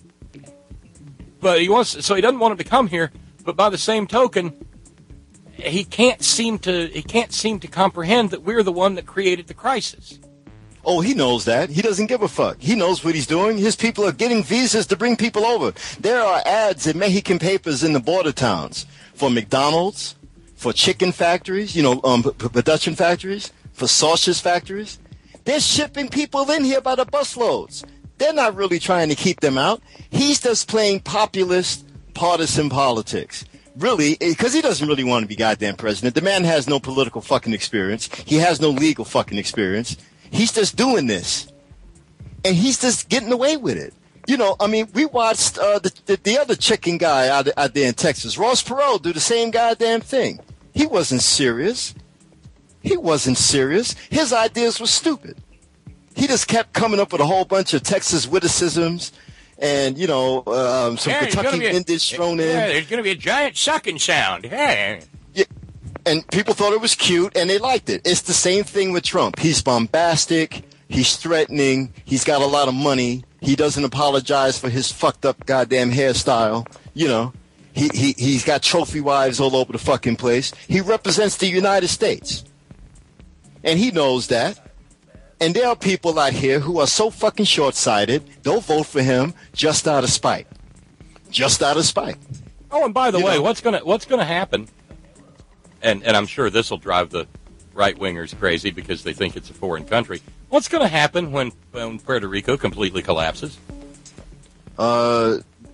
but he wants, so he doesn't want him to come here. But by the same token, he can't seem to he can't seem to comprehend that we're the one that created the crisis. Oh, he knows that. He doesn't give a fuck. He knows what he's doing. His people are getting visas to bring people over. There are ads in Mexican papers in the border towns for McDonald's, for chicken factories, you know, um, p- production factories, for sausage factories. They're shipping people in here by the busloads. They're not really trying to keep them out. He's just playing populist, partisan politics. Really, because he doesn't really want to be goddamn president. The man has no political fucking experience. He has no legal fucking experience. He's just doing this, and he's just getting away with it. You know, I mean, we watched uh, the, the the other chicken guy out, out there in Texas, Ross Perot, do the same goddamn thing. He wasn't serious. He wasn't serious. His ideas were stupid. He just kept coming up with a whole bunch of Texas witticisms and, you know, um, some Yeah, there's Kentucky gonna be a- vintage thrown in. Yeah, there's going to be a giant sucking sound. Yeah. And people thought it was cute, and they liked it. It's the same thing with Trump. He's bombastic. He's threatening. He's got a lot of money. He doesn't apologize for his fucked up goddamn hairstyle. You know, he, he, he's got trophy wives all over the fucking place. He represents the United States. And he knows that. And there are people out here who are so fucking short-sighted, they'll vote for him just out of spite. Just out of spite. Oh, and by the You way, know. what's going to what's going to happen? And and I'm sure this will drive the right wingers crazy because they think it's a foreign country. What's going to happen when when Puerto Rico completely collapses? Uh,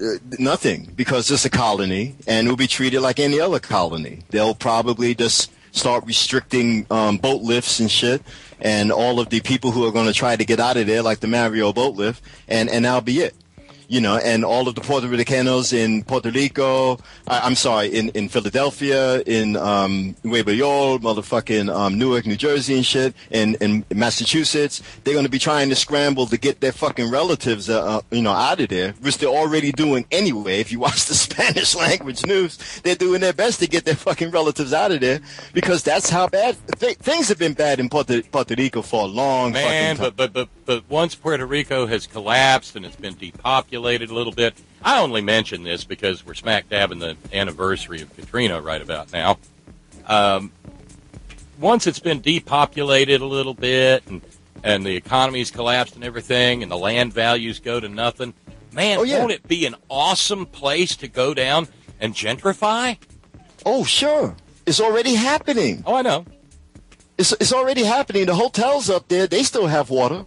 uh, nothing, because it's a colony, and it will be treated like any other colony. They'll probably just start restricting um, boat lifts and shit, and all of the people who are going to try to get out of there, like the Mario boat lift, and, and that'll be it. You know, and all of the Puerto Ricanos in Puerto Rico, I, I'm sorry, in, in Philadelphia, in um, Nueva York, motherfucking um, Newark, New Jersey and shit, and in Massachusetts, they're going to be trying to scramble to get their fucking relatives, uh, uh, you know, out of there, which they're already doing anyway. If you watch the Spanish language news, they're doing their best to get their fucking relatives out of there, because that's how bad th- things have been bad in Puerto, Puerto Rico for a long Man, fucking time. but, but, but, but once Puerto Rico has collapsed and it's been depopulated a little bit. I only mention this because we're smack dab in the anniversary of Katrina right about now. Um, once it's been depopulated a little bit and, and the economy's collapsed and everything and the land values go to nothing, man, oh, yeah. won't it be an awesome place to go down and gentrify? Oh, sure. It's already happening. Oh, I know. It's, it's already happening. The hotels up there, they still have water.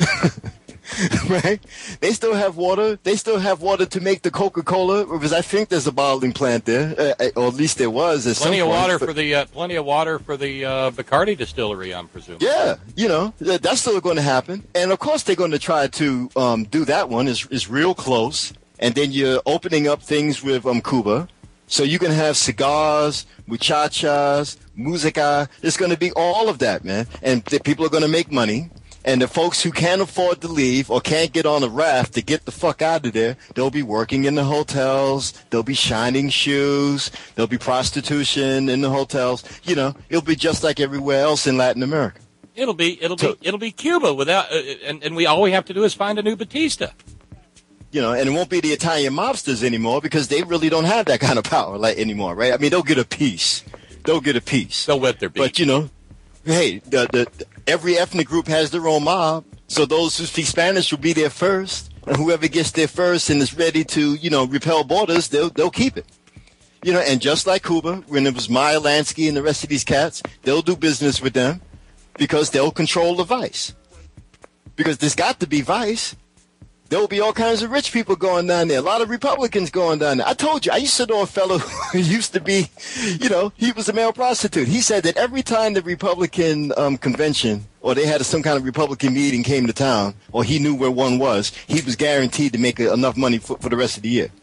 Right? They still have water. They still have water to make the Coca-Cola, because I think there's a bottling plant there, uh, or at least there was. At Plenty some of point. water But, for the uh, plenty of water for the uh, Bacardi distillery, I'm presuming. yeah, you know, th- that's still going to happen. And of course, they're going to try to um, do that one. is is real close. And then you're opening up things with um, Cuba, so you can have cigars, muchachas, musica. It's going to be all of that, man. And the people are going to make money. And the folks who can't afford to leave or can't get on a raft to get the fuck out of there, they'll be working in the hotels. They'll be shining shoes. There'll be prostitution in the hotels. You know, it'll be just like everywhere else in Latin America. It'll be it'll be it'll be Cuba without, uh, and and we all we have to do is find a new Batista. You know, and it won't be the Italian mobsters anymore, because they really don't have that kind of power like anymore, right? I mean, they'll get a piece. They'll get a piece. They'll wet their beak. But you know, hey, the the. Every ethnic group has their own mob, so those who speak Spanish will be there first, and whoever gets there first and is ready to, you know, repel borders, they'll they'll keep it. You know, and just like Cuba, when it was Meyer Lansky and the rest of these cats, they'll do business with them because they'll control the vice. Because there's got to be vice. There will be all kinds of rich people going down there. A lot of Republicans going down there. I told you, I used to know a fellow who used to be, you know, he was a male prostitute. He said that every time the Republican um, convention or they had some kind of Republican meeting came to town, or he knew where one was, he was guaranteed to make enough money for, for the rest of the year.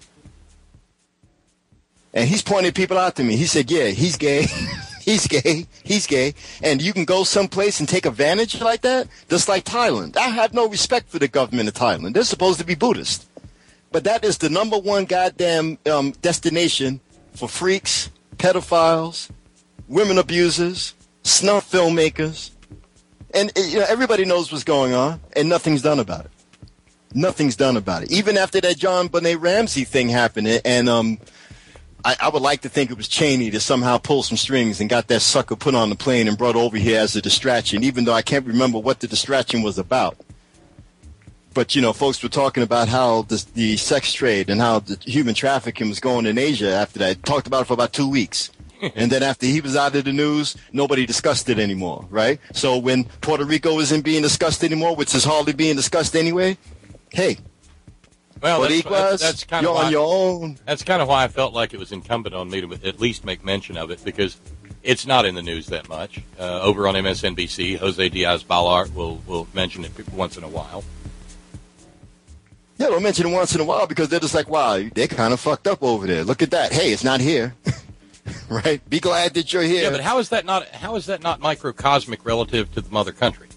And he's pointing people out to me. He said, yeah, he's gay. He's gay. He's gay. And you can go someplace and take advantage like that, just like Thailand. I have no respect for the government of Thailand. They're supposed to be Buddhist. But that is the number one goddamn um, destination for freaks, pedophiles, women abusers, snuff filmmakers. And you know, everybody knows what's going on, and nothing's done about it. Nothing's done about it. Even after that John Benet Ramsey thing happened, and um, I, I would like to think it was Cheney that somehow pulled some strings and got that sucker put on the plane and brought over here as a distraction, even though I can't remember what the distraction was about. But, you know, folks were talking about how the, the sex trade and how the human trafficking was going in Asia after that. Talked about it for about two weeks. And then after he was out of the news, nobody discussed it anymore, right? So when Puerto Rico isn't being discussed anymore, which is hardly being discussed anyway, hey, well, that's, Boricuas, that's, that's kind you're of why, on your own. That's kind of why I felt like it was incumbent on me to at least make mention of it, because it's not in the news that much. Uh, over on M S N B C, Jose Diaz-Balart will, will mention it once in a while. Yeah, they'll mention it once in a while because they're just like, wow, they're kind of fucked up over there. Look at that. Hey, it's not here. Right? Be glad that you're here. Yeah, but how is that not how is that not microcosmic relative to the mother country?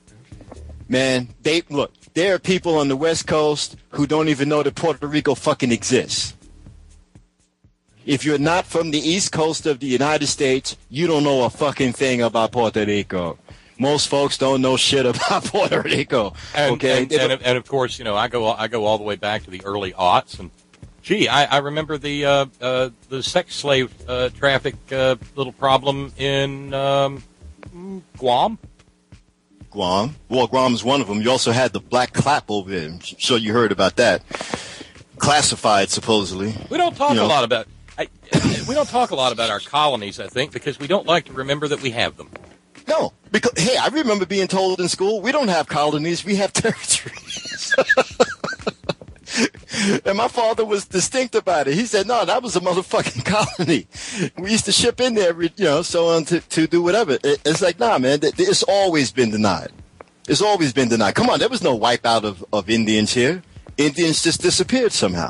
Man, they look, there are people on the West Coast who don't even know that Puerto Rico fucking exists. If you're not from the East Coast of the United States, you don't know a fucking thing about Puerto Rico. Most folks don't know shit about Puerto Rico. And, okay, and, and, and of course, you know, I go I go all the way back to the early aughts, and gee, I, I remember the uh, uh, the sex slave uh, traffic uh, little problem in um, Guam. Guam. Well, Guam is one of them. You also had the Black Clap over there. I'm sure you heard about that. Classified, supposedly. We don't talk you know. a lot about I, we don't talk a lot about our colonies, I think, because we don't like to remember that we have them. No, because hey, I remember being told in school we don't have colonies, we have territories. And my father was distinct about it. He said, no, that was a motherfucking colony. We used to ship in there, you know, so on to, to do whatever. It, it's like, nah, man, it's always been denied. It's always been denied. Come on, there was no wipeout of, of Indians here. Indians just disappeared somehow.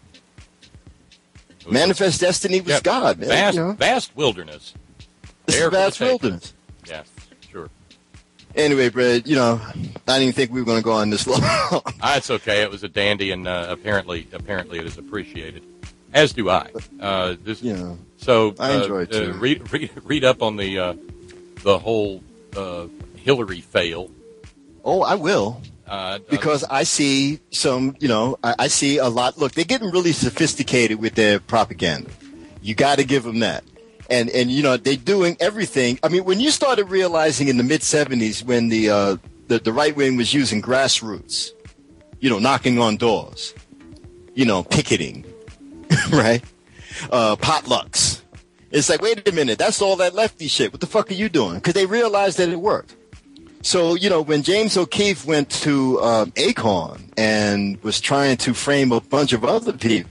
Manifest Destiny was yeah, God, man. Vast, you know? vast wilderness. This is vast wilderness. Yeah, sure. Anyway, Brad, you know, I didn't think we were going to go on this long. That's okay. It was a dandy, and uh, apparently, apparently, it is appreciated. As do I. Uh, this, you know, so I enjoy it uh, too. Uh, read, read, read up on the uh, the whole uh, Hillary fail. Oh, I will. Uh, because I see some, you know, I, I see a lot. Look, they're getting really sophisticated with their propaganda. You got to give them that. And, and you know, they're doing everything. I mean, when you started realizing in the mid seventies when the, uh, the, the right wing was using grassroots, you know, knocking on doors, you know, picketing, right? Uh, potlucks. It's like, wait a minute, that's all that lefty shit. What the fuck are you doing? Because they realized that it worked. So, you know, when James O'Keefe went to um, Acorn and was trying to frame a bunch of other people,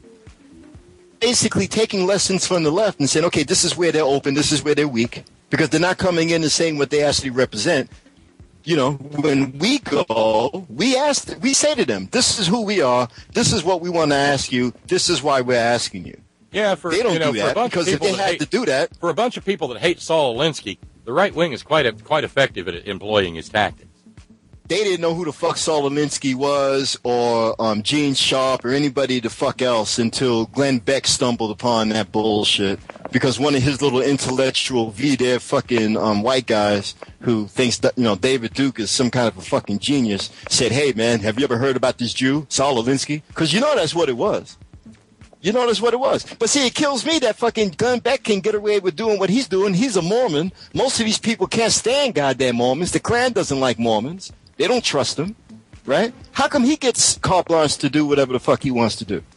basically taking lessons from the left and saying, okay, this is where they're open, this is where they're weak, because they're not coming in and saying what they actually represent. You know, when we go, we ask, we say to them, this is who we are, this is what we want to ask you, this is why we're asking you. Yeah, for, they don't you know, do for that, a bunch because of if people they that had hate, to do that, for a bunch of people that hate Saul Alinsky, the right wing is quite a, quite effective at employing his tactics. They didn't know who the fuck Saul Alinsky was or um, Gene Sharp or anybody the fuck else until Glenn Beck stumbled upon that bullshit because one of his little intellectual V-Dev fucking um, white guys who thinks that, you know, David Duke is some kind of a fucking genius said, hey, man, have you ever heard about this Jew, Saul Alinsky? Because you know that's what it was. You know that's what it was. But see, it kills me that fucking Glenn Beck can get away with doing what he's doing. He's a Mormon. Most of these people can't stand goddamn Mormons. The Klan doesn't like Mormons. They don't trust him, right? How come he gets carte blanche to do whatever the fuck he wants to do?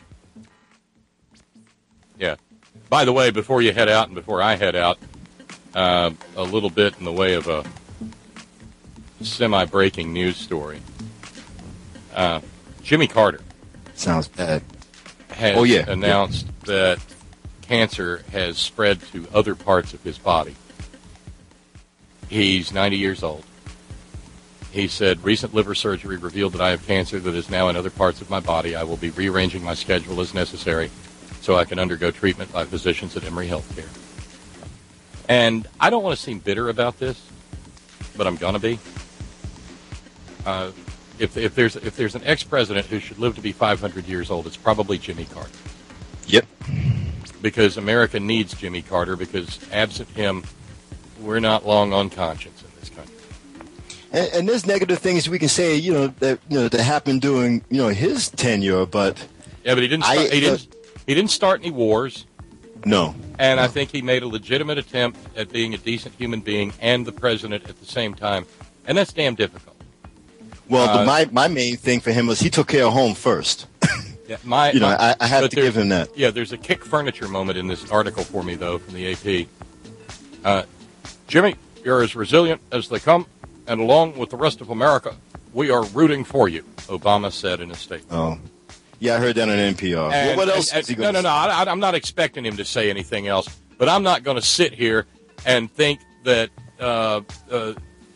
Yeah. By the way, before you head out and before I head out, uh, a little bit in the way of a semi-breaking news story. Uh, Jimmy Carter. Sounds bad. Has oh, yeah. announced yeah. that cancer has spread to other parts of his body. He's ninety years old. He said, recent liver surgery revealed that I have cancer that is now in other parts of my body. I will be rearranging my schedule as necessary so I can undergo treatment by physicians at Emory Healthcare. And I don't want to seem bitter about this, but I'm going to be. Uh, if, if there's if there's an ex-president who should live to be five hundred years old, it's probably Jimmy Carter. Yep. Because America needs Jimmy Carter, because absent him, we're not long on conscience in this country. And, and there's negative things we can say, you know, that you know that happened during you know his tenure, but yeah, but he didn't. Start, I, he didn't. Uh, he didn't start any wars. No. And no. I think he made a legitimate attempt at being a decent human being and the president at the same time, and that's damn difficult. Well, uh, the, my my main thing for him was he took care of home first. Yeah, my, you know, my, I, I have to give him that. Yeah, there's a kick furniture moment in this article for me, though, from the A P. Uh, Jimmy, you're as resilient as they come, and along with the rest of America, we are rooting for you, Obama said in a statement. Oh, yeah, I heard that on N P R. And, well, what else and, is he and, going No, to no, say? no, I, I'm not expecting him to say anything else, but I'm not going to sit here and think that, uh, uh,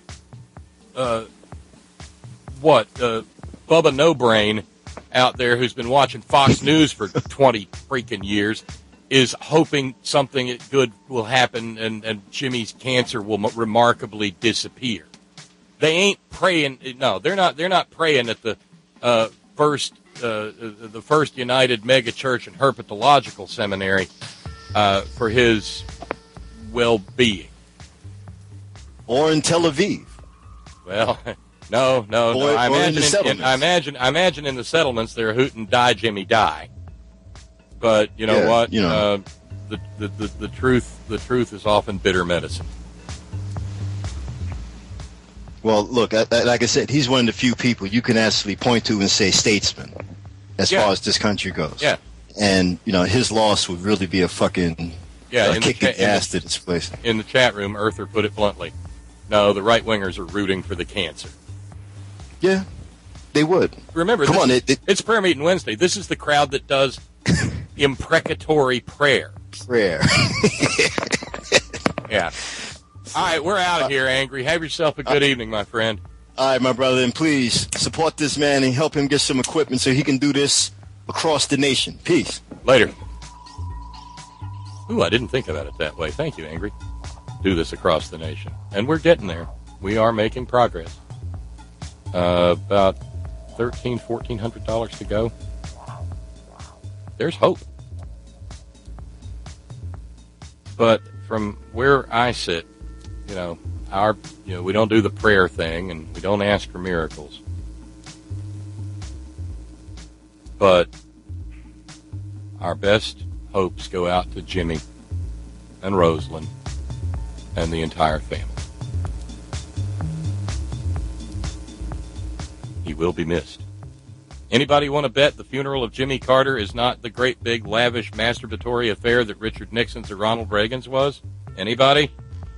uh, what, uh, Bubba No Brain out there who's been watching Fox News for twenty freaking years is hoping something good will happen and, and Jimmy's cancer will m- remarkably disappear. They ain't praying. No, they're not. They're not praying at the uh, first, uh, the first United Mega Church and Herpetological Seminary uh, for his well-being. Or in Tel Aviv. Well. No, no, or, no. I imagine, in in, in, I imagine, I imagine in the settlements they're hooting "Die, Jimmy, die." But you know yeah, what? You know. Uh, the, the the the truth the truth is often bitter medicine. Well, look, I, I, like I said, he's one of the few people you can actually point to and say statesman, as yeah. far as this country goes. Yeah. And you know, his loss would really be a fucking yeah, uh, in kick the, in the ass to this place. In the chat room, Earther put it bluntly. No, the right wingers are rooting for the cancer. Yeah, They would. Remember, Come this, on, it, it, it's Prayer Meeting Wednesday. This is the crowd that does imprecatory prayer. Prayer. Yeah. All right, we're out of here, Angry. Have yourself a good uh, evening, my friend. All right, my brother, and please support this man and help him get some equipment so he can do this across the nation. Peace. Later. Ooh, I didn't think about it that way. Thank you, Angry. Do this across the nation. And we're getting there. We are making progress. Uh, about thirteen, fourteen hundred dollars to go. There's hope. But from where I sit, you know, our, you know, we don't do the prayer thing and we don't ask for miracles. But our best hopes go out to Jimmy and Rosalind and the entire family. He will be missed. Anybody want to bet the funeral of Jimmy Carter is not the great big lavish masturbatory affair that Richard Nixon's or Ronald Reagan's was? Anybody?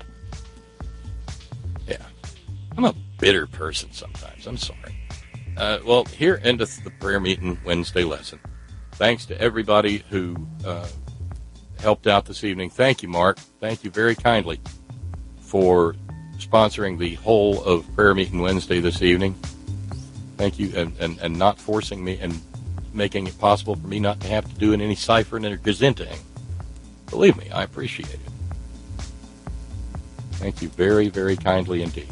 Yeah. I'm a bitter person sometimes. I'm sorry. Uh, well, here endeth the Prayer Meeting Wednesday lesson. Thanks to everybody who uh, helped out this evening. Thank you, Mark. Thank you very kindly for sponsoring the whole of Prayer Meeting Wednesday this evening. Thank you, and, and, and not forcing me and making it possible for me not to have to do any ciphering or gazinting. Believe me, I appreciate it. Thank you very, very kindly indeed.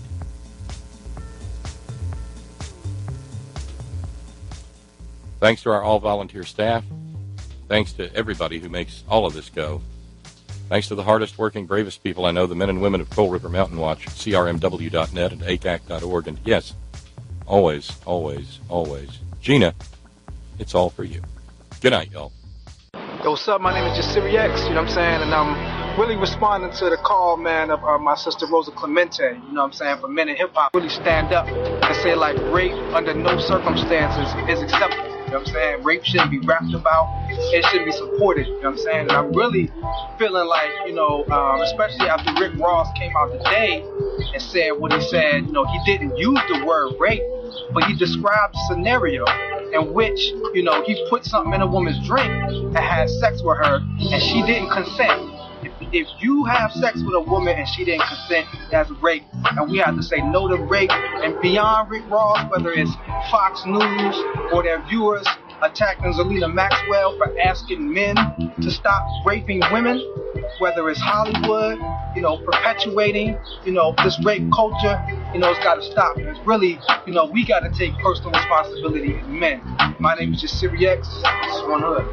Thanks to our all-volunteer staff. Thanks to everybody who makes all of this go. Thanks to the hardest working, bravest people I know, the men and women of Coal River Mountain Watch, C R M W dot net and A C A C dot org. And yes, always, always, always, Gina, it's all for you. Good night, y'all. Yo, what's up? My name is just Siri X, you know what I'm saying? And I'm really responding to the call, man, of uh, my sister Rosa Clemente, you know what I'm saying? For men in hip-hop, really stand up and say, like, rape under no circumstances is acceptable. You know what I'm saying? Rape shouldn't be rapped about. It should be supported. You know what I'm saying? And I'm really feeling like, you know, um, especially after Rick Ross came out today and said what he said, you know, he didn't use the word rape, but he described a scenario in which, you know, he put something in a woman's drink and had sex with her and she didn't consent. If, if you have sex with a woman and she didn't consent, that's rape. And we have to say no to rape. And beyond Rick Ross, whether it's Fox News or their viewers attacking Zelina Maxwell for asking men to stop raping women, whether it's Hollywood, you know, perpetuating, you know, this rape culture, you know, it's got to stop. It's really, you know, we got to take personal responsibility as men. My name is just Siri X. This is One Hood.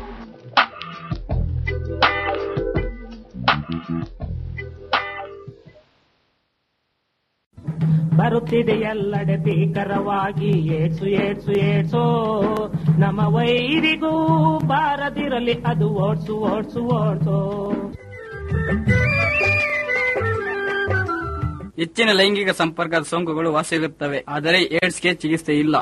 ಬರುತ್ತಿದೆ ಎಲ್ಲೆಡೆ ಭೀಕರವಾಗಿ AIDS AIDS ಏಡ್ಸೋ ನಮ್ಮ ವೈರಿಗೂ ಬಾರದಿರಲಿ ಅದು odds odds ಓಡ್ಸೋ. ಹೆಚ್ಚಿನ ಲೈಂಗಿಕ ಸಂಪರ್ಕದ ಸೋಂಕುಗಳು ವಾಸಿಯಾಗುತ್ತವೆ, ಆದರೆ ಏಡ್ಸ್ಗೆ ಚಿಕಿತ್ಸೆ ಇಲ್ಲ.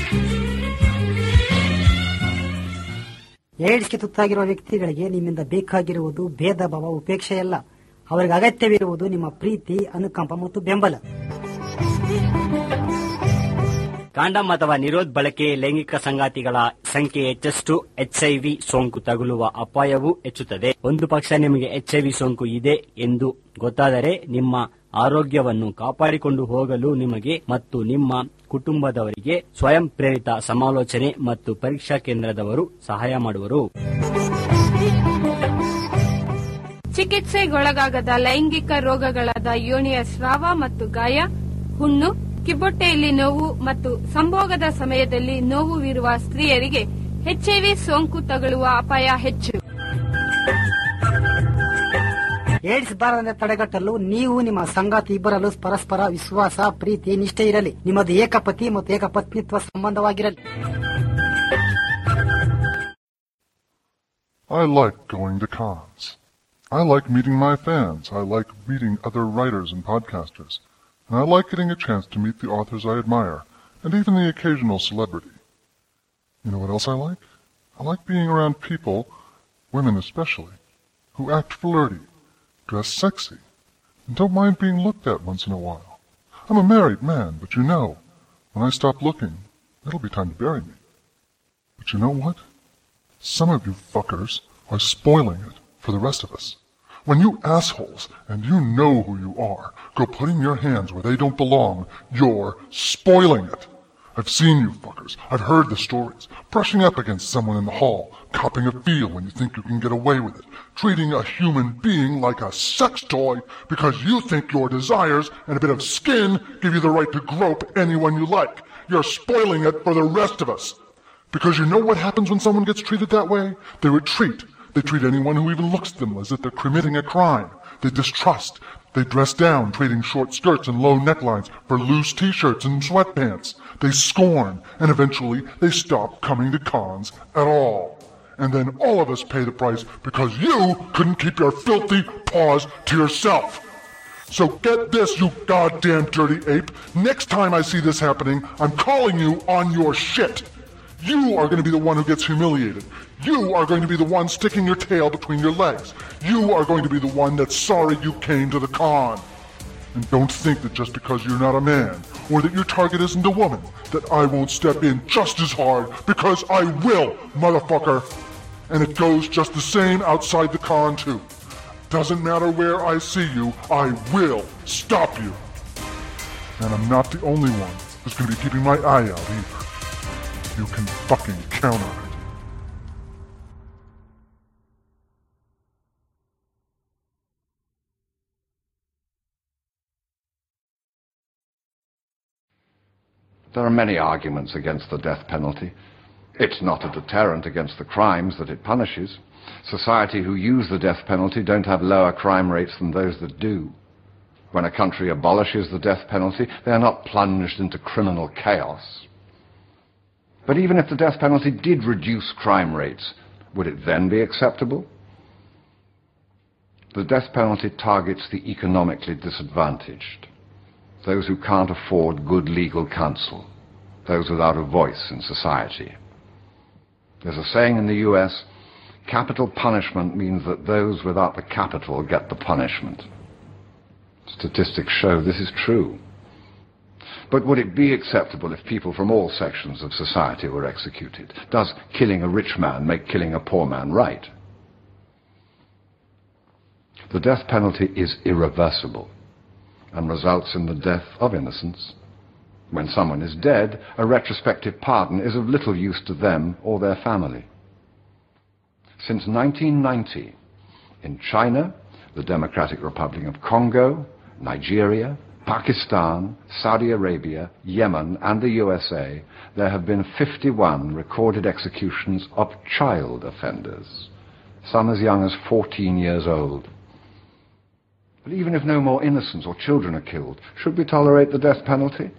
ಏಡ್ಸ್ಗೆ ತುತ್ತಾಗಿರುವ ವ್ಯಕ್ತಿಗಳಿಗೆ ನಿಮ್ಮಿಂದ ಬೇಕಾಗಿರುವುದು ಭೇದ ಭಾವ, ಉಪೇಕ್ಷೆಯಲ್ಲ. ಅವರಿಗೆ ಅಗತ್ಯವಿರುವುದು ನಿಮ್ಮ ಪ್ರೀತಿ, ಅನುಕಂಪ ಮತ್ತು ಬೆಂಬಲ. ಕಾಂಡಮ್ ಅಥವಾ ನಿರೋಧ್ ಬಳಕೆ ಲೈಂಗಿಕ ಸಂಗಾತಿಗಳ ಸಂಖ್ಯೆ ಹೆಚ್ಚಷ್ಟು ಎಚ್ಐವಿ ಸೋಂಕು ತಗುಲುವ ಅಪಾಯವೂ ಹೆಚ್ಚುತ್ತದೆ. ಒಂದು ಪಕ್ಷ ನಿಮಗೆ ಎಚ್ಐವಿ ಸೋಂಕು ಇದೆ ಎಂದು ಗೊತ್ತಾದರೆ ನಿಮ್ಮ ಆರೋಗ್ಯವನ್ನು ಕಾಪಾಡಿಕೊಂಡು ಹೋಗಲು ನಿಮಗೆ ಮತ್ತು ನಿಮ್ಮ ಕುಟುಂಬದವರಿಗೆ ಸ್ವಯಂ ಪ್ರೇರಿತ ಸಮಾಲೋಚನೆ ಮತ್ತು ಪರೀಕ್ಷಾ ಕೇಂದ್ರದವರು ಸಹಾಯ ಮಾಡುವರು. ಚಿಕಿತ್ಸೆಗೊಳಗಾಗದ ಲೈಂಗಿಕ ರೋಗಗಳಾದ ಯೋನಿಯ ಸ್ರಾವ ಮತ್ತು ಗಾಯ, ಹುಣ್ಣು, ಕಿಬ್ಬೊಟ್ಟೆಯಲ್ಲಿ ನೋವು ಮತ್ತು ಸಂಭೋಗದ ಸಮಯದಲ್ಲಿ ನೋವುವಿರುವ ಸ್ತ್ರೀಯರಿಗೆ ಎಚ್ಐವಿ ಸೋಂಕು ತಗುಲುವ ಅಪಾಯ ಹೆಚ್ಚು. ಏಡ್ಸ್ ಬಾರದಂತೆ ತಡೆಗಟ್ಟಲು ನೀವು ನಿಮ್ಮ ಸಂಗಾತಿ ಇಬ್ಬರಲ್ಲೂ ಪರಸ್ಪರ ವಿಶ್ವಾಸ, ಪ್ರೀತಿ, ನಿಷ್ಠೆ ಇರಲಿ. ನಿಮ್ಮದು ಏಕಪತಿ ಮತ್ತು ಏಕಪತ್ನಿತ್ವ ಸಂಬಂಧವಾಗಿರಲಿ. I like going to cons. I like meeting my fans. I like meeting other writers and podcasters. And I like getting a chance to meet the authors I admire, and even the occasional celebrity. You know what else I like? I like being around people, women especially, who act flirty, dress sexy, and don't mind being looked at once in a while. I'm a married man, but you know, when I stop looking, it'll be time to bury me. But you know what? Some of you fuckers are spoiling it for the rest of us. When you assholes, and you know who you are, go putting your hands where they don't belong, you're spoiling it. I've seen you fuckers. I've heard the stories. Brushing up against someone in the hall, copping a feel when you think you can get away with it, treating a human being like a sex toy because you think your desires and a bit of skin give you the right to grope anyone you like. You're spoiling it for the rest of us. Because you know what happens when someone gets treated that way? They retreat. They treat anyone who even looks at them as if they're committing a crime. They distrust. They dress down, trading short skirts and low necklines for loose t-shirts and sweatpants. They scorn, and eventually they stop coming to cons at all. And then all of us pay the price because you couldn't keep your filthy paws to yourself. So get this, you goddamn dirty ape. Next time I see this happening, I'm calling you on your shit. You are going to be the one who gets humiliated. You are going to be the one sticking your tail between your legs. You are going to be the one that's sorry you came to the con. And don't think that just because you're not a man, or that your target isn't a woman, that I won't step in just as hard, because I will, motherfucker. And it goes just the same outside the con, too. Doesn't matter where I see you, I will stop you. And I'm not the only one who's going to be keeping my eye out either. You can fucking count on it. There are many arguments against the death penalty. It's not a deterrent against the crimes that it punishes. Society who use the death penalty don't have lower crime rates than those that do. When a country abolishes the death penalty, they are not plunged into criminal chaos. But even if the death penalty did reduce crime rates, would it then be acceptable? The death penalty targets the economically disadvantaged, those who can't afford good legal counsel, those without a voice in society. There's a saying in the U S, capital punishment means that those without the capital get the punishment. Statistics show this is true. But would it be acceptable if people from all sections of society were executed? Does killing a rich man make killing a poor man right? The death penalty is irreversible and results in the death of innocence. When someone is dead, a retrospective pardon is of little use to them or their family. Since nineteen ninety, in China, the Democratic Republic of Congo, Nigeria, Pakistan, Saudi Arabia, Yemen, and the U S A, there have been fifty-one recorded executions of child offenders, some as young as fourteen years old. But even if no more innocents or children are killed, should we tolerate the death penalty?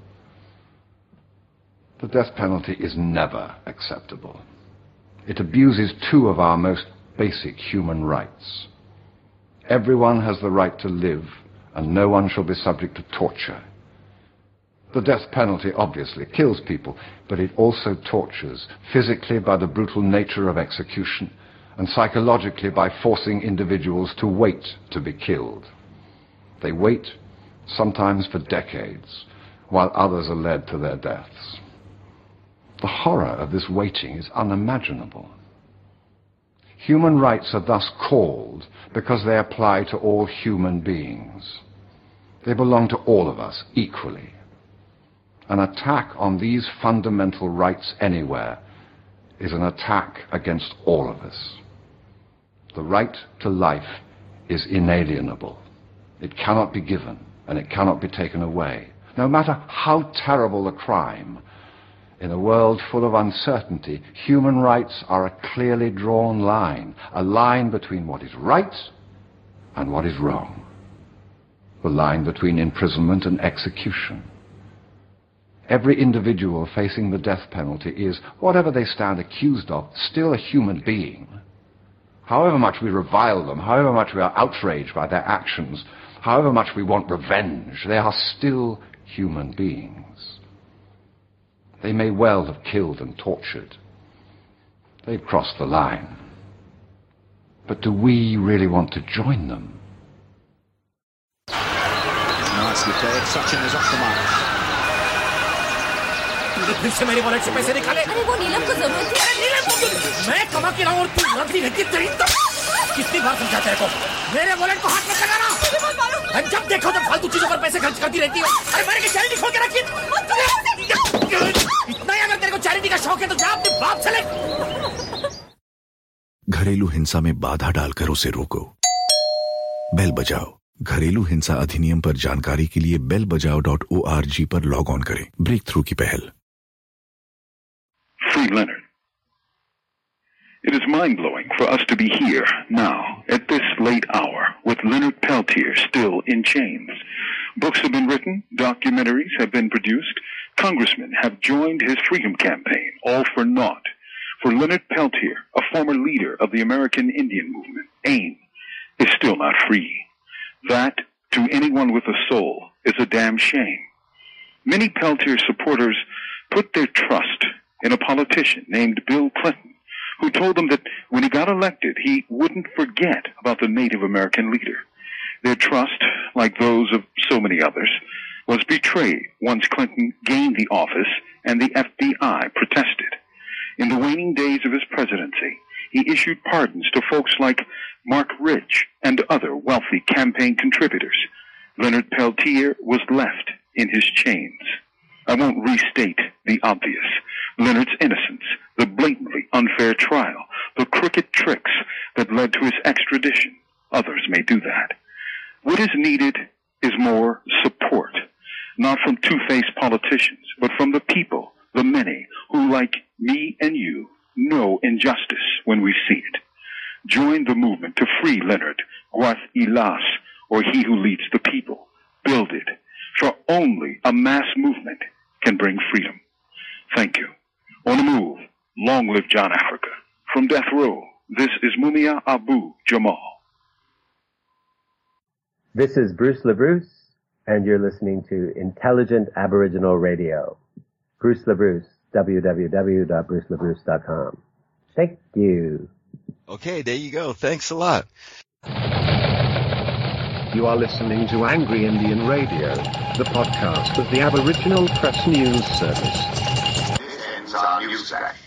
The death penalty is never acceptable. It abuses two of our most basic human rights. Everyone has the right to live, and no one shall be subject to torture. The death penalty obviously kills people, but it also tortures, physically by the brutal nature of execution, and psychologically by forcing individuals to wait to be killed. They wait, sometimes for decades, while others are led to their deaths. The horror of this waiting is unimaginable. Human rights are thus called because they apply to all human beings. They belong to all of us equally. An attack on these fundamental rights anywhere is an attack against all of us. The right to life is inalienable. It cannot be given, and it cannot be taken away. No matter how terrible the crime, in a world full of uncertainty, human rights are a clearly drawn line, a line between what is right and what is wrong, the line between imprisonment and execution. Every individual facing the death penalty is, whatever they stand accused of, still a human being. However much we revile them, however much we are outraged by their actions, however much we want revenge, they are still human beings. They may well have killed and tortured. They've crossed the line. But do we really want to join them? Nicely played. Sachin is off the mark. तूने फिर से मेरे wallet से पैसे निकाले। अरे वो नीलम को जरूरत थी। अरे नीलम को मैं कमा के लाऊं और तू लड़ती रहती तेरी तो कितनी बार समझाते हैं को मेरे वॉलेट को हाथ मत लगाना। जब देखो तब फालतू चीजों पर पैसे खर्च करती रहती हो। अरे मैंने चैरिटी खोल के रखी। इतना ही अगर तेरे को चैरिटी का शौक है तो जा अपने बाप से ले। घरेलू हिंसा में बाधा डालकर उसे रोको। बेल बजाओ। घरेलू हिंसा अधिनियम पर जानकारी के लिए बेल बजाओ डॉट ओ आर जी पर लॉग ऑन करें। ब्रेक थ्रू की पहल। Free Leonard. It is mind-blowing for us to be here now at this late hour with Leonard Peltier still in chains. Books have been written, documentaries have been produced, congressmen have joined his freedom campaign, all for naught. For Leonard Peltier, a former leader of the American Indian movement, AIM, is still not free. That, to anyone with a soul, is a damn shame. Many Peltier supporters put their trust in a politician named Bill Clinton, who told them that when he got elected, he wouldn't forget about the Native American leader. Their trust, like those of so many others, was betrayed once Clinton gained the office and the F B I protested. In the waning days of his presidency, he issued pardons to folks like Mark Rich and other wealthy campaign contributors. Leonard Peltier was left in his chains. I won't restate the obvious. Leonard's innocence, the blatantly unfair trial, the crooked tricks that led to his extradition. Others may do that. What is needed is more support, not from two-faced politicians, but from the people, the many, who, like me and you, know injustice when we see it. Join the movement to free Leonard, Guath Ilas, or he who leads the people. Build it, for only a mass movement can bring freedom. Thank you. On the move, long live John Africa. From death row, this is Mumia Abu Jamal. This is Bruce LaBruce, and you're listening to Intelligent Aboriginal Radio. Bruce LaBruce, w w w dot bruce labruce dot com. Thank you. Okay, there you go. Thanks a lot. You are listening to Angry Indian Radio, the podcast of the Aboriginal Press News Service. This ends our news flash.